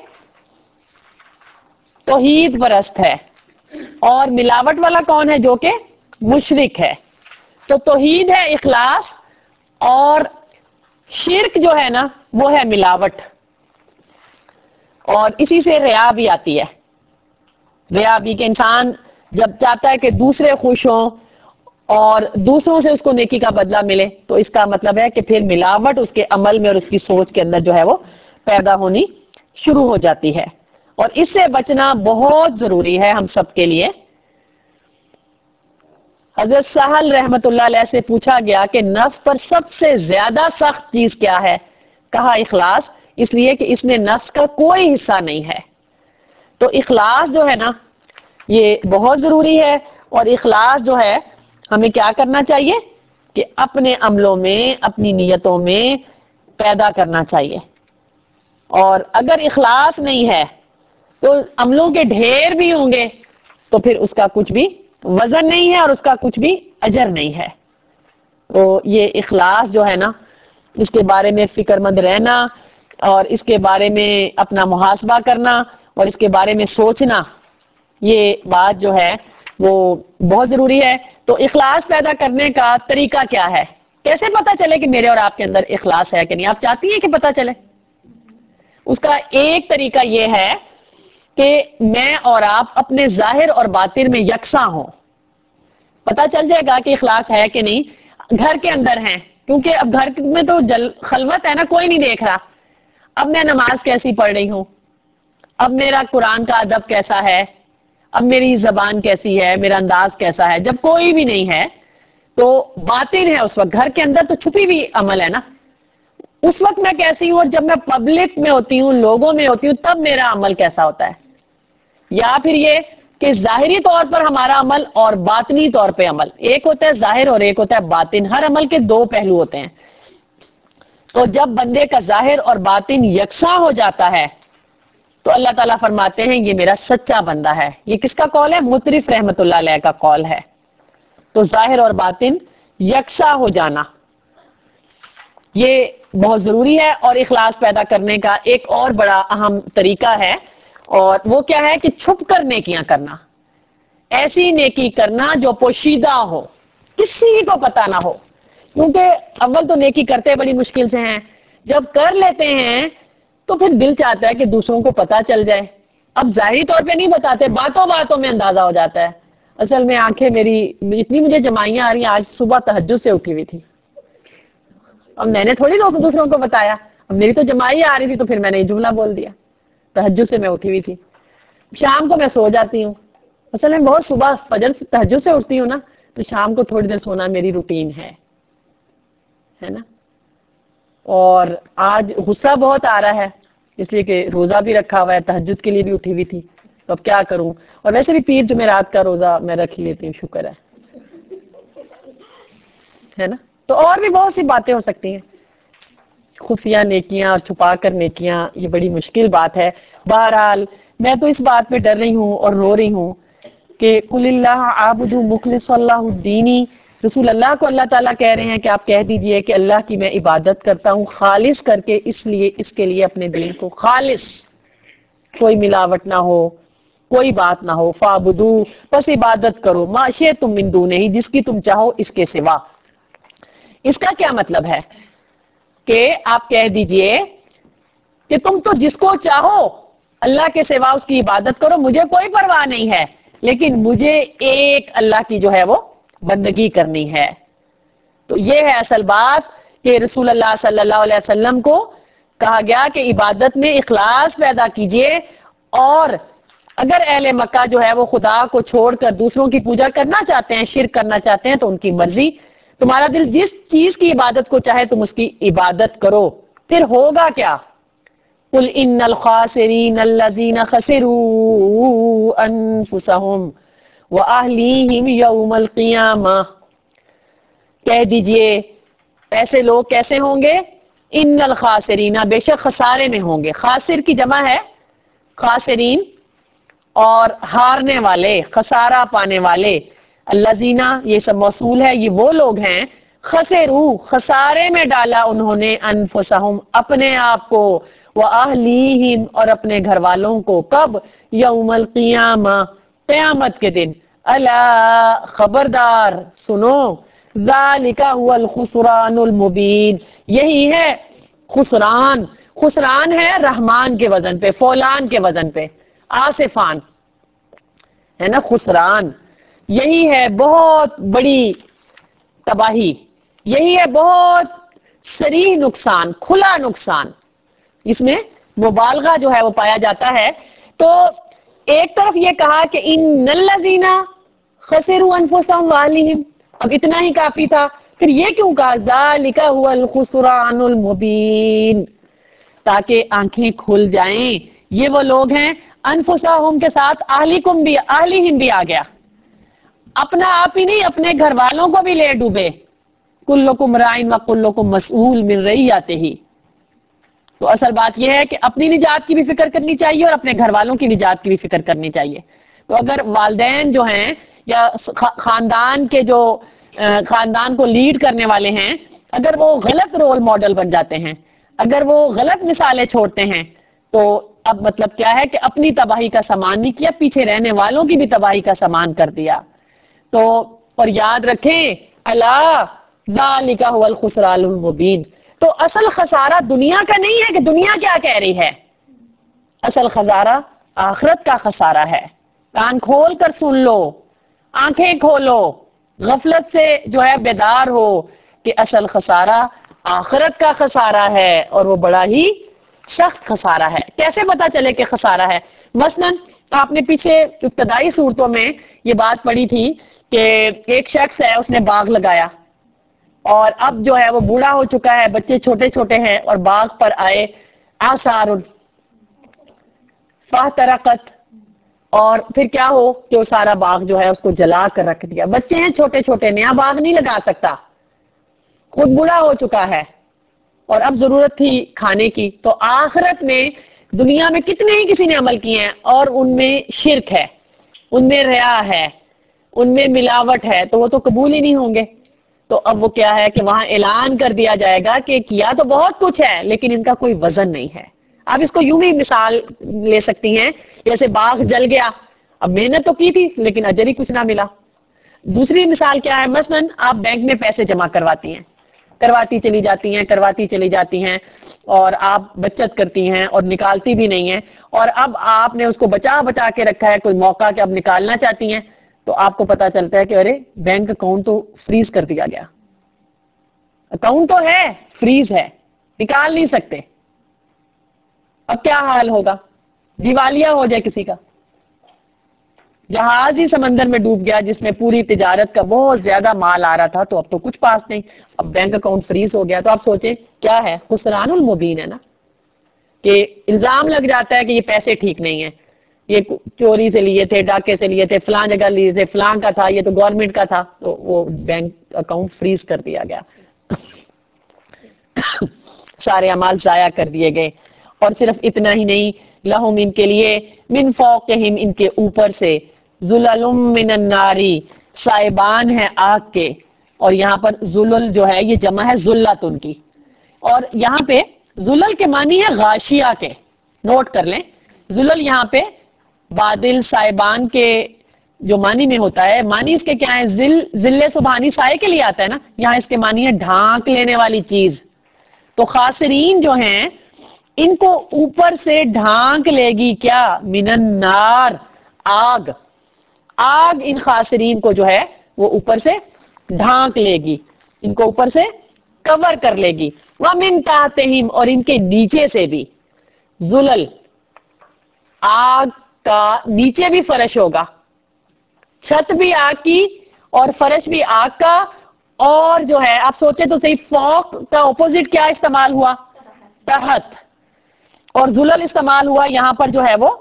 توحید پرست ہے، اور ملاوٹ والا کون ہے؟ جو کہ مشرک ہے۔ تو توحید ہے اخلاص، اور شرک جو ہے نا وہ ہے ملاوٹ، اور اسی سے ریا بھی آتی ہے۔ ریا بھی کہ انسان جب چاہتا ہے کہ دوسرے خوش ہوں اور دوسروں سے اس کو نیکی کا بدلہ ملے، تو اس کا مطلب ہے کہ پھر ملاوٹ اس کے عمل میں اور اس کی سوچ کے اندر جو ہے وہ پیدا ہونی شروع ہو جاتی ہے، اور اس سے بچنا بہت ضروری ہے ہم سب کے لیے۔ حضرت سہل رحمت اللہ علیہ سے پوچھا گیا کہ نفس پر سب سے زیادہ سخت چیز کیا ہے؟ کہا اخلاص، اس لیے کہ اس میں نفس کا کوئی حصہ نہیں ہے۔ تو اخلاص جو ہے نا یہ بہت ضروری ہے، اور اخلاص جو ہے ہمیں کیا کرنا چاہیے کہ اپنے عملوں میں، اپنی نیتوں میں پیدا کرنا چاہیے۔ اور اگر اخلاص نہیں ہے تو عملوں کے ڈھیر بھی ہوں گے تو پھر اس کا کچھ بھی وزن نہیں ہے اور اس کا کچھ بھی اجر نہیں ہے۔ تو یہ اخلاص جو ہے نا اس کے بارے میں فکر مند رہنا، اور اس کے بارے میں اپنا محاسبہ کرنا، اور اس کے بارے میں سوچنا، یہ بات جو ہے وہ بہت ضروری ہے۔ تو اخلاص پیدا کرنے کا طریقہ کیا ہے؟ کیسے پتا چلے کہ میرے اور آپ کے اندر اخلاص ہے کہ نہیں؟ آپ چاہتی ہیں کہ پتا چلے؟ اس کا ایک طریقہ یہ ہے کہ میں اور آپ اپنے ظاہر اور باطن میں یکساں ہوں۔ پتا چل جائے گا کہ اخلاص ہے کہ نہیں گھر کے اندر ہیں، کیونکہ اب گھر میں تو خلوت ہے نا، کوئی نہیں دیکھ رہا۔ اب میں نماز کیسی پڑھ رہی ہوں، اب میرا قرآن کا ادب کیسا ہے، اب میری زبان کیسی ہے، میرا انداز کیسا ہے۔ جب کوئی بھی نہیں ہے تو باطن ہے، اس وقت گھر کے اندر تو چھپی بھی عمل ہے نا، اس وقت میں کیسی ہوں، اور جب میں پبلک میں ہوتی ہوں، لوگوں میں ہوتی ہوں، تب میرا عمل کیسا ہوتا ہے۔ یا پھر یہ کہ ظاہری طور پر ہمارا عمل اور باطنی طور پہ عمل، ایک ہوتا ہے ظاہر اور ایک ہوتا ہے باطن، ہر عمل کے دو پہلو ہوتے ہیں۔ تو جب بندے کا ظاہر اور باطن یکساں ہو جاتا ہے تو اللہ تعالیٰ فرماتے ہیں یہ میرا سچا بندہ ہے۔ یہ کس کا قول ہے؟ مطرف رحمت اللہ علیہ کا قول ہے۔ تو ظاہر اور باطن یکساں ہو جانا یہ بہت ضروری ہے، اور اخلاص پیدا کرنے کا ایک اور بڑا اہم طریقہ ہے، اور وہ کیا ہے کہ چھپ کر نیکیاں کرنا، ایسی نیکی کرنا جو پوشیدہ ہو، کسی کو پتا نہ ہو، کیونکہ اول تو نیکی کرتے بڑی مشکل سے ہیں، جب کر لیتے ہیں تو پھر دل چاہتا ہے کہ دوسروں کو پتا چل جائے۔ اب ظاہری طور پہ نہیں بتاتے، باتوں باتوں میں اندازہ ہو جاتا ہے۔ اصل میں آنکھیں میری اتنی مجھے جمائیاں آ رہی ہیں، آج صبح تہجد سے اٹھی ہوئی تھی، اب میں نے تھوڑی دوسروں کو بتایا، اب میری تو جمائی آ رہی تھی تو پھر میں نے یہ جملہ بول دیا۔ تہجد سے میں اٹھی ہوئی تھی، شام کو میں سو جاتی ہوں، اصل میں بہت صبح فجر سے تہجد سے اٹھتی ہوں نا، تو شام کو تھوڑی دیر سونا میری روٹین ہے نا۔ اور آج غصہ بہت آ رہا ہے، اس لیے کہ روزہ بھی رکھا ہوا ہے، تہجد کے لیے بھی اٹھی ہوئی تھی، تو اب کیا کروں، اور ویسے بھی پیر جمعرات کا روزہ میں رکھ لیتی ہوں، شکر ہے نا۔ تو اور بھی بہت سی باتیں ہو سکتی ہیں، خفیہ نیکیاں اور چھپا کر نیکیاں، یہ بڑی مشکل بات ہے۔ بہرحال میں تو اس بات پہ ڈر رہی ہوں اور رو رہی ہوں کہ قل اللہ عابد مخلص اللہ الدینی، رسول اللہ کو اللہ تعالیٰ کہہ رہے ہیں کہ آپ کہہ دیجئے کہ اللہ کی میں عبادت کرتا ہوں خالص کر کے، اس کے لیے اپنے دین کو خالص، کوئی ملاوٹ نہ ہو، کوئی بات نہ ہو، فعبدو، بس عبادت کرو، ما شئتم من دونہ، جس کی تم چاہو اس کے سوا۔ اس کا کیا مطلب ہے کہ آپ کہہ دیجئے کہ تم تو جس کو چاہو اللہ کے سوا اس کی عبادت کرو، مجھے کوئی پرواہ نہیں ہے، لیکن مجھے ایک اللہ کی جو ہے وہ بندگی کرنی ہے۔ تو یہ ہے اصل بات کہ رسول اللہ صلی اللہ علیہ وسلم کو کہا گیا کہ عبادت میں اخلاص پیدا کیجئے، اور اگر اہل مکہ جو ہے وہ خدا کو چھوڑ کر دوسروں کی پوجا کرنا چاہتے ہیں، شرک کرنا چاہتے ہیں، تو ان کی مرضی، تمہارا دل جس چیز کی عبادت کو چاہے تم اس کی عبادت کرو۔ پھر ہوگا کیا؟ قل ان الخاسرین الذین خسروا انفسهم واہلیہم یوم القیامہ، کہہ دیجئے ایسے لوگ کیسے ہوں گے؟ ان الخاسرین، بے شک خسارے میں ہوں گے۔ خاسر کی جمع ہے خاسرین، اور ہارنے والے، خسارہ پانے والے، الذین یہ سب موصول ہے، یہ وہ لوگ ہیں، خسروا خسارے میں ڈالا انہوں نے، انفسہم اپنے آپ کو، واہلیہم اور اپنے گھر والوں کو، کب؟ یوم القیامہ قیامت کے دن، الا خبردار سنو، ذالک هو الخسران المبین، یہی ہے خسران، خسران ہے رحمان کے وزن پہ، فولان کے وزن پہ، آصفان ہے نا، خسران، یہی ہے بہت بڑی تباہی، یہی ہے بہت صریح نقصان، کھلا نقصان، اس میں مبالغہ جو ہے وہ پایا جاتا ہے۔ تو ایک طرف یہ کہا کہ ان الذین خسروا انفسهم واہلیہم، اب اتنا ہی کافی تھا، پھر یہ کیوں کہا ذالک هو الخسران المبین، تاکہ آنکھیں کھل جائیں، یہ وہ لوگ ہیں، انفسہم کے ساتھ اہلیکم بھی، اہلیہم بھی آ گیا، اپنا آپ ہی نہیں اپنے گھر والوں کو بھی لے ڈوبے، کلکم رائن وکلکم مسئول من رعیتہ۔ تو اصل بات یہ ہے کہ اپنی نجات کی بھی فکر کرنی چاہیے اور اپنے گھر والوں کی نجات کی بھی فکر کرنی چاہیے۔ تو اگر والدین جو ہیں یا خاندان کے جو خاندان کو لیڈ کرنے والے ہیں، اگر وہ غلط رول ماڈل بن جاتے ہیں، اگر وہ غلط مثالیں چھوڑتے ہیں، تو اب مطلب کیا ہے کہ اپنی تباہی کا سامان نہیں کیا، پیچھے رہنے والوں کی بھی تباہی کا سامان کر دیا۔ تو اور یاد رکھیں، الا ذالک هو الخسران المبین، تو اصل خسارہ دنیا کا نہیں ہے کہ دنیا کیا کہہ رہی ہے، اصل خسارہ آخرت کا خسارہ ہے۔ کان کھول کر سن لو، آنکھیں کھولو، غفلت سے جو ہے بیدار ہو کہ اصل خسارہ آخرت کا خسارہ ہے، اور وہ بڑا ہی سخت خسارہ ہے۔ کیسے پتا چلے کہ خسارہ ہے؟ مثلا آپ نے پیچھے ابتدائی صورتوں میں یہ بات پڑھی تھی کہ ایک شخص ہے، اس نے باغ لگایا، اور اب جو ہے وہ بوڑھا ہو چکا ہے، بچے چھوٹے چھوٹے ہیں، اور باغ پر آئے آثار فاحترقت، اور پھر کیا ہو کہ وہ سارا باغ جو ہے اس کو جلا کر رکھ دیا۔ بچے ہیں چھوٹے چھوٹے، نیا باغ نہیں لگا سکتا، خود بوڑھا ہو چکا ہے، اور اب ضرورت تھی کھانے کی۔ تو آخرت میں دنیا میں کتنے ہی کسی نے عمل کیے ہیں، اور ان میں شرک ہے، ان میں ریا ہے، ان میں ملاوٹ ہے، تو وہ تو قبول ہی نہیں ہوں گے۔ تو اب وہ کیا ہے کہ وہاں اعلان کر دیا جائے گا کہ کیا تو بہت کچھ ہے، لیکن ان کا کوئی وزن نہیں ہے۔ آپ اس کو یوں بھی مثال لے سکتی ہیں، جیسے باغ جل گیا، اب محنت تو کی تھی لیکن اجر ہی کچھ نہ ملا۔ دوسری مثال کیا ہے، مثلاً آپ بینک میں پیسے جمع کرواتی ہیں، کرواتی چلی جاتی ہیں اور آپ بچت کرتی ہیں اور نکالتی بھی نہیں ہیں، اور اب آپ نے اس کو بچا کے رکھا ہے، کوئی موقع کہ اب نکالنا چاہتی ہیں تو آپ کو پتا چلتا ہے کہ ارے بینک اکاؤنٹ تو فریز کر دیا گیا، اکاؤنٹ تو ہے فریز ہے، نکال نہیں سکتے۔ اب کیا حال ہوگا؟ دیوالیہ ہو جائے کسی کا، جہاز ہی سمندر میں ڈوب گیا جس میں پوری تجارت کا بہت زیادہ مال آ رہا تھا، تو اب تو کچھ پاس نہیں، اب بینک اکاؤنٹ فریز ہو گیا، تو آپ سوچیں کیا ہے، خسران المبین ہے نا، کہ الزام لگ جاتا ہے کہ یہ پیسے ٹھیک نہیں ہیں، یہ چوری سے لیے تھے، ڈاکے سے لیے تھے، فلاں جگہ لیے تھے، فلاں کا تھا، یہ تو گورنمنٹ کا تھا، تو وہ بینک اکاؤنٹ فریز کر دیا گیا، سارے اعمال ضائع کر دیے گئے۔ اور صرف اتنا ہی نہیں، لہم ان کے لیے، من فوقہم ان کے اوپر سے، ظلل من الناری سائبان ہے آگ کے، اور یہاں پر ظلل جو ہے یہ جمع ہے ذلت ان کی، اور یہاں پہ ظلل کے معنی ہے غاشیہ کے، نوٹ کر لیں، ظلل یہاں پہ بادل سائبان کے جو معنی میں ہوتا ہے، معنی اس کے کیا ہے، ذل سبحانی سائے کے لیے آتا ہے نا، یہاں اس کے معنی ہے ڈھانک لینے والی چیز، تو خاسرین جو ہیں ان کو اوپر سے ڈھانک لے گی کیا، من النار آگ، آگ ان خاسرین کو جو ہے وہ اوپر سے ڈھانک لے گی، ان کو اوپر سے کور کر لے گی، وَمِن تَحْتِهِمْ اور ان کے نیچے سے بھی، ذلل آگ کا نیچے بھی فرش ہوگا، چھت بھی آگ کی اور فرش بھی آگ کا، اور جو ہے آپ سوچے تو صحیح، فوق کا اپوزٹ کیا استعمال ہوا، تحت، اور ذلل استعمال ہوا یہاں پر جو ہے وہ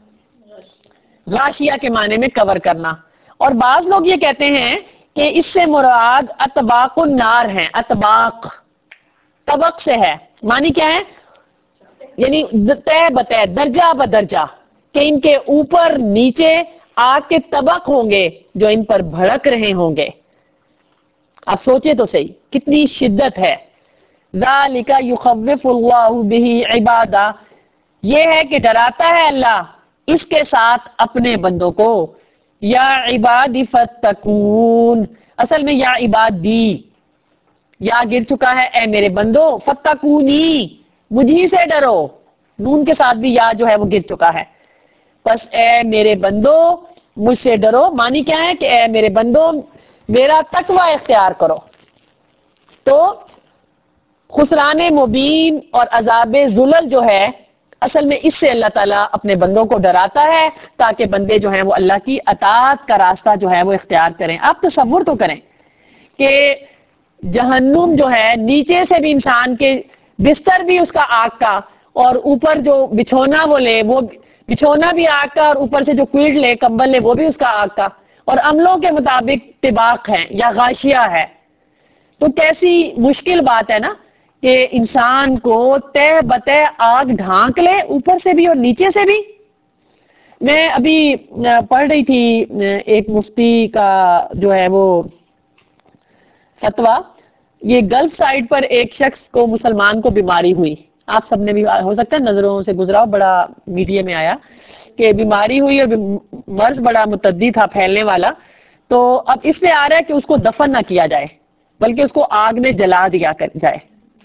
غاشیہ کے معنی میں کور کرنا، اور بعض لوگ یہ کہتے ہیں کہ اس سے مراد اطباق النار ہیں، اطباق طبق سے ہے، معنی کیا ہے، یعنی تہ بتہ، درجہ بدرجہ، کہ ان کے اوپر نیچے آگ کے طبق ہوں گے جو ان پر بھڑک رہے ہوں گے۔ آپ سوچے تو صحیح کتنی شدت ہے، ذالک یخوف اللہ بہ عبادہ، یہ ہے کہ ڈراتا ہے اللہ اس کے ساتھ اپنے بندوں کو، یا عبادی فتقون، اصل میں یا عبادی، یا گر چکا ہے اے میرے بندو، فتقونی مجھی سے ڈرو، نون کے ساتھ بھی یا جو ہے وہ گر چکا ہے، بس اے میرے بندو مجھ سے ڈرو، معنی کیا ہے کہ اے میرے بندو میرا تقوی اختیار کرو، تو خسران مبین اور عذاب ذلل جو ہے اصل میں اس سے اللہ تعالیٰ اپنے بندوں کو ڈراتا ہے تاکہ بندے جو ہیں وہ اللہ کی اطاعت کا راستہ جو ہے وہ اختیار کریں۔ آپ تصور تو کریں کہ جہنم جو ہے نیچے سے بھی انسان کے بستر بھی اس کا آگ کا، اور اوپر جو بچھونا وہ لے وہ بچھونا بھی آگ کا، اور اوپر سے جو کویڈ لے کمبل لے وہ بھی اس کا آگ کا، اور عملوں کے مطابق طباق ہے یا غاشیہ ہے، تو کیسی مشکل بات ہے نا کہ انسان کو تہ بتہ آگ ڈھانک لے، اوپر سے بھی اور نیچے سے بھی۔ میں ابھی پڑھ رہی تھی ایک مفتی کا جو ہے وہ فتویٰ، یہ گلف سائڈ پر ایک شخص کو مسلمان کو بیماری ہوئی، آپ سب نے بھی ہو سکتا ہے نظروں سے گزرا ہو، بڑا میڈیا میں آیا کہ بیماری ہوئی اور مرض بڑا متعدی تھا پھیلنے والا، تو اب اس میں آ رہا ہے کہ اس کو دفن نہ کیا جائے بلکہ اس کو آگ میں جلا دیا جائے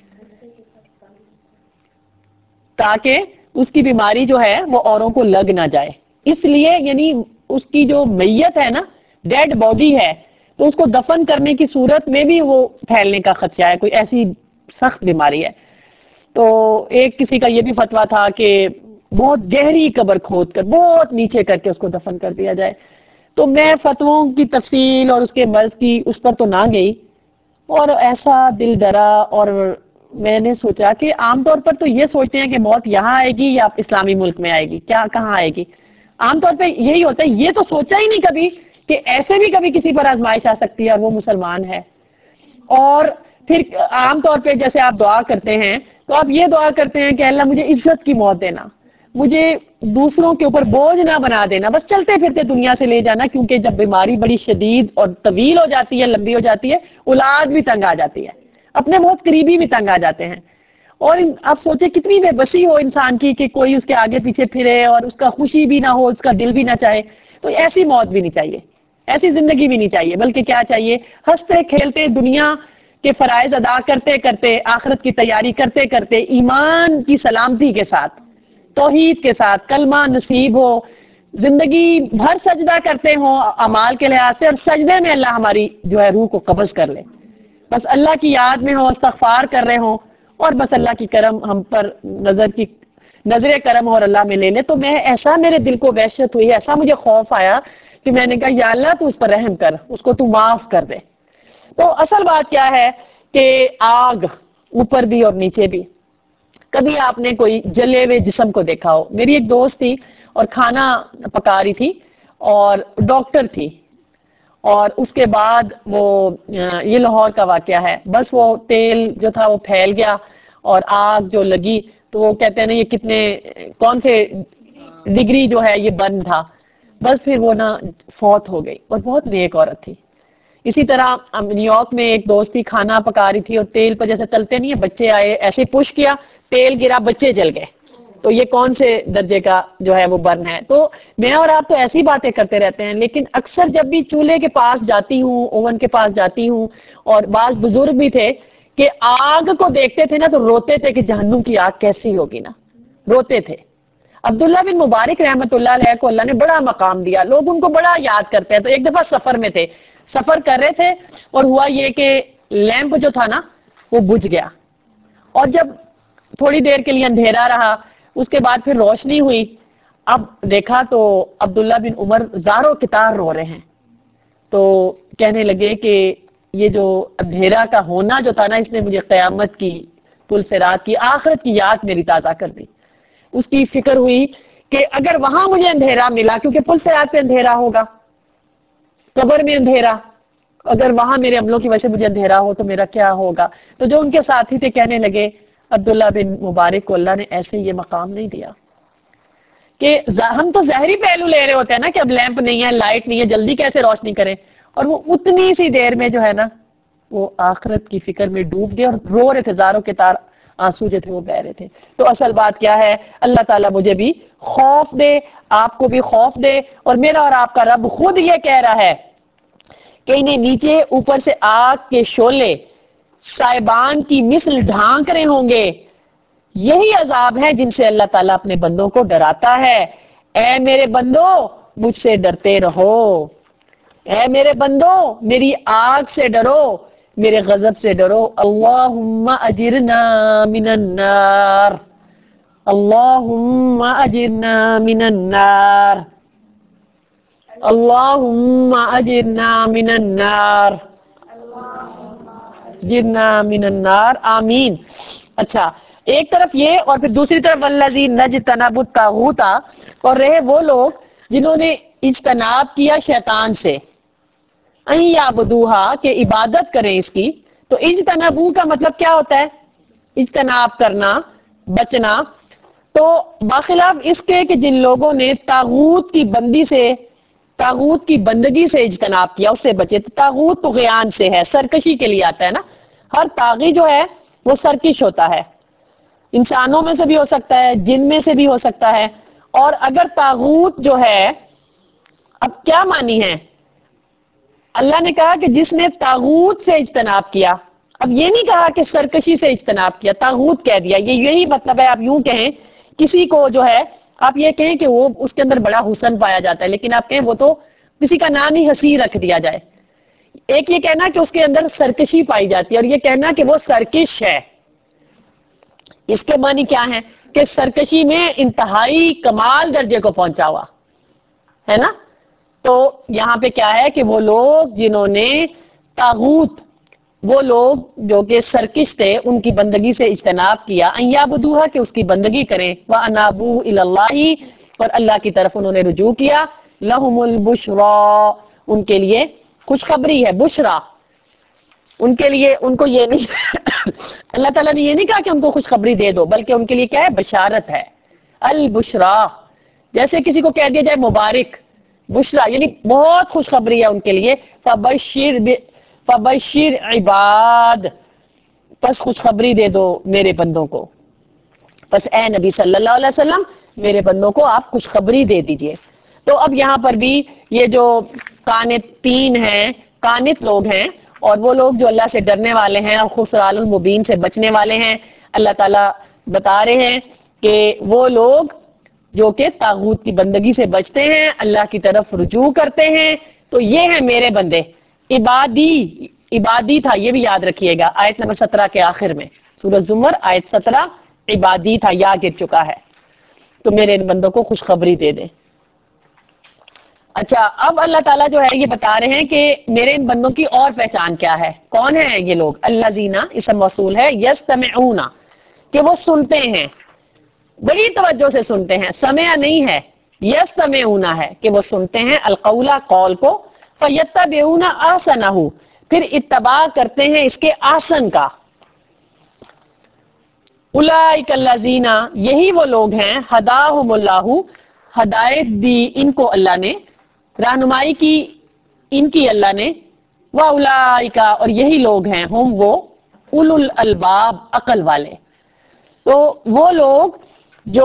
تاکہ اس کی بیماری جو ہے وہ اوروں کو لگ نہ جائے، اس لیے یعنی اس کی جو میت ہے نا، ڈیڈ باڈی ہے، تو اس کو دفن کرنے کی صورت میں بھی وہ پھیلنے کا خدشہ ہے، کوئی ایسی سخت بیماری ہے، تو ایک کسی کا یہ بھی فتویٰ تھا کہ بہت گہری قبر کھود کر بہت نیچے کر کے اس کو دفن کر دیا جائے، تو میں فتووں کی تفصیل اور اس کے مرض کی اس پر تو نہ گئی، اور ایسا دل ڈرا، اور میں نے سوچا کہ عام طور پر تو یہ سوچتے ہیں کہ موت یہاں آئے گی یا اسلامی ملک میں آئے گی، کیا کہاں آئے گی، عام طور پہ یہی ہوتا ہے، یہ تو سوچا ہی نہیں کبھی کہ ایسے بھی کبھی کسی پر آزمائش آ سکتی ہے اور وہ مسلمان ہے، اور پھر عام طور پہ جیسے آپ دعا کرتے ہیں تو آپ یہ دعا کرتے ہیں کہ اللہ مجھے عزت کی موت دینا، مجھے دوسروں کے اوپر بوجھ نہ بنا دینا، بس چلتے پھرتے دنیا سے لے جانا، کیونکہ جب بیماری بڑی شدید اور طویل ہو جاتی ہے، لمبی ہو جاتی ہے، اولاد بھی تنگ آ جاتی ہے، اپنے بہت قریبی بھی تنگ آ جاتے ہیں، اور آپ سوچیں کتنی بے بسی ہو انسان کی کہ کوئی اس کے آگے پیچھے پھرے اور اس کا خوشی بھی نہ ہو، اس کا دل بھی نہ چاہے. تو ایسی موت بھی نہیں چاہیے، ایسی زندگی بھی نہیں چاہیے، بلکہ کیا چاہیے؟ ہنستے کھیلتے دنیا کے فرائض ادا کرتے کرتے، آخرت کی تیاری کرتے کرتے، ایمان کی سلامتی کے ساتھ، توحید کے ساتھ، کلمہ نصیب ہو، زندگی بھر سجدہ کرتے ہوں اعمال کے لحاظ سے، اور سجدے میں اللہ ہماری جو ہے روح کو قبض کر لے، بس اللہ کی یاد میں ہو، استغفار کر رہے ہوں، اور بس اللہ کی کرم ہم پر نظر کرم اور اللہ میں لے لے. تو میں ایسا، میرے دل کو وحشت ہوئی، ایسا مجھے خوف آیا کہ میں نے کہا یا اللہ تو اس پر رحم کر، اس کو تو معاف کر دے. تو اصل بات کیا ہے کہ آگ اوپر بھی اور نیچے بھی. کبھی آپ نے کوئی جلے ہوئے جسم کو دیکھا ہو؟ میری ایک دوست تھی اور کھانا پکا رہی تھی اور ڈاکٹر تھی، اور اس کے بعد وہ یہ لاہور کا واقعہ ہے، بس وہ تیل جو تھا وہ پھیل گیا اور آگ جو لگی تو وہ کہتے ہیں نا یہ کتنے کون سے ڈگری جو ہے یہ برن تھا، بس پھر وہ نا فوت ہو گئی، اور بہت نیک عورت تھی. اسی طرح نیو یارک میں ایک دوست تھی، کھانا پکا رہی تھی اور تیل پہ جیسے تلتے نہیں ہیں، بچے آئے ایسے پش کیا، تیل گرا، بچے جل گئے. تو یہ کون سے درجے کا جو ہے وہ برن ہے؟ تو میں اور آپ تو ایسی باتیں کرتے رہتے ہیں، لیکن اکثر جب بھی چولہے کے پاس جاتی ہوں، اوون کے پاس جاتی ہوں، اور بعض بزرگ بھی تھے کہ آگ کو دیکھتے تھے نا تو روتے تھے کہ جہنم کی آگ کیسی ہوگی نا، روتے تھے. عبداللہ بن مبارک رحمت اللہ علیہ کو اللہ نے بڑا مقام دیا، لوگ ان کو بڑا یاد کرتے ہیں. تو ایک دفعہ سفر میں تھے، سفر کر رہے تھے، اور ہوا یہ کہ لیمپ جو تھا نا وہ بجھ گیا، اور جب تھوڑی دیر کے لیے اندھیرا رہا، اس کے بعد پھر روشنی ہوئی. اب دیکھا تو عبداللہ بن عمر زاروں کتار رو رہے ہیں. تو کہنے لگے کہ یہ جو اندھیرا کا ہونا جو تھا نا، اس نے مجھے قیامت کی، پل صراط کی، آخرت کی یاد میری تازہ کر دی. اس کی فکر ہوئی کہ اگر وہاں مجھے اندھیرا ملا، کیونکہ پل صراط پہ اندھیرا ہوگا، قبر میں اندھیرا، اگر وہاں میرے عملوں کی وجہ سے مجھے اندھیرا ہو تو میرا کیا ہوگا. تو جو ان کے ساتھی تھے کہنے لگے عبداللہ بن مبارک کو اللہ نے ایسے یہ مقام نہیں دیا کہ ہم تو ظاہری پہلو لے رہے ہوتے ہیں نا کہ اب لیمپ نہیں ہے، لائٹ نہیں ہے، جلدی کیسے روشنی کریں، اور وہ اتنی سی دیر میں جو ہے نا وہ آخرت کی فکر میں ڈوب گئے اور رو رہے تھے، زاروں کے تار آنسو جو تھے وہ بہ رہے تھے. تو اصل بات کیا ہے؟ اللہ تعالیٰ مجھے بھی خوف دے، آپ کو بھی خوف دے، اور میرا اور آپ کا رب خود یہ کہہ رہا ہے کہ انہیں نیچے اوپر سے آگ کے شعلے سائبان کی مثل ڈھانک رہے ہوں گے. یہی عذاب ہے جن سے اللہ تعالیٰ اپنے بندوں کو ڈراتا ہے. اے میرے بندو مجھ سے ڈرتے رہو، اے میرے بندو میری آگ سے ڈرو، میرے غضب سے ڈرو. اللہم اجرنا من النار، اللہم اجرنا من النار، اللہم اجرنا من النار، اجرنا من النار، آمین. اچھا، ایک طرف یہ، اور پھر دوسری طرف والذین اجتنبوا الطاغوت، اور رہے وہ لوگ جنہوں نے اجتناب کیا شیطان سے، ان یعبدوہا کہ عبادت کریں اس کی. تو اجتنبو کا مطلب کیا ہوتا ہے؟ اجتناب کرنا، بچنا. تو باخلاف اس کے کہ جن لوگوں نے طاغوت کی بندی سے، طاغوت کی بندگی سے اجتناب کیا، اس سے بچے. تو طاغوت طغیان سے ہے، سرکشی کے لیے آتا ہے نا. ہر طاغی جو ہے وہ سرکش ہوتا ہے، انسانوں میں سے بھی ہو سکتا ہے، جن میں سے بھی ہو سکتا ہے. اور اگر طاغوت جو ہے، اب کیا معنی ہے؟ اللہ نے کہا کہ جس نے طاغوت سے اجتناب کیا، اب یہ نہیں کہا کہ سرکشی سے اجتناب کیا، طاغوت کہہ دیا. یہی مطلب ہے. آپ یوں کہیں کسی کو جو ہے، آپ یہ کہیں کہ وہ اس کے اندر بڑا حسن پایا جاتا ہے، لیکن آپ کہیں وہ تو کسی کا نام ہی حسین رکھ دیا جائے. ایک یہ کہنا کہ اس کے اندر سرکشی پائی جاتی ہے، اور یہ کہنا کہ وہ سرکش ہے. اس کے معنی کیا ہے؟ کہ سرکشی میں انتہائی کمال درجے کو پہنچا ہوا ہے نا. تو یہاں پہ کیا ہے کہ وہ لوگ جنہوں نے طاغوت، وہ لوگ جو کہ سرکش تھے، ان کی بندگی سے اجتناب کیا، ان یعبدوہا کہ اس کی بندگی کریں، وانابوا الی اللہ اور اللہ کی طرف انہوں نے رجوع کیا. لہم البشریٰ ان کے لیے خوشخبری ہے، بشرا ان کے لیے. ان کو یہ نہیں اللہ تعالیٰ نے یہ نہیں کہا کہ ان کو خوشخبری دے دو، بلکہ ان کے لیے کیا ہے؟ بشارت ہے. البشریٰ جیسے کسی کو کہہ دیا جائے مبارک، بشرا یعنی بہت خوشخبری ہے ان کے لیے. فبشر عباد بس خوشخبری دے دو میرے بندوں کو. بس اے نبی صلی اللہ علیہ وسلم میرے بندوں کو آپ خوشخبری دے دیجئے. تو اب یہاں پر بھی یہ جو قانتین ہیں، قانت لوگ ہیں، اور وہ لوگ جو اللہ سے ڈرنے والے ہیں اور خسران المبین سے بچنے والے ہیں، اللہ تعالیٰ بتا رہے ہیں کہ وہ لوگ جو کہ طاغوت کی بندگی سے بچتے ہیں، اللہ کی طرف رجوع کرتے ہیں، تو یہ ہیں میرے بندے. عبادی تھا، یہ بھی یاد رکھیے گا، آیت نمبر 17 کے آخر میں، سورۃ زمر آیت 17 عبادی تھا، یا گر چکا ہے. تو میرے ان بندوں کو خوشخبری دے دیں. اچھا، اب اللہ تعالیٰ جو ہے یہ بتا رہے ہیں کہ میرے ان بندوں کی اور پہچان کیا ہے. کون ہیں یہ لوگ؟ الذین، اسم موصول ہے، یستمعون، کہ وہ سنتے ہیں، بڑی توجہ سے سنتے ہیں. سمع نہیں ہے، یستمعون ہے کہ وہ سنتے ہیں القول، قول کو، فیتبعون احسنہ، پھر اتباع کرتے ہیں اس کے احسن کا. اولئک الذین، یہی وہ لوگ ہیں، ہداہم اللہ، ہدایت دی ان کو اللہ نے، رہنمائی کی ان کی اللہ نے، واولئک، اور یہی لوگ ہیں، ہم وہ، اولو الالباب، عقل والے. تو وہ لوگ جو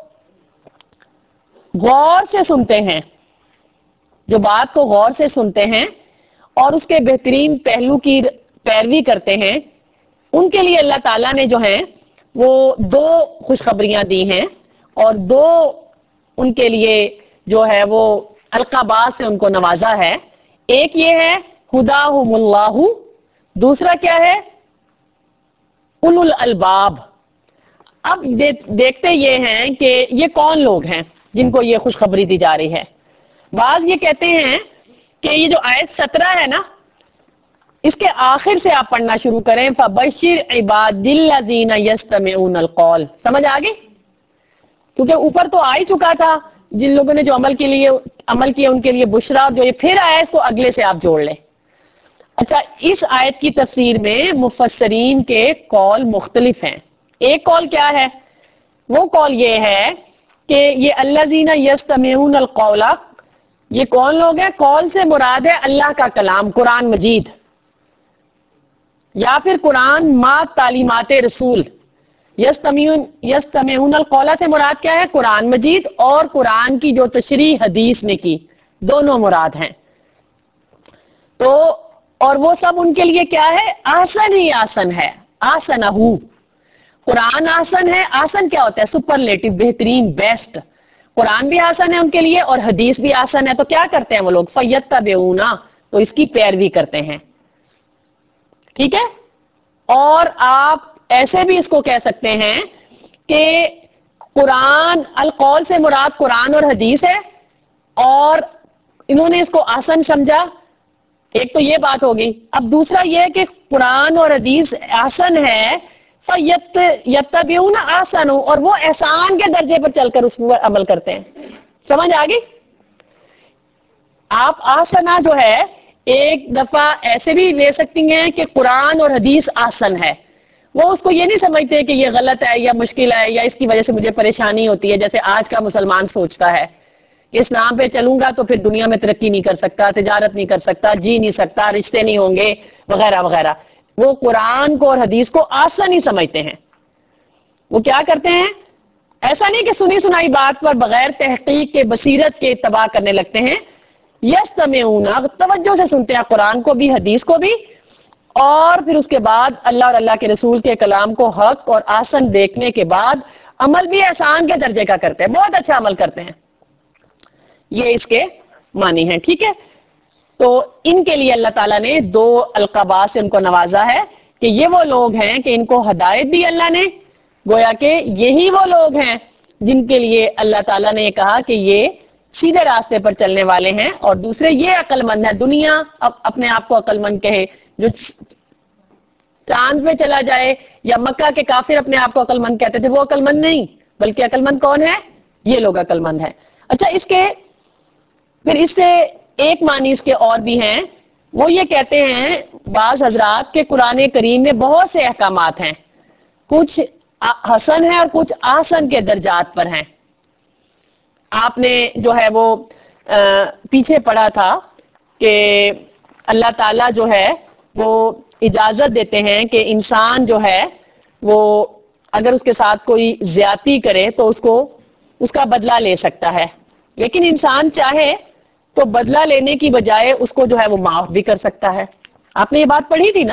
غور سے سنتے ہیں، جو بات کو غور سے سنتے ہیں اور اس کے بہترین پہلو کی پیروی کرتے ہیں، ان کے لیے اللہ تعالیٰ نے جو ہے وہ دو خوشخبریاں دی ہیں، اور دو ان کے لیے جو ہے وہ القابات سے ان کو نوازا ہے. ایک یہ ہے ہداہم اللہ، دوسرا کیا ہے؟ اولو الالباب. اب دیکھتے یہ ہیں کہ یہ کون لوگ ہیں جن کو یہ خوشخبری دی جا رہی ہے. بعض یہ کہتے ہیں کہ یہ جو آیت 17 ہے نا، اس کے آخر سے آپ پڑھنا شروع کریں، فَبَشِّرْ عِبَادِ الَّذِينَ يَسْتَمِعُونَ الْقَوْلَ. سمجھ آگئی؟ کیونکہ اوپر تو آ ہی چکا تھا، جن لوگوں نے جو عمل کیا ان کے لیے بشرا، جو یہ پھر آیا اس کو اگلے سے آپ جوڑ لیں. اچھا، اس آیت کی تفسیر میں مفسرین کے قول مختلف ہیں. ایک قول کیا ہے؟ وہ قول یہ ہے کہ یہ الذین یستمعون القول، یہ کون لوگ ہیں؟ قول سے مراد ہے اللہ کا کلام، قرآن مجید، یا پھر قرآن ما تعلیمات رسول. یستمعون القول سے مراد کیا ہے؟ قرآن مجید اور قرآن کی جو تشریح حدیث نے کی، دونوں مراد ہیں. تو اور وہ سب ان کے لیے کیا ہے؟ آسن ہی آسن ہے، آسنہ. قرآن آسن ہے. آسن کیا ہوتا ہے؟ سپرلیٹو، بہترین، بیسٹ. قرآن بھی آسن ہے ان کے لیے اور حدیث بھی آسن ہے. تو کیا کرتے ہیں وہ لوگ؟ فیتبعون، تو اس کی پیروی کرتے ہیں. ٹھیک ہے. اور آپ ایسے بھی اس کو کہہ سکتے ہیں کہ قرآن، القول سے مراد قرآن اور حدیث ہے، اور انہوں نے اس کو آسن سمجھا. ایک تو یہ بات ہوگی. اب دوسرا یہ کہ قرآن اور حدیث آسن ہے، یتبعون احسن، اور وہ احسان کے درجے پر چل کر اس پر عمل کرتے ہیں. سمجھ آ گئی؟ آپ آسنا جو ہے ایک دفعہ ایسے بھی لے سکتی ہیں کہ قرآن اور حدیث آسن ہے. وہ اس کو یہ نہیں سمجھتے کہ یہ غلط ہے یا مشکل ہے یا اس کی وجہ سے مجھے پریشانی ہوتی ہے، جیسے آج کا مسلمان سوچتا ہے کہ اسلام پہ چلوں گا تو پھر دنیا میں ترقی نہیں کر سکتا، تجارت نہیں کر سکتا، جی نہیں سکتا، رشتے نہیں ہوں گے، وغیرہ وغیرہ. وہ قرآن کو اور حدیث کو آسن ہی سمجھتے ہیں. وہ کیا کرتے ہیں؟ ایسا نہیں کہ سنی سنائی بات پر بغیر تحقیق کے، بصیرت کے اتباع کرنے لگتے ہیں. یستمعون، توجہ سے سنتے ہیں قرآن کو بھی، حدیث کو بھی، اور پھر اس کے بعد اللہ اور اللہ کے رسول کے کلام کو حق اور آسن دیکھنے کے بعد عمل بھی احسان کے درجے کا کرتے ہیں، بہت اچھا عمل کرتے ہیں. یہ اس کے معنی ہیں. ٹھیک ہے. تو ان کے لیے اللہ تعالیٰ نے دو القابات سے ان کو نوازا ہے کہ یہ وہ لوگ ہیں کہ ان کو ہدایت دی اللہ نے، گویا کہ یہی وہ لوگ ہیں جن کے لیے اللہ تعالیٰ نے یہ کہا کہ یہ سیدھے راستے پر چلنے والے ہیں. اور دوسرے یہ عقل مند ہے. دنیا اپنے آپ کو عقل مند کہے، جو چاند پہ چلا جائے، یا مکہ کے کافر اپنے آپ کو عقل مند کہتے تھے، وہ عقل مند نہیں، بلکہ عقل مند کون ہے؟ یہ لوگ عقل مند ہیں. اچھا، اس کے پھر اس سے ایک معنی اس کے اور بھی ہیں. وہ یہ کہتے ہیں بعض حضرات کہ قرآن کریم میں بہت سے احکامات ہیں، کچھ حسن ہیں اور کچھ آسن کے درجات پر ہیں. آپ نے جو ہے وہ پیچھے پڑھا تھا کہ اللہ تعالیٰ جو ہے وہ اجازت دیتے ہیں کہ انسان جو ہے وہ اگر اس کے ساتھ کوئی زیادتی کرے تو اس کا بدلہ لے سکتا ہے، لیکن انسان چاہے تو بدلہ لینے کی بجائے اس کو جو ہے وہ معاف بھی کر سکتا ہے. آپ نے یہ بات پڑھی تھی نا.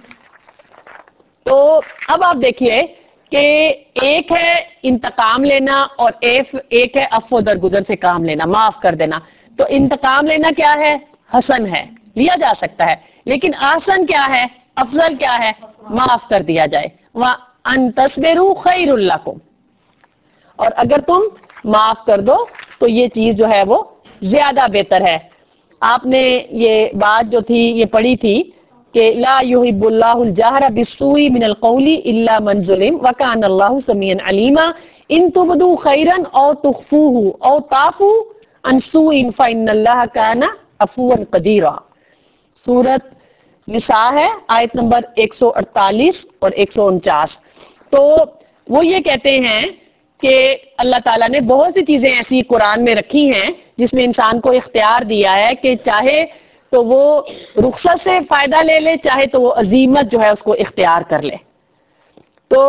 تو اب آپ دیکھیے کہ ایک ہے انتقام لینا اور ایک ہے عفو درگزر سے کام لینا، معاف کر دینا. تو انتقام لینا کیا ہے؟ حسن ہے، لیا جا سکتا ہے، لیکن آسن کیا ہے، افضل کیا ہے؟ معاف کر دیا جائے. وَأَن تَصْبِرُوا خَيْرٌ لَكُمْ، اور اگر تم معاف کر دو تو یہ چیز جو ہے وہ زیادہ بہتر ہے. آپ نے یہ بات جو تھی یہ پڑھی تھی کہ لا يحب اللہ الجہر بالسوء من القول الا من ظلم وکان اللہ سمیعا علیما ان تبدوا خیرا او تخفوه او تعفوا عن سوء فان اللہ کان عفوا قدیرا. سورۃ نساء ہے، آیت نمبر 148 اور 149. تو وہ یہ کہتے ہیں کہ اللہ تعالیٰ نے بہت سی چیزیں ایسی قرآن میں رکھی ہیں جس میں انسان کو اختیار دیا ہے کہ چاہے تو وہ رخصت سے فائدہ لے لے، چاہے تو وہ عزیمت جو ہے اس کو اختیار کر لے. تو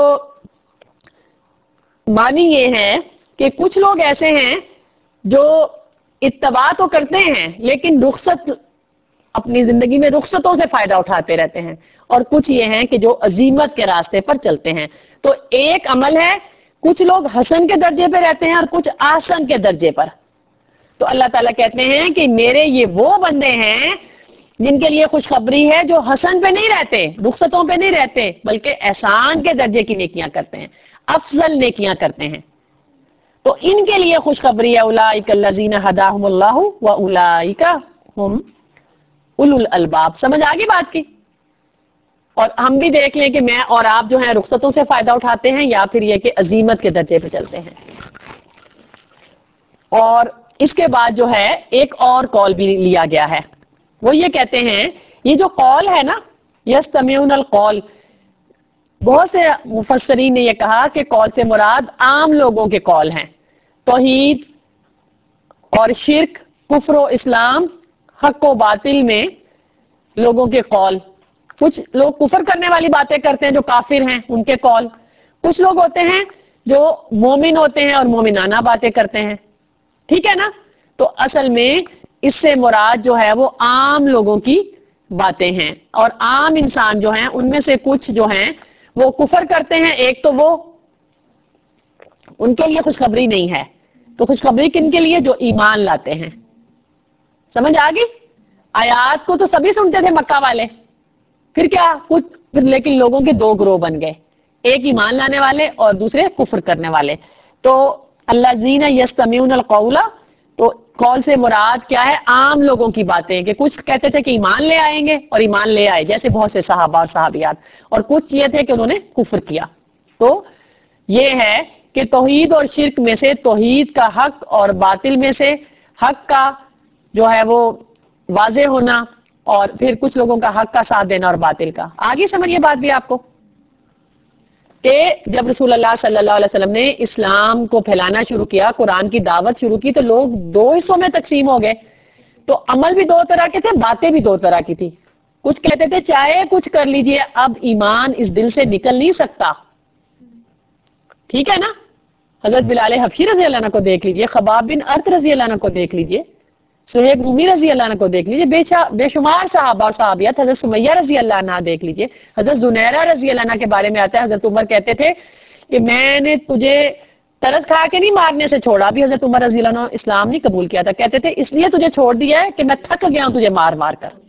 معنی یہ ہے کہ کچھ لوگ ایسے ہیں جو اتباع تو کرتے ہیں لیکن رخصت اپنی زندگی میں رخصتوں سے فائدہ اٹھاتے رہتے ہیں، اور کچھ یہ ہیں کہ جو عزیمت کے راستے پر چلتے ہیں. تو ایک عمل ہے، کچھ لوگ حسن کے درجے پہ رہتے ہیں اور کچھ آسن کے درجے پر. تو اللہ تعالیٰ کہتے ہیں کہ میرے یہ وہ بندے ہیں جن کے لیے خوشخبری ہے جو حسن پہ نہیں رہتے، رخصتوں پہ نہیں رہتے، بلکہ احسان کے درجے کی نیکیاں کرتے ہیں، افضل نیکیاں کرتے ہیں. تو ان کے لیے خوشخبری ہے اولئک الذین ھداھم اللہ واولئک ھم اولو الالباب. سمجھ آگی بات کی؟ اور ہم بھی دیکھ لیں کہ میں اور آپ جو ہیں رخصتوں سے فائدہ اٹھاتے ہیں یا پھر یہ کہ عزیمت کے درجے پہ چلتے ہیں. اور اس کے بعد جو ہے ایک اور قول بھی لیا گیا ہے. وہ یہ کہتے ہیں یہ جو قول ہے نا، یستمعون القول، بہت سے مفسرین نے یہ کہا کہ قول سے مراد عام لوگوں کے قول ہیں، توحید اور شرک، کفر و اسلام، حق و باطل میں لوگوں کے قول. کچھ لوگ کفر کرنے والی باتیں کرتے ہیں جو کافر ہیں، ان کے قول. کچھ لوگ ہوتے ہیں جو مومن ہوتے ہیں اور مومنانہ باتیں کرتے ہیں. ٹھیک ہے نا؟ تو اصل میں اس سے مراد جو ہے وہ عام لوگوں کی باتیں ہیں، اور عام انسان جو ہیں ان میں سے کچھ جو ہیں وہ کفر کرتے ہیں. ایک تو وہ ان کے لیے خوشخبری نہیں ہے. تو خوشخبری کن کے لیے؟ جو ایمان لاتے ہیں. سمجھ آ گئی؟ آیات کو تو سبھی سنتے تھے مکہ والے، پھر کیا پھر لیکن لوگوں کے دو گروہ بن گئے، ایک ایمان لانے والے اور دوسرے کفر کرنے والے. تو الذین یستمعون القول، تو قول سے مراد کیا ہے؟ عام لوگوں کی باتیں، کہ کچھ کہتے تھے کہ ایمان لے آئیں گے اور ایمان لے آئے جیسے بہت سے صحابہ اور صحابیات، اور کچھ یہ تھے کہ انہوں نے کفر کیا. تو یہ ہے کہ توحید اور شرک میں سے توحید کا حق اور باطل میں سے حق کا جو ہے وہ واضح ہونا، اور پھر کچھ لوگوں کا حق کا ساتھ دینا اور باطل کا. آگے سمجھ یہ بات بھی آپ کو کہ جب رسول اللہ صلی اللہ علیہ وسلم نے اسلام کو پھیلانا شروع کیا، قرآن کی دعوت شروع کی، تو لوگ دو حصوں میں تقسیم ہو گئے. تو عمل بھی دو طرح کے تھے، باتیں بھی دو طرح کی تھی. کچھ کہتے تھے چاہے کچھ کر لیجئے اب ایمان اس دل سے نکل نہیں سکتا. ٹھیک ہے نا؟ حضرت بلال حبشی رضی اللہ عنہ کو دیکھ لیجئے، خباب بن ارت رضی اللہ عنہ کو دیکھ لیجئے، سہیب رومی رضی اللہ عنہ کو دیکھ لیجئے، بے شمار صحابہ اور صحابیات، حضرت سمیہ رضی اللہ عنہ دیکھ لیجئے. حضرت زنیرہ رضی اللہ عنہ کے بارے میں آتا ہے حضرت عمر کہتے تھے کہ میں نے تجھے ترس کھا کے نہیں مارنے سے چھوڑا. بھی حضرت عمر رضی اللہ عنہ اسلام نہیں قبول کیا تھا، کہتے تھے اس لیے تجھے چھوڑ دیا ہے کہ میں تھک گیا ہوں تجھے مار مار کر.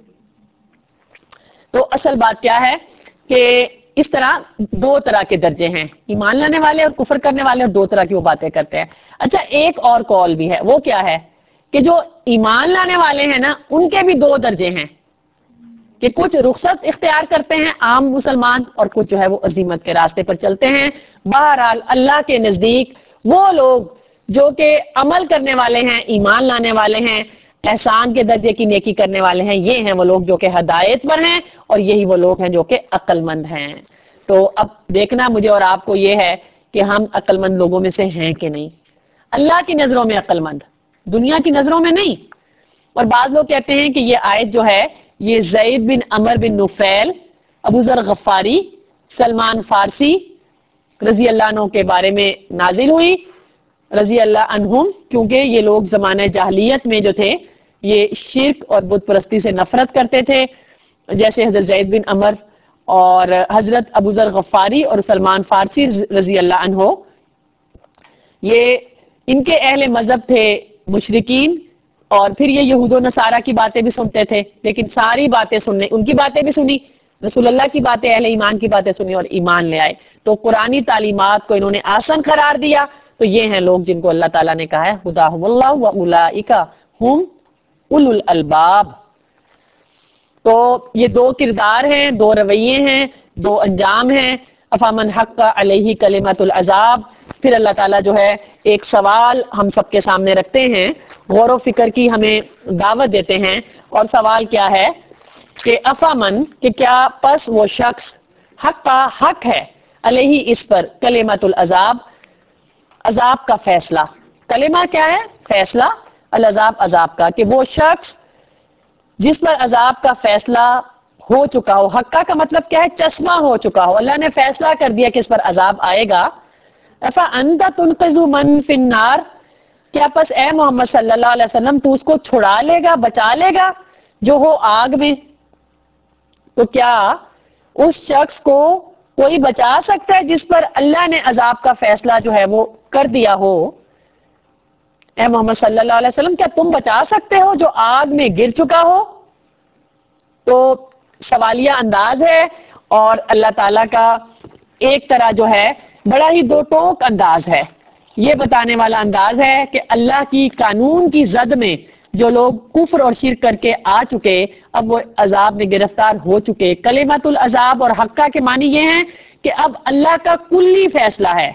تو اصل بات کیا ہے کہ اس طرح دو طرح کے درجے ہیں، ایمان لانے والے اور کفر کرنے والے، اور دو طرح کی وہ باتیں کرتے ہیں. اچھا ایک اور قول بھی ہے، وہ کیا ہے کہ جو ایمان لانے والے ہیں نا ان کے بھی دو درجے ہیں، کہ کچھ رخصت اختیار کرتے ہیں عام مسلمان، اور کچھ جو ہے وہ عزیمت کے راستے پر چلتے ہیں. بہرحال اللہ کے نزدیک وہ لوگ جو کہ عمل کرنے والے ہیں، ایمان لانے والے ہیں، احسان کے درجے کی نیکی کرنے والے ہیں، یہ ہیں وہ لوگ جو کہ ہدایت پر ہیں، اور یہی وہ لوگ ہیں جو کہ عقل مند ہیں. تو اب دیکھنا مجھے اور آپ کو یہ ہے کہ ہم عقل مند لوگوں میں سے ہیں کہ نہیں. اللہ کی نظروں میں عقل مند، دنیا کی نظروں میں نہیں. اور بعض لوگ کہتے ہیں کہ یہ آیت جو ہے یہ زید بن عمر بن نفیل، ابو ذر غفاری، سلمان فارسی رضی اللہ عنہ کے بارے میں نازل ہوئی، رضی اللہ عنہم، کیونکہ یہ لوگ زمانہ جاہلیت میں جو تھے یہ شرک اور بت پرستی سے نفرت کرتے تھے، جیسے حضرت زید بن عمر اور حضرت ابو ذر غفاری اور سلمان فارسی رضی اللہ عنہ، یہ ان کے اہل مذہب تھے مشرکین، اور پھر یہ یہود و نصارہ کی باتیں بھی سنتے تھے، لیکن ساری باتیں سننے، ان کی باتیں بھی سنی، رسول اللہ کی باتیں، اہل ایمان کی باتیں سنی اور ایمان لے آئے، تو قرآنی تعلیمات کو انہوں نے آسان قرار دیا، تو یہ ہیں لوگ جن کو اللہ تعالیٰ نے کہا ہے ہداہم اللہ واولئک ہم اولو الالباب۔ تو یہ دو کردار ہیں، دو رویے ہیں، دو انجام ہیں۔ افامن حق علیہ کلمۃ العذاب، پھر اللہ تعالیٰ جو ہے ایک سوال ہم سب کے سامنے رکھتے ہیں، غور و فکر کی ہمیں دعوت دیتے ہیں، اور سوال کیا ہے کہ افامن، کہ کیا پس وہ شخص حق کا حق ہے علیہ اس پر کلمۃ العذاب، عذاب کا فیصلہ، کلمہ کیا ہے؟ فیصلہ، العذاب عذاب کا، کہ وہ شخص جس پر عذاب کا فیصلہ ہو چکا ہو، حقہ کا مطلب کیا ہے؟ چشمہ ہو چکا ہو، اللہ نے فیصلہ کر دیا کہ اس پر عذاب آئے گا، فَأَنْتَ تُنْقِذُ مَنْ فِي النَّارِ، کیا پس اے محمد صلی اللہ علیہ وسلم تو اس کو چھڑا لے گا، بچا لے گا جو ہو آگ میں؟ تو کیا اس شخص کو کوئی بچا سکتا ہے جس پر اللہ نے عذاب کا فیصلہ جو ہے وہ کر دیا ہو؟ اے محمد صلی اللہ علیہ وسلم کیا تم بچا سکتے ہو جو آگ میں گر چکا ہو؟ تو سوالیہ انداز ہے، اور اللہ تعالیٰ کا ایک طرح جو ہے بڑا ہی دو ٹوک انداز ہے، یہ بتانے والا انداز ہے کہ اللہ کی قانون کی زد میں جو لوگ کفر اور شرک کر کے آ چکے، اب وہ عذاب میں گرفتار ہو چکے۔ کلمۃ العذاب اور حقہ کے معنی یہ ہیں کہ اب اللہ کا کلی فیصلہ ہے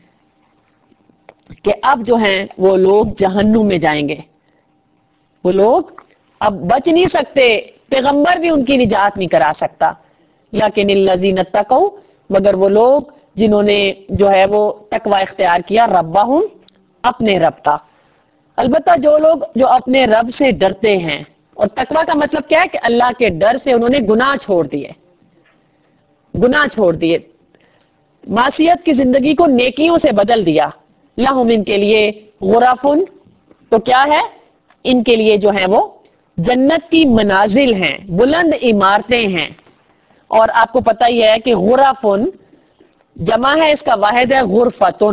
کہ اب جو ہیں وہ لوگ جہنم میں جائیں گے، وہ لوگ اب بچ نہیں سکتے، پیغمبر بھی ان کی نجات نہیں کرا سکتا، لیکن الذین اتقوا، مگر وہ لوگ جنہوں نے جو ہے وہ تقوی اختیار کیا، ربہم، اپنے رب کا۔ البتہ جو لوگ جو اپنے رب سے ڈرتے ہیں، اور تقوی کا مطلب کیا ہے کہ اللہ کے ڈر سے انہوں نے گناہ چھوڑ دیے، گناہ چھوڑ دیے، معصیت کی زندگی کو نیکیوں سے بدل دیا، لہم، ان کے لیے، غرفن، تو کیا ہے؟ ان کے لیے جو ہیں وہ جنت کی منازل ہیں، بلند عمارتیں ہیں، اور آپ کو پتہ ہی ہے کہ غرفن جمع ہے، اس کا واحد ہے غرفتن،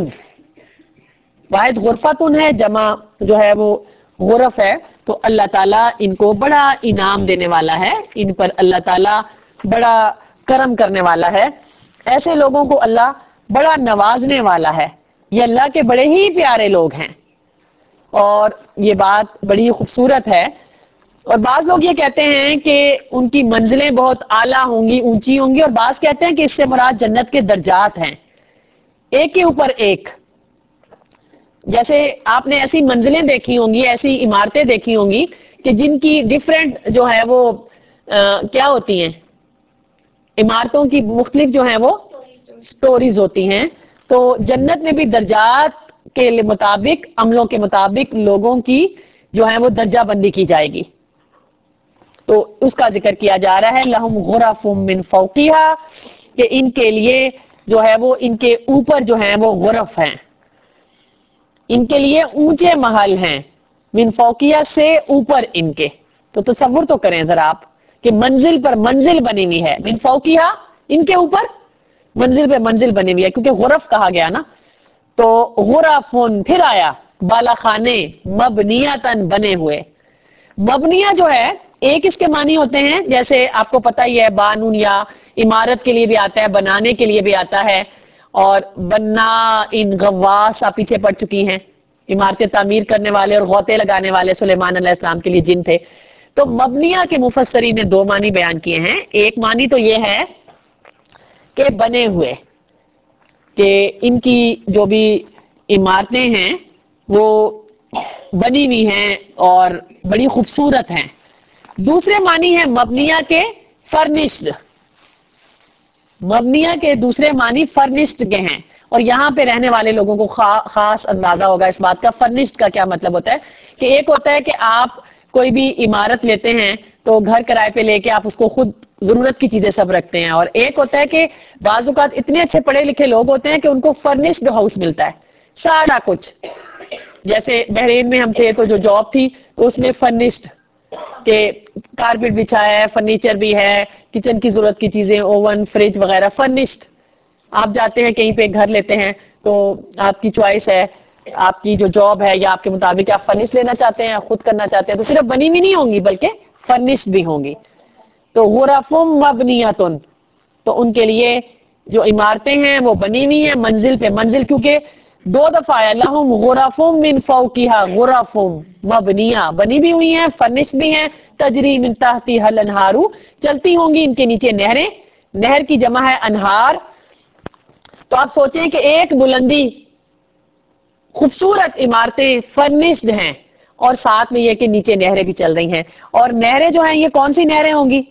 واحد غرفتن ہے، جمع جو ہے وہ غرف ہے، تو اللہ تعالیٰ ان کو بڑا انعام دینے والا ہے، ان پر اللہ تعالیٰ بڑا کرم کرنے والا ہے، ایسے لوگوں کو اللہ بڑا نوازنے والا ہے، یہ اللہ کے بڑے ہی پیارے لوگ ہیں، اور یہ بات بڑی خوبصورت ہے۔ اور بعض لوگ یہ کہتے ہیں کہ ان کی منزلیں بہت اعلیٰ ہوں گی، اونچی ہوں گی، اور بعض کہتے ہیں کہ اس سے مراد جنت کے درجات ہیں، ایک کے اوپر ایک، جیسے آپ نے ایسی منزلیں دیکھی ہوں گی، ایسی عمارتیں دیکھی ہوں گی کہ جن کی ڈیفرنٹ جو ہے وہ کیا ہوتی ہیں، عمارتوں کی مختلف جو ہیں وہ سٹوریز ہوتی ہیں، تو جنت میں بھی درجات کے مطابق، عملوں کے مطابق لوگوں کی جو ہے وہ درجہ بندی کی جائے گی، تو اس کا ذکر کیا جا رہا ہے، لہم غرف من فوقہا، کہ ان کے لیے جو ہے وہ ان کے اوپر جو ہیں وہ غرف ہیں، ان کے لیے اونچے محل ہیں، من فوقیہ سے اوپر ان کے، تو تصور تو کریں ذرا آپ کہ منزل پر منزل بنی ہوئی ہے، من فوقیہ، ان کے اوپر منزل پہ منزل بنی ہوئی ہے، کیونکہ غرف کہا گیا نا، تو غرفن پھر آیا بالا خانے، مبنیتن، بنے ہوئے، مبنیہ جو ہے ایک اس کے معنی ہوتے ہیں، جیسے آپ کو پتہ ہی ہے بانون، یا عمارت کے لیے بھی آتا ہے، بنانے کے لیے بھی آتا ہے، اور بنا ان غواص آپ پیچھے پڑ چکی ہیں، عمارتیں تعمیر کرنے والے اور غوطے لگانے والے سلیمان علیہ السلام کے لیے جن تھے، تو مبنیہ کے مفسرین نے دو معنی بیان کیے ہیں، ایک معنی تو یہ ہے کہ بنے ہوئے، کہ ان کی جو بھی عمارتیں ہیں وہ بنی ہوئی ہیں اور بڑی خوبصورت ہیں، دوسرے معنی ہے مبنیہ کے فرنشڈ، مبنیہ کے دوسرے معنی فرنشڈ کے ہیں، اور یہاں پہ رہنے والے لوگوں کو خاص اندازہ ہوگا اس بات کا، فرنشڈ کا کیا مطلب ہوتا ہے، کہ ایک ہوتا ہے کہ آپ کوئی بھی عمارت لیتے ہیں تو گھر کرائے پہ لے کے آپ اس کو خود ضرورت کی چیزیں سب رکھتے ہیں. اور ایک ہوتا ہے کہ بعض اوقات اتنے اچھے پڑھے لکھے لوگ ہوتے ہیں کہ ان کو فرنشڈ ہاؤس ملتا ہے سارا کچھ. جیسے بحرین میں ہم تھے تو جو جاب تھی تو اس میں فرنشڈ کہ کارپیٹ بچھایا ہے, فرنیچر بھی ہے, کچن کی ضرورت کی چیزیں, اوون, فریج وغیرہ فرنشڈ. آپ جاتے ہیں کہیں پہ گھر لیتے ہیں تو آپ کی چوائس ہے, آپ کی جو جاب ہے یا آپ کے مطابق آپ فرنش لینا چاہتے ہیں, خود کرنا چاہتے ہیں, تو صرف بنی ہوئی نہیں ہوں گی بلکہ فرنشڈ بھی ہوں گی. تو غرفم مبنیتن, تو ان کے لیے جو عمارتیں ہیں وہ بنی ہوئی ہیں منزل پہ منزل, کیونکہ 2 دفعہ ہے لہم غرفم من فوقها غرفم مبنیہ, بنی بھی ہوئی ہیں, فرنش بھی ہیں, تجری من تحتها الانہار, چلتی ہوں گی ان کے نیچے نہریں. نہر کی جمع ہے انہار. تو آپ سوچیں کہ ایک بلندی خوبصورت عمارتیں فرنشڈ ہیں اور ساتھ میں یہ کہ نیچے نہریں بھی چل رہی ہیں. اور نہریں جو ہیں یہ کون سی نہریں ہوں گی؟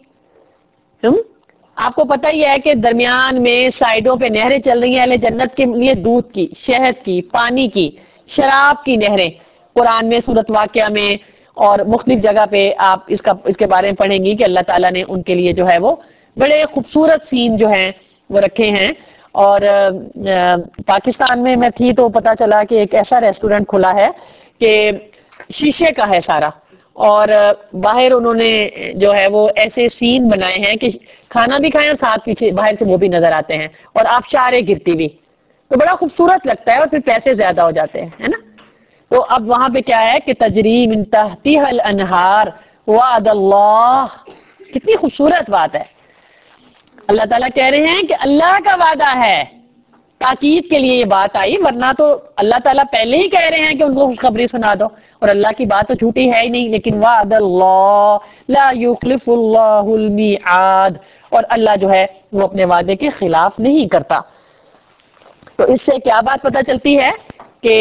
آپ کو پتہ ہی ہے کہ درمیان میں سائیڈوں پہ نہریں چل رہی ہیں اہل جنت کے لیے, دودھ کی, شہد کی, پانی کی, شراب کی نہریں. قرآن میں سورۃ واقعہ میں اور مختلف جگہ پہ آپ اس کے بارے میں پڑھیں گی کہ اللہ تعالیٰ نے ان کے لیے جو ہے وہ بڑے خوبصورت سین جو ہیں وہ رکھے ہیں. اور پاکستان میں تھی تو پتا چلا کہ ایک ایسا ریسٹورینٹ کھلا ہے کہ شیشے کا ہے سارا, اور باہر انہوں نے جو ہے وہ ایسے سین بنائے ہیں کہ کھانا بھی کھائیں اور ساتھ پیچھے باہر سے وہ بھی نظر آتے ہیں اور آبشاریں گرتی بھی, تو بڑا خوبصورت لگتا ہے اور پھر پیسے زیادہ ہو جاتے ہیں, ہے نا. تو اب وہاں پہ کیا ہے کہ تجری من تحتها الانہار وعد اللہ, کتنی خوبصورت بات ہے. اللہ تعالیٰ کہہ رہے ہیں کہ اللہ کا وعدہ ہے, تاکید کے لیے یہ بات آئی, ورنہ تو اللہ تعالیٰ پہلے ہی کہہ رہے ہیں کہ ان کو خوشخبری سنا دو, اور اللہ کی بات تو جھوٹی ہے ہی نہیں. لیکن وعد اللہ لا یخلف اللہ المیعاد, اور اللہ جو ہے وہ اپنے وعدے کے خلاف نہیں کرتا. تو اس سے کیا بات پتہ چلتی ہے کہ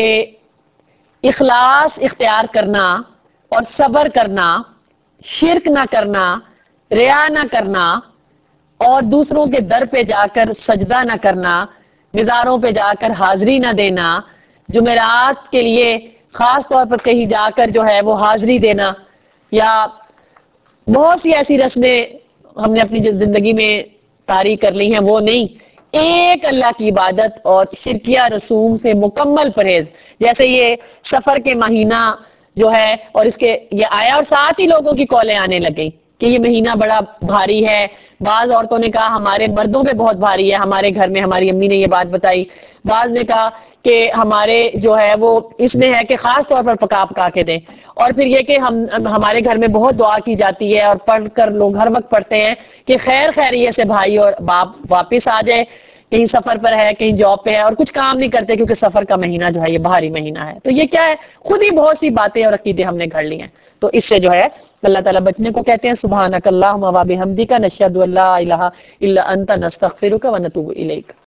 اخلاص اختیار کرنا اور صبر کرنا, شرک نہ کرنا, ریا نہ کرنا, اور دوسروں کے در پہ جا کر سجدہ نہ کرنا, مزاروں پہ جا کر حاضری نہ دینا, جمعرات کے لیے خاص طور پر کہیں جا کر جو ہے وہ حاضری دینا, یا بہت سی ایسی رسمیں ہم نے اپنی زندگی میں طاری کر لی ہیں وہ نہیں. ایک اللہ کی عبادت اور شرکیہ رسوم سے مکمل پرہیز. جیسے یہ سفر کے مہینہ جو ہے اور اس کے یہ آیا, اور ساتھ ہی لوگوں کی کالیں آنے لگیں کہ یہ مہینہ بڑا بھاری ہے. بعض عورتوں نے کہا ہمارے مردوں پہ بہت بھاری ہے, ہمارے گھر میں ہماری امی نے یہ بات بتائی. بعض نے کہا کہ ہمارے جو ہے وہ اس میں ہے کہ خاص طور پر پکا پکا کے دیں. اور پھر یہ کہ ہمارے گھر میں بہت دعا کی جاتی ہے اور پڑھ کر لوگ ہر وقت پڑھتے ہیں کہ خیر خیریت سے بھائی اور باپ واپس آ جائے, کہیں سفر پر ہے, کہیں جاب پہ ہے, اور کچھ کام نہیں کرتے کیونکہ سفر کا مہینہ جو ہے یہ بھاری مہینہ ہے. تو یہ کیا ہے, خود ہی بہت سی باتیں اور عقیدے ہم نے گھڑ لی ہیں. تو اس سے جو ہے اللہ تعالیٰ بچنے کو کہتے ہیں سبحانک اللہم و بحمدک نشہد ان لا الہ الا انت نستغفرک و نتوب الیک.